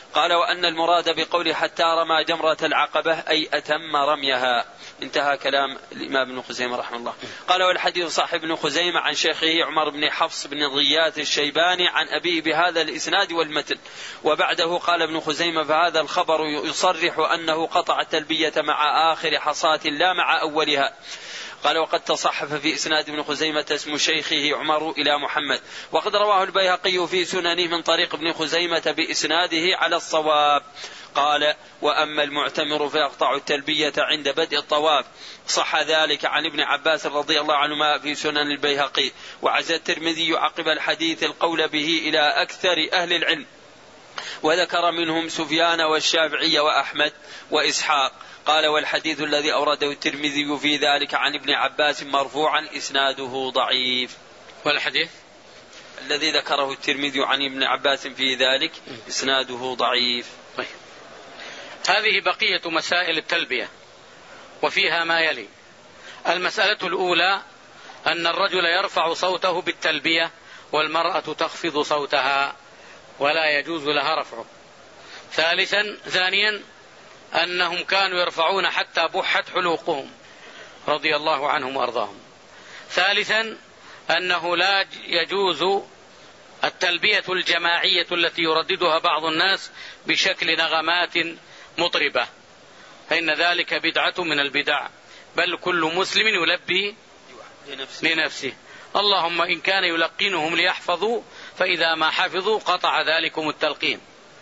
Speaker 2: قال وأن المراد بقوله حتى رمى جمرة العقبة أي أتم رميها. انتهى كلام الإمام ابن خزيمة رحمه الله. قال والحديث صاحب ابن خزيمة عن شيخه عمر بن حفص بن ضياث الشيباني عن أبيه بهذا الإسناد والمتن. وبعده قال ابن خزيمة فهذا الخبر يصرح أنه قطع التلبية مع آخر حصاة لا مع أولها. قال وقد تصحف في إسناد ابن خزيمة اسم شيخه عمر إلى محمد. وقد رواه البيهقي في سننه من طريق ابن خزيمة بإسناده على الصواب. قال وأما المعتمر فيقطع التلبية عند بدء الطواف. صح ذلك عن ابن عباس رضي الله عنهما في سنن البيهقي. وعزى الترمذي عقب الحديث القول به إلى أكثر أهل العلم، وذكر منهم سفيان والشافعي وأحمد وإسحاق. قال والحديث الذي أورده الترمذي في ذلك عن ابن عباس مرفوعا إسناده ضعيف.
Speaker 1: والحديث
Speaker 2: الذي ذكره الترمذي عن ابن عباس في ذلك إسناده ضعيف.
Speaker 1: طيب. هذه بقية مسائل التلبية وفيها ما يلي. المسألة الأولى أن الرجل يرفع صوته بالتلبية والمرأة تخفض صوتها ولا يجوز لها رفعه. ثالثا ثانيا أنهم كانوا يرفعون حتى بحت حلوقهم رضي الله عنهم وأرضاهم. ثالثا أنه لا يجوز التلبية الجماعية التي يرددها بعض الناس بشكل نغمات مطربة، فإن ذلك بدعة من البدع، بل كل مسلم يلبي لنفسه, لنفسه. اللهم إن كان يلقنهم ليحفظوا، فإذا ما حفظوا قطع ذلكم التلقين.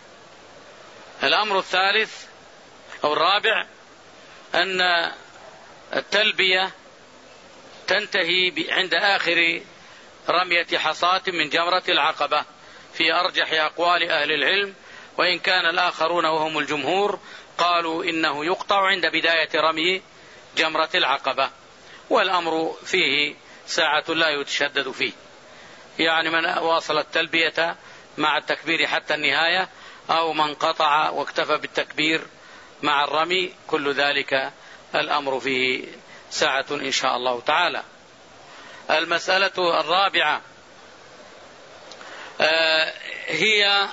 Speaker 1: الأمر الثالث أو الرابع أن التلبية تنتهي عند آخر رمية حصاة من جمرة العقبة في أرجح أقوال أهل العلم، وإن كان الآخرون وهم الجمهور قالوا إنه يقطع عند بداية رمي جمرة العقبة. والأمر فيه ساعة لا يتشدد فيه، يعني من واصل التلبية مع التكبير حتى النهاية، أو من قطع واكتفى بالتكبير مع الرمي، كل ذلك الأمر فيه ساعة إن شاء الله تعالى. المسألة الرابعة هي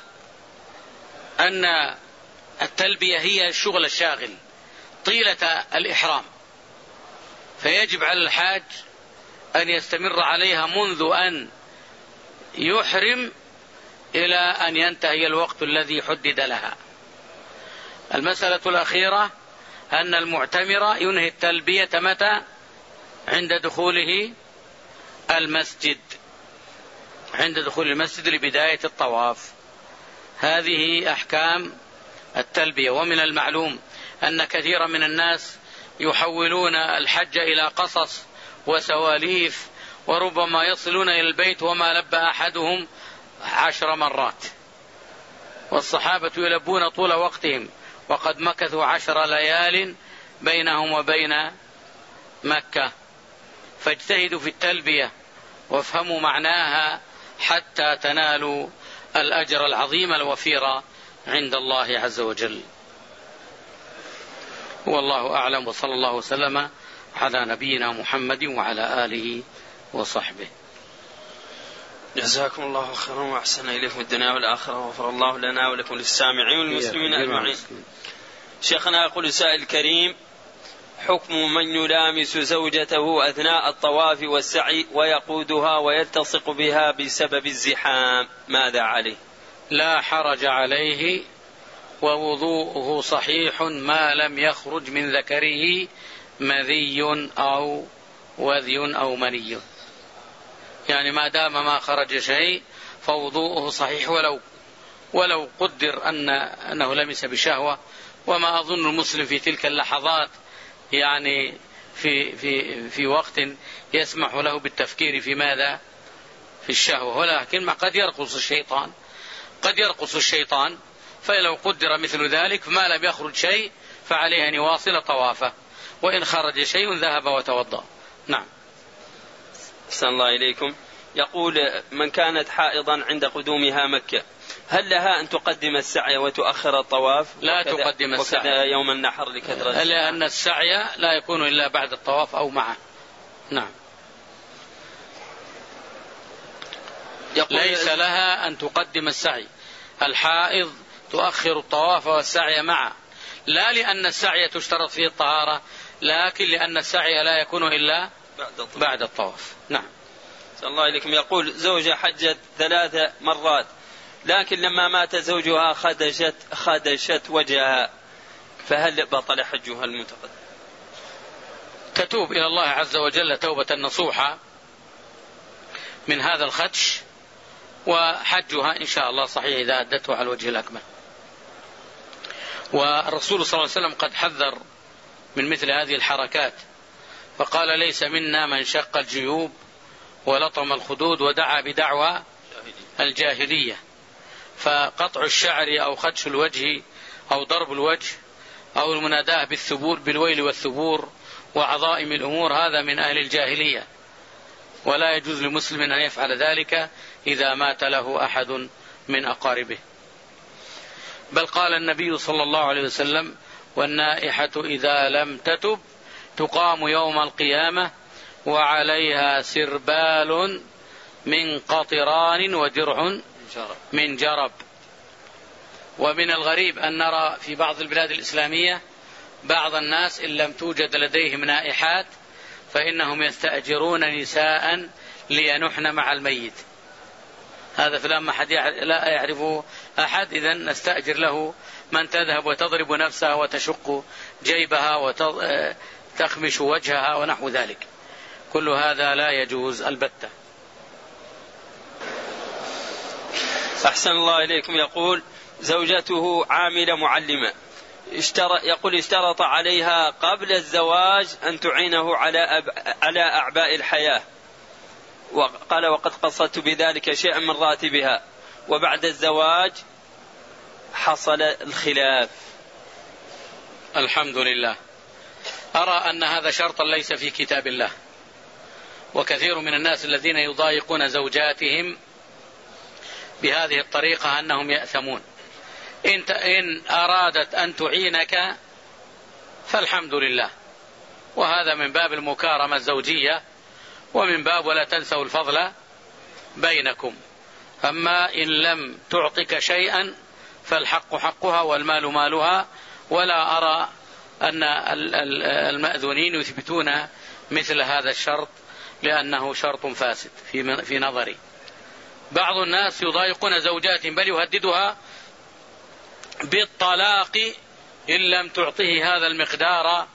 Speaker 1: أن التلبية هي الشغل الشاغل طيلة الإحرام، فيجب على الحاج أن يستمر عليها منذ أن يحرم إلى أن ينتهي الوقت الذي حدد لها. المسألة الأخيرة أن المعتمر ينهي التلبية متى؟ عند دخوله المسجد، عند دخول المسجد لبداية الطواف. هذه أحكام التلبية. ومن المعلوم أن كثيرا من الناس يحولون الحج إلى قصص وسواليف، وربما يصلون إلى البيت وما لبى أحدهم عشر مرات، والصحابة يلبون طول وقتهم وقد مكثوا عشر ليال بينهم وبين مكة. فاجتهدوا في التلبية وافهموا معناها حتى تنالوا الأجر العظيم الوفير عند الله عز وجل. والله أعلم، وصلى الله وسلم على نبينا محمد وعلى آله وصحبه.
Speaker 2: جزاكم الله خيرا وأحسن إليكم الدنيا والآخرة، وغفر الله لنا ولكم للسامعين والمسلمين أجمعين. شيخنا يقول سائل الكريم: حكم من يلامس زوجته أثناء الطواف والسعي ويقودها ويلتصق بها بسبب الزحام، ماذا عليه؟
Speaker 1: لا حرج عليه، ووضوءه صحيح ما لم يخرج من ذكره مذي أو وذي أو مني، يعني ما دام ما خرج شيء فوضوءه صحيح ولو ولو قدر أن أنه لمس بشهوة. وما أظن المسلم في تلك اللحظات يعني في في في وقت يسمح له بالتفكير في ماذا؟ في الشهوة. ولكن ما قد يرقص الشيطان قد يرقص الشيطان فلو قدر مثل ذلك ما لم يخرج شيء فعليه أن يواصل طوافه، وإن خرج شيء ذهب وتوضأ. نعم.
Speaker 2: أحسن الله إليكم. يقول: من كانت حائضا عند قدومها مكة هل لها أن تقدم السعي وتؤخر الطواف؟
Speaker 1: لا تقدم السعي
Speaker 2: وكذا يوم النحر لكثرة،
Speaker 1: لأن السعي لا يكون إلا بعد الطواف أو معه. نعم. ليس لها أن تقدم السعي. الحائض تؤخر الطواف والسعي معا، لا لأن السعي تشترط فيه الطهارة، لكن لأن السعي لا يكون إلا بعد الطواف. نعم.
Speaker 2: صلى الله عليكم. يقول زوجة حجت ثلاث مرات، لكن لما مات زوجها خدشت خدشت وجهها، فهل بطل حجها المنتقد؟
Speaker 1: تتوب إلى الله عز وجل توبة نصوحة من هذا الخدش، وحجها إن شاء الله صحيح إذا أدته على الوجه الأكمل. والرسول صلى الله عليه وسلم قد حذر من مثل هذه الحركات، فقال ليس منا من شق الجيوب ولطم الخدود ودعا بدعوى الجاهلية. فقطع الشعر أو خدش الوجه أو ضرب الوجه أو المناداة بالثبور بالويل والثبور وعظائم الأمور هذا من أهل الجاهلية، ولا يجوز لمسلم أن يفعل ذلك إذا مات له أحد من أقاربه. بل قال النبي صلى الله عليه وسلم: والنائحة إذا لم تتب تقام يوم القيامة وعليها سربال من قطران ودرع من جرب. ومن الغريب أن نرى في بعض البلاد الإسلامية بعض الناس إن لم توجد لديهم نائحات فإنهم يستأجرون نساء لينحن مع الميت. هذا فلما أحد لا يعرفه أحد، إذن نستأجر له من تذهب وتضرب نفسها وتشق جيبها وتخمش وجهها ونحو ذلك. كل هذا لا يجوز البتة.
Speaker 2: أحسن الله إليكم. يقول زوجته عاملة معلمة، اشترط يقول اشترط عليها قبل الزواج أن تعينه على أب... على أعباء الحياة، وقال وقد قصدت بذلك شيئا من راتبها، وبعد الزواج حصل الخلاف.
Speaker 1: الحمد لله. أرى أن هذا شرط ليس في كتاب الله، وكثير من الناس الذين يضايقون زوجاتهم بهذه الطريقة أنهم يأثمون. إن إن أرادت أن تعينك فالحمد لله، وهذا من باب المكارمة الزوجية ومن باب ولا تنسوا الفضل بينكم. أما إن لم تعطك شيئا فالحق حقها والمال مالها، ولا أرى أن المأذونين يثبتون مثل هذا الشرط لأنه شرط فاسد في نظري. بعض الناس يضايقون زوجاتهم بل يهددها بالطلاق إن لم تعطه هذا المقدار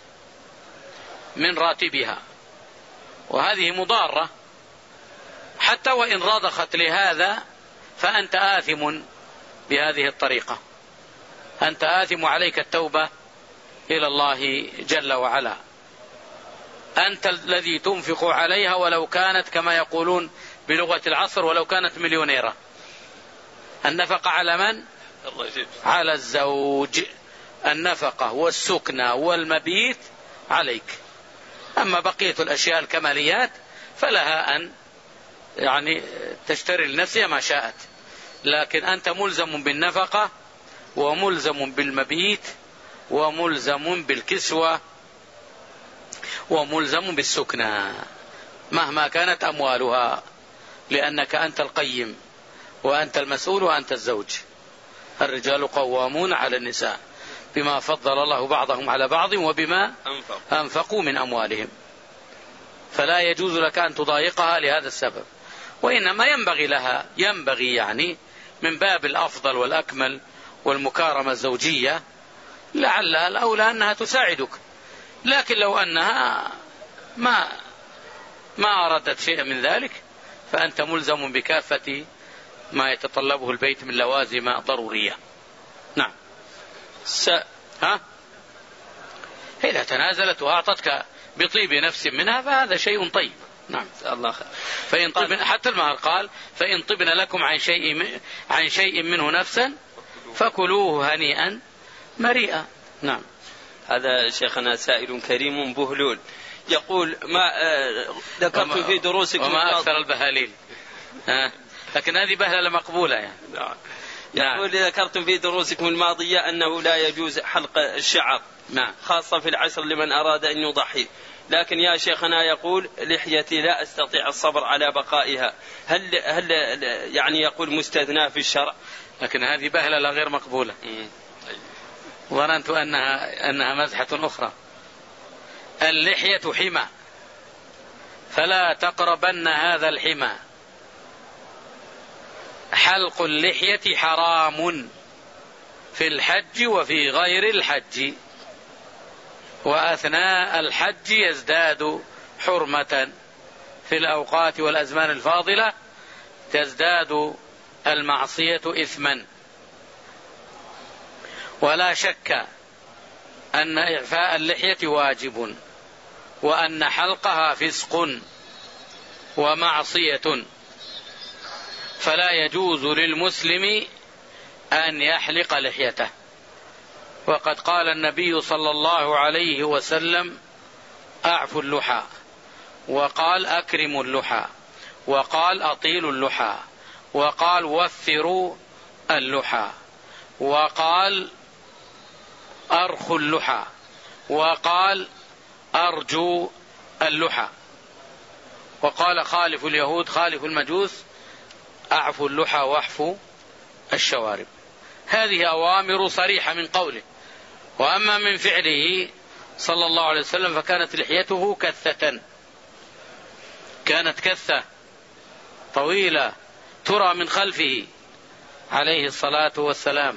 Speaker 1: من راتبها، وهذه مضارة. حتى وإن رضخت لهذا فأنت آثم بهذه الطريقة، أنت آثم عليك التوبة إلى الله جل وعلا. أنت الذي تنفق عليها ولو كانت كما يقولون بلغة العصر ولو كانت مليونيرة. النفقة على من؟ على الزوج. النفقة والسكنة والمبيت عليك. أما بقية الأشياء الكماليات فلها أن يعني تشتري لنفسها ما شاءت، لكن أنت ملزم بالنفقة وملزم بالمبيت وملزم بالكسوة وملزم بالسكنة مهما كانت أموالها، لأنك أنت القيم وأنت المسؤول وأنت الزوج. الرجال قوامون على النساء بما فضل الله بعضهم على بعض وبما أنفقوا من أموالهم، فلا يجوز لك أن تضايقها لهذا السبب. وإنما ينبغي لها ينبغي يعني من باب الأفضل والأكمل والمكارمة الزوجية لعلها الأولى أنها تساعدك، لكن لو أنها ما ما أردت شيئا من ذلك فأنت ملزم بكافة ما يتطلبه البيت من لوازم ضرورية. نعم.
Speaker 2: س...
Speaker 1: ها؟ إذا تنازلت وأعطتك بطيب نفس منها فهذا شيء طيب. نعم.
Speaker 2: الله خير.
Speaker 1: فإن طبن حتى المهر قال فإن طبن لكم عن شيء عن شيء منه نفسا فكلوه هنيئا مريئا. نعم.
Speaker 2: هذا شيخنا سائل كريم بهلول يقول ما آه ذكرت في دروسكم
Speaker 1: وما أكثر البهاليل. ها. لكن هذه بهلة مقبولة يعني.
Speaker 2: نعم. يقول ذكرتم في دروسكم الماضية أنه لا يجوز حلق الشعر.
Speaker 1: نعم.
Speaker 2: خاصة في العصر لمن أراد أن يضحي، لكن يا شيخنا يقول لحيتي لا أستطيع الصبر على بقائها، هل, هل يعني يقول مستثنى في الشرع؟
Speaker 1: لكن هذه بهلة غير مقبولة. ظننت أنها, أنها مزحة أخرى. اللحية حمى، فلا تقربن هذا الحمى. حلق اللحية حرام في الحج وفي غير الحج، وأثناء الحج يزداد حرمة، في الأوقات والأزمان الفاضلة تزداد المعصية إثما. ولا شك أن إعفاء اللحية واجب، وأن حلقها فسق ومعصية، فلا يجوز للمسلم أن يحلق لحيته. وقد قال النبي صلى الله عليه وسلم: أعفوا اللحى، وقال: أكرموا اللحى، وقال: أطيلوا اللحى، وقال: وفروا اللحى، وقال: أرخوا اللحى، وقال: أرجو اللحى، وقال: خالف اليهود خالف المجوس، أعفوا اللحى واحفوا الشوارب. هذه أوامر صريحة من قوله. وأما من فعله صلى الله عليه وسلم فكانت لحيته كثة، كانت كثة طويلة ترى من خلفه عليه الصلاة والسلام.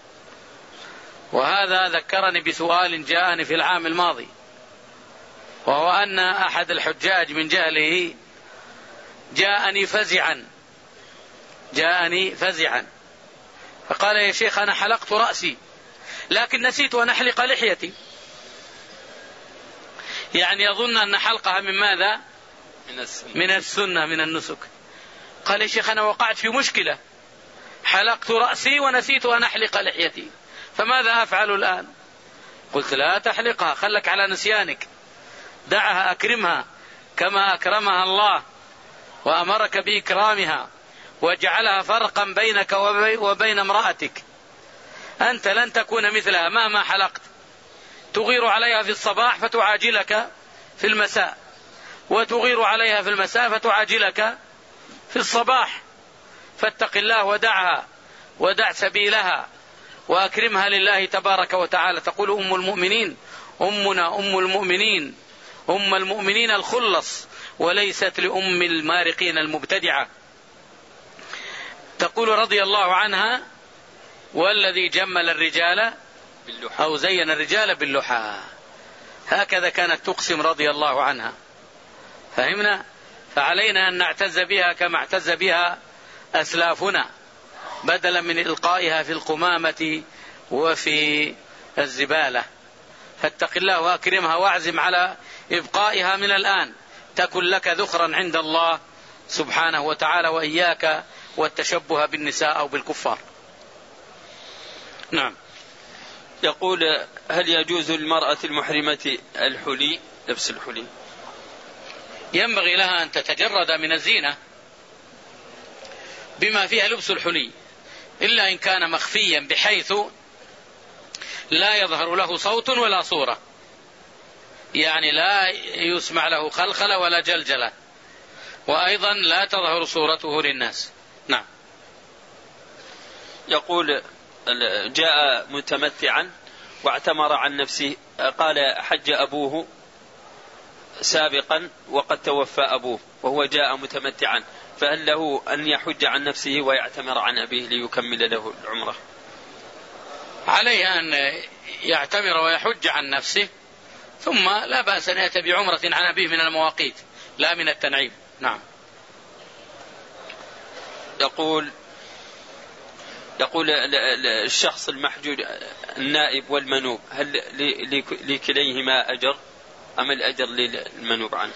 Speaker 1: وهذا ذكرني بسؤال جاءني في العام الماضي، وهو أن أحد الحجاج من جهله جاءني فزعا جاءني فزعا فقال: يا شيخ، أنا حلقت رأسي لكن نسيت أن أحلق لحيتي. يعني يظن أن حلقها من ماذا؟
Speaker 2: من السنة,
Speaker 1: من السنة من النسك. قال: يا شيخ، أنا وقعت في مشكلة، حلقت رأسي ونسيت أن أحلق لحيتي، فماذا أفعل الآن؟ قلت: لا تحلقها، خلك على نسيانك، دعها، أكرمها كما أكرمها الله وأمرك بإكرامها، وجعلها فرقا بينك وبين امرأتك. أنت لن تكون مثلها مهما حلقت، تغير عليها في الصباح فتعاجلك في المساء، وتغير عليها في المساء فتعاجلك في الصباح. فاتق الله ودعها، ودع سبيلها، وأكرمها لله تبارك وتعالى. تقول أم المؤمنين: أمنا أم المؤمنين، أم المؤمنين الخلص، وليست لأم المارقين المبتدعة. تقول رضي الله عنها: والذي جمل الرجال أو زين الرجال باللحى. هكذا كانت تقسم رضي الله عنها. فهمنا؟ فعلينا أن نعتز بها كما اعتز بها أسلافنا، بدلا من إلقائها في القمامة وفي الزبالة. فاتق الله وأكرمها، واعزم على إبقائها من الآن، تكن لك ذخرا عند الله سبحانه وتعالى، وإياك والتشبه بالنساء أو بالكفار. نعم.
Speaker 2: يقول: هل يجوز للمرأة المحرمة الحلي، لبس الحلي؟
Speaker 1: ينبغي لها أن تتجرد من الزينة بما فيها لبس الحلي، إلا إن كان مخفيا بحيث لا يظهر له صوت ولا صورة، يعني لا يسمع له خلخلة ولا جلجلة، وأيضا لا تظهر صورته للناس. نعم.
Speaker 2: يقول: جاء متمتعا واعتمر عن نفسه، قال: حج أبوه سابقا وقد توفى أبوه وهو جاء متمتعا، فهل له أن يحج عن نفسه ويعتمر عن أبيه ليكمل له العمرة؟
Speaker 1: عليه أن يعتمر ويحج عن نفسه، ثم لا بأس أن يأتي بعمرة عن أبيه من المواقيت لا من التنعيم. نعم.
Speaker 2: يقول يقول الشخص المحجوج النائب والمنوب، هل لكليهما أجر أم الأجر للمنوب عنه؟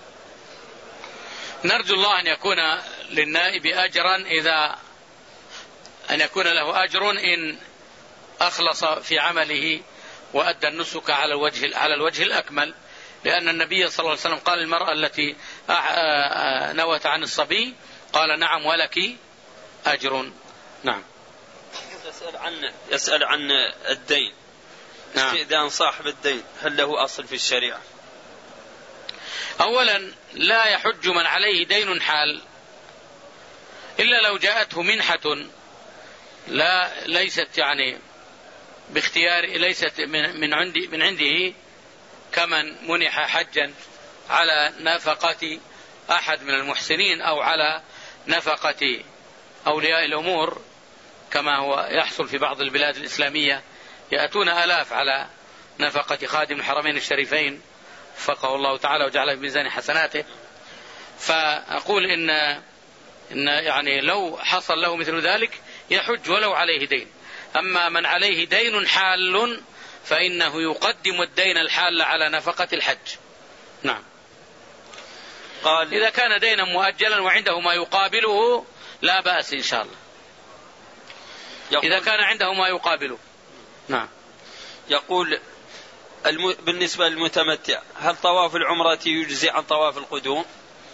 Speaker 1: نرجو الله أن يكون للنائب أجرا، إذا أن يكون له أجر إن أخلص في عمله وأدى النسك على الوجه على الوجه الأكمل، لأن النبي صلى الله عليه وسلم قال: المرأة التي نوت عن الصبي، قال: نعم ولك أجر. نعم.
Speaker 2: يسأل عن يسأل عن الدين. نعم. استئذان صاحب الدين هل له أصل في الشريعة؟
Speaker 1: أولا لا يحج من عليه دين حال إلا لو جاءته منحة لا ليست يعني باختيار، ليست من من عندي من عنده، كمن منح حجا على نفقة أحد من المحسنين أو على نفقة أولياء الأمور، كما هو يحصل في بعض البلاد الإسلامية، يأتون آلاف على نفقة خادم الحرمين الشريفين وفقه الله تعالى وجعله في ميزان حسناته. فأقول إن إن يعني لو حصل له مثل ذلك يحج ولو عليه دين. أما من عليه دين حال فإنه يقدم الدين الحال على نفقة الحج. نعم. قال إذا كان دينا مؤجلا وعنده ما يقابله لا بأس إن شاء الله، إذا كان عنده ما يقابله. نعم.
Speaker 2: يقول الم... بالنسبة للمتمتع هل طواف العمرة يجزي عن طواف القدوم؟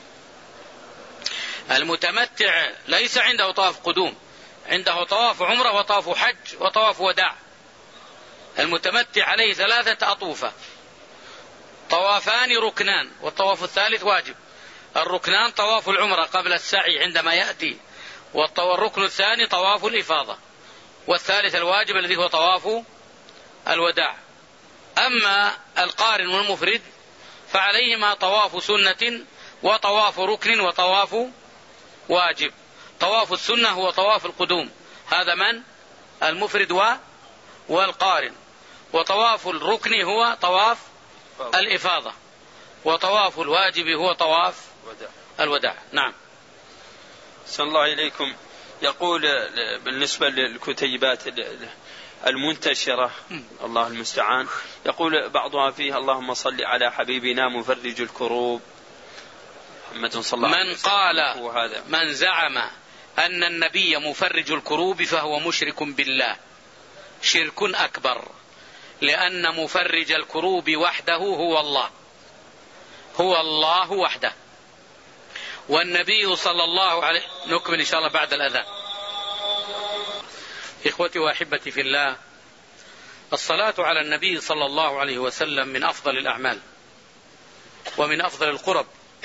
Speaker 1: المتمتع ليس عنده طواف قدوم، عنده طواف عمرة وطواف حج وطواف وداع. المتمتع عليه ثلاثة أطوفة، طوافان ركنان والطواف الثالث واجب. الركنان طواف العمرة قبل السعي عندما يأتي، والركن الثاني طواف الإفاضة، والثالث الواجب الذي هو طواف الوداع. أما القارن والمفرد فعليهما طواف سنة وطواف ركن وطواف واجب. طواف السنة هو طواف القدوم، هذا من المفرد والقارن، وطواف الركن هو طواف الإفاضة، وطواف الواجب هو طواف الوداع. نعم.
Speaker 2: صلى الله إليكم. يقول بالنسبة للكتيبات المنتشرة الله المستعان، يقول بعضها فيها اللهم صل على حبيبنا مفرج الكروب محمد صلى الله عليه وسلم.
Speaker 1: من قال من زعم أن النبي مفرج الكروب فهو مشرك بالله شرك أكبر، لأن مفرج الكروب وحده هو الله، هو الله وحده. والنبي صلى الله عليه نكمل إن شاء الله بعد الأذان. إخوتي وأحبتي في الله، الصلاة على النبي صلى الله عليه وسلم من أفضل الأعمال ومن أفضل القرب.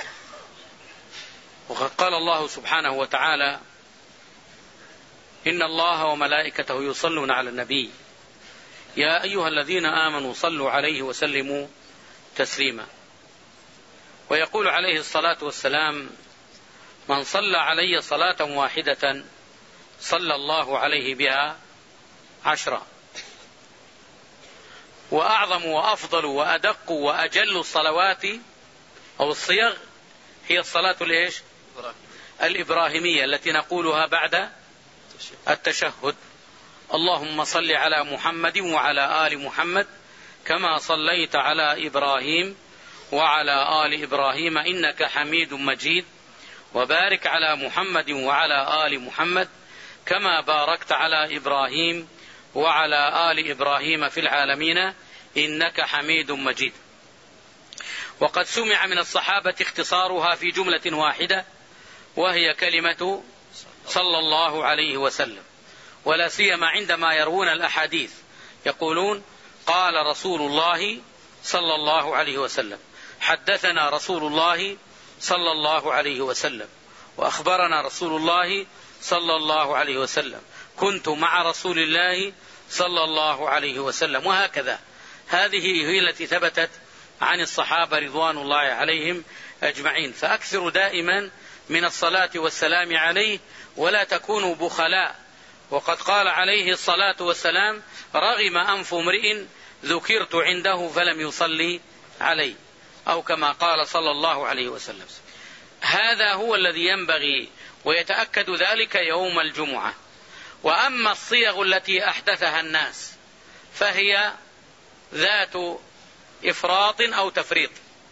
Speaker 1: وقد قال الله سبحانه وتعالى إن الله وملائكته يصلون على النبي يا أيها الذين آمنوا صلوا عليه وسلموا تسليما. ويقول عليه الصلاة والسلام من صلى علي صلاة واحدة صلى الله عليه بها عشرا. وأعظم وأفضل وأدق وأجل الصلوات أو الصيغ هي الصلاة الإيش؟ الإبراهيمية التي نقولها بعد التشهد. اللهم صل على محمد وعلى آل محمد كما صليت على إبراهيم وعلى آل إبراهيم إنك حميد مجيد، وبارك على محمد وعلى آل محمد كما باركت على إبراهيم وعلى آل إبراهيم في العالمين إنك حميد مجيد. وقد سمع من الصحابة اختصارها في جملة واحدة وهي كلمة صلى الله عليه وسلم، ولا سيما عندما يروون الأحاديث يقولون قال رسول الله صلى الله عليه وسلم، حدثنا رسول الله صلى الله عليه وسلم، وأخبرنا رسول الله صلى الله عليه وسلم، كنت مع رسول الله صلى الله عليه وسلم، وهكذا. هذه هي التي ثبتت عن الصحابة رضوان الله عليهم أجمعين. فأكثروا دائما من الصلاة والسلام عليه ولا تكونوا بخلاء. وقد قال عليه الصلاة والسلام رغم أنف امرئ ذكرت عنده فلم يصلي عليه، أو كما قال صلى الله عليه وسلم. هذا هو الذي ينبغي، ويتأكد ذلك يوم الجمعة. وأما الصيغ التي أحدثها الناس فهي ذات إفراط أو تفريط،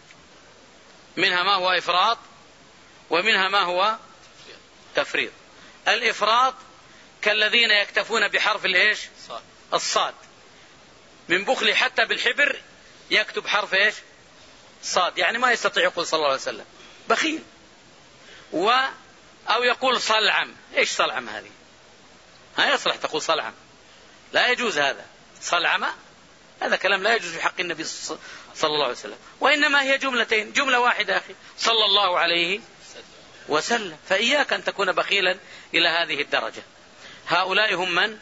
Speaker 1: منها ما هو إفراط ومنها ما هو تفريط. الإفراط كالذين يكتفون بحرف الإيش؟ الصاد، من بخل حتى بالحبر يكتب حرف إيش؟ صاد، يعني ما يستطيع يقول صلى الله عليه وسلم، بخيل. و أو يقول صلعم. إيش صلعم هذه؟ ها يصلح تقول صلعم، لا يجوز هذا. صلعم هذا كلام لا يجوز في حق النبي صلى الله عليه وسلم، وإنما هي جملتين، جملة واحدة أخي صلى الله عليه وسلم. فإياك أن تكون بخيلا إلى هذه الدرجة. هؤلاء هم من؟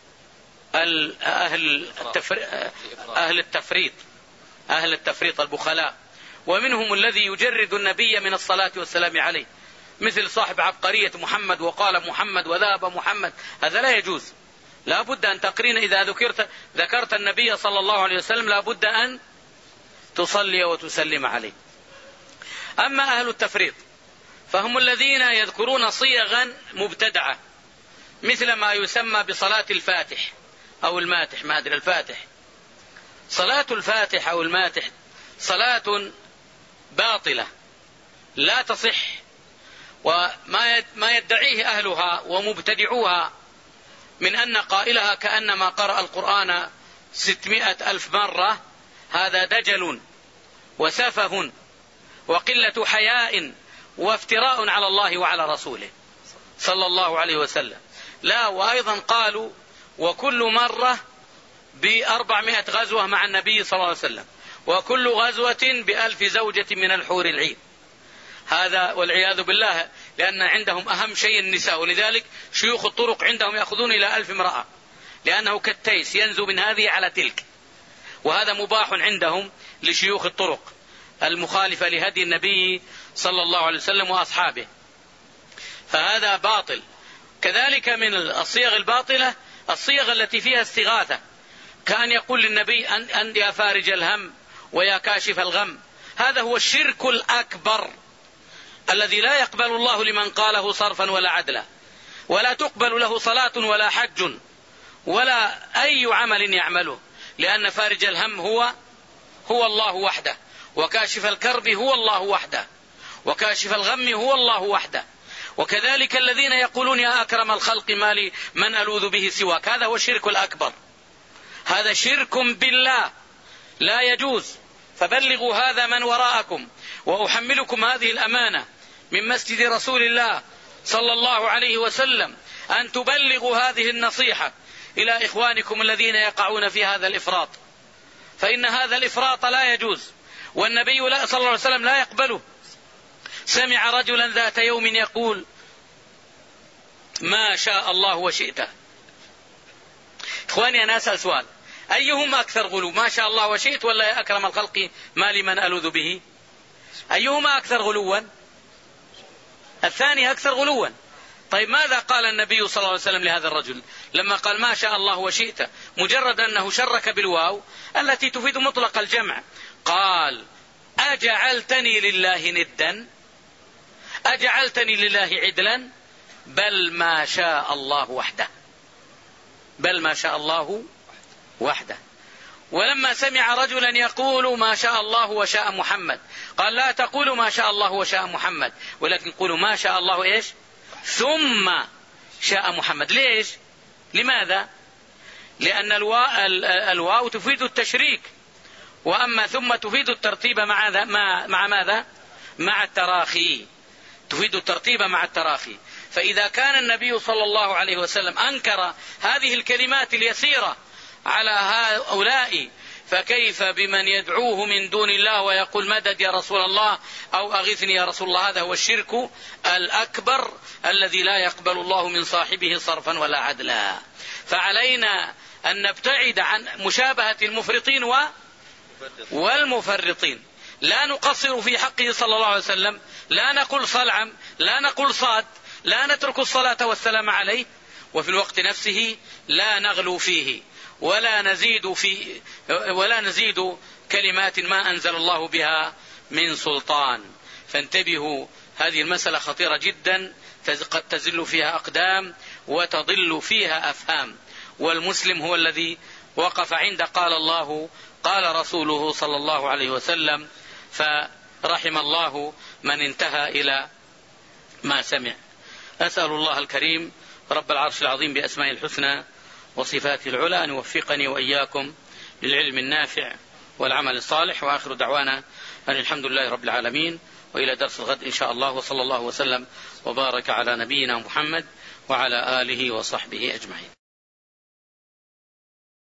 Speaker 1: أهل أهل التفريط، أهل التفريط البخلاء. ومنهم الذي يجرد النبي من الصلاة والسلام عليه، مثل صاحب عبقرية محمد وقال محمد وذهب محمد، هذا لا يجوز. لا بد أن تقرين إذا ذكرت ذكرت النبي صلى الله عليه وسلم لا بد أن تصلي وتسلم عليه. أما أهل التفريط فهم الذين يذكرون صيغا مبتدعة، مثل ما يسمى بصلاة الفاتح أو الماتح، ما أدري الفاتح. صلاة الفاتح أو الماتح صلاة باطلة لا تصح، وما يدعيه أهلها ومبتدعوها من أن قائلها كأنما قرأ القرآن ستمائة ألف مرة، هذا دجل وسفه وقلة حياء وافتراء على الله وعلى رسوله صلى الله عليه وسلم. لا، وأيضا قالوا وكل مرة بأربعمائة غزوة مع النبي صلى الله عليه وسلم، وكل غزوة بألف زوجة من الحور العين. هذا والعياذ بالله، لأن عندهم أهم شيء النساء، ولذلك شيوخ الطرق عندهم يأخذون إلى ألف امرأة، لأنه كالتيس ينزو من هذه على تلك، وهذا مباح عندهم لشيوخ الطرق المخالفة لهدي النبي صلى الله عليه وسلم وأصحابه، فهذا باطل. كذلك من الصيغ الباطلة الصيغ التي فيها استغاثة، كان يقول للنبي أن, أن يا فارج الهم ويا كاشف الغم. هذا هو الشرك الأكبر الذي لا يقبل الله لمن قاله صرفا ولا عدلا، ولا تقبل له صلاة ولا حج ولا أي عمل يعمله، لأن فارج الهم هو هو الله وحده، وكاشف الكرب هو الله وحده، وكاشف الغم هو الله وحده. وكذلك الذين يقولون يا أكرم الخلق ما لي من ألوذ به سواك، هذا هو الشرك الأكبر، هذا شرك بالله لا يجوز. فبلغوا هذا من وراءكم، وأحملكم هذه الأمانة من مسجد رسول الله صلى الله عليه وسلم، أن تبلغوا هذه النصيحة إلى إخوانكم الذين يقعون في هذا الإفراط، فإن هذا الإفراط لا يجوز، والنبي صلى الله عليه وسلم لا يقبله. سمع رجلا ذات يوم يقول ما شاء الله وشئت. إخواني أنا أسأل سؤال، أيهما أكثر غلو، ما شاء الله وشئت ولا يا أكرم الخلق ما لمن ألوذ به؟ أيهما أكثر غلوا؟ الثاني أكثر غلوا. طيب ماذا قال النبي صلى الله عليه وسلم لهذا الرجل لما قال ما شاء الله وشئت؟ مجرد أنه شرك بالواو التي تفيد مطلق الجمع، قال أجعلتني لله ندا، أجعلتني لله عدلا، بل ما شاء الله وحده، بل ما شاء الله وحده. ولما سمع رجلا يقول ما شاء الله وشاء محمد، قال لا تقولوا ما شاء الله وشاء محمد، ولكن قولوا ما شاء الله إيش ثم شاء محمد. ليش؟ لماذا؟ لأن الواو, الواو تفيد التشريك، وأما ثم تفيد الترتيب مع, مع ماذا؟ مع التراخي، تفيد الترتيب مع التراخي. فإذا كان النبي صلى الله عليه وسلم أنكر هذه الكلمات اليسيرة على هؤلاء، فكيف بمن يدعوه من دون الله ويقول مدد يا رسول الله أو أغثني يا رسول الله؟ هذا هو الشرك الأكبر الذي لا يقبل الله من صاحبه صرفا ولا عدلا. فعلينا أن نبتعد عن مشابهة المفرطين والمفرطين، لا نقصر في حقه صلى الله عليه وسلم، لا نقول صلعم، لا نقول صاد، لا نترك الصلاة والسلام عليه، وفي الوقت نفسه لا نغلو فيه ولا نزيد في ولا نزيد كلمات ما أنزل الله بها من سلطان. فانتبهوا، هذه المسألة خطيرة جدا، قد تزل فيها أقدام وتضل فيها أفهام. والمسلم هو الذي وقف عند قال الله قال رسوله صلى الله عليه وسلم، فرحم الله من انتهى إلى ما سمع. أسأل الله الكريم رب العرش العظيم بأسماء الحسنى وصفاته العلى أن يوفقني وإياكم للعلم النافع والعمل الصالح، وآخر دعوانا أن الحمد لله رب العالمين، وإلى درس الغد إن شاء الله، وصلى الله وسلم وبارك على نبينا محمد وعلى آله وصحبه أجمعين.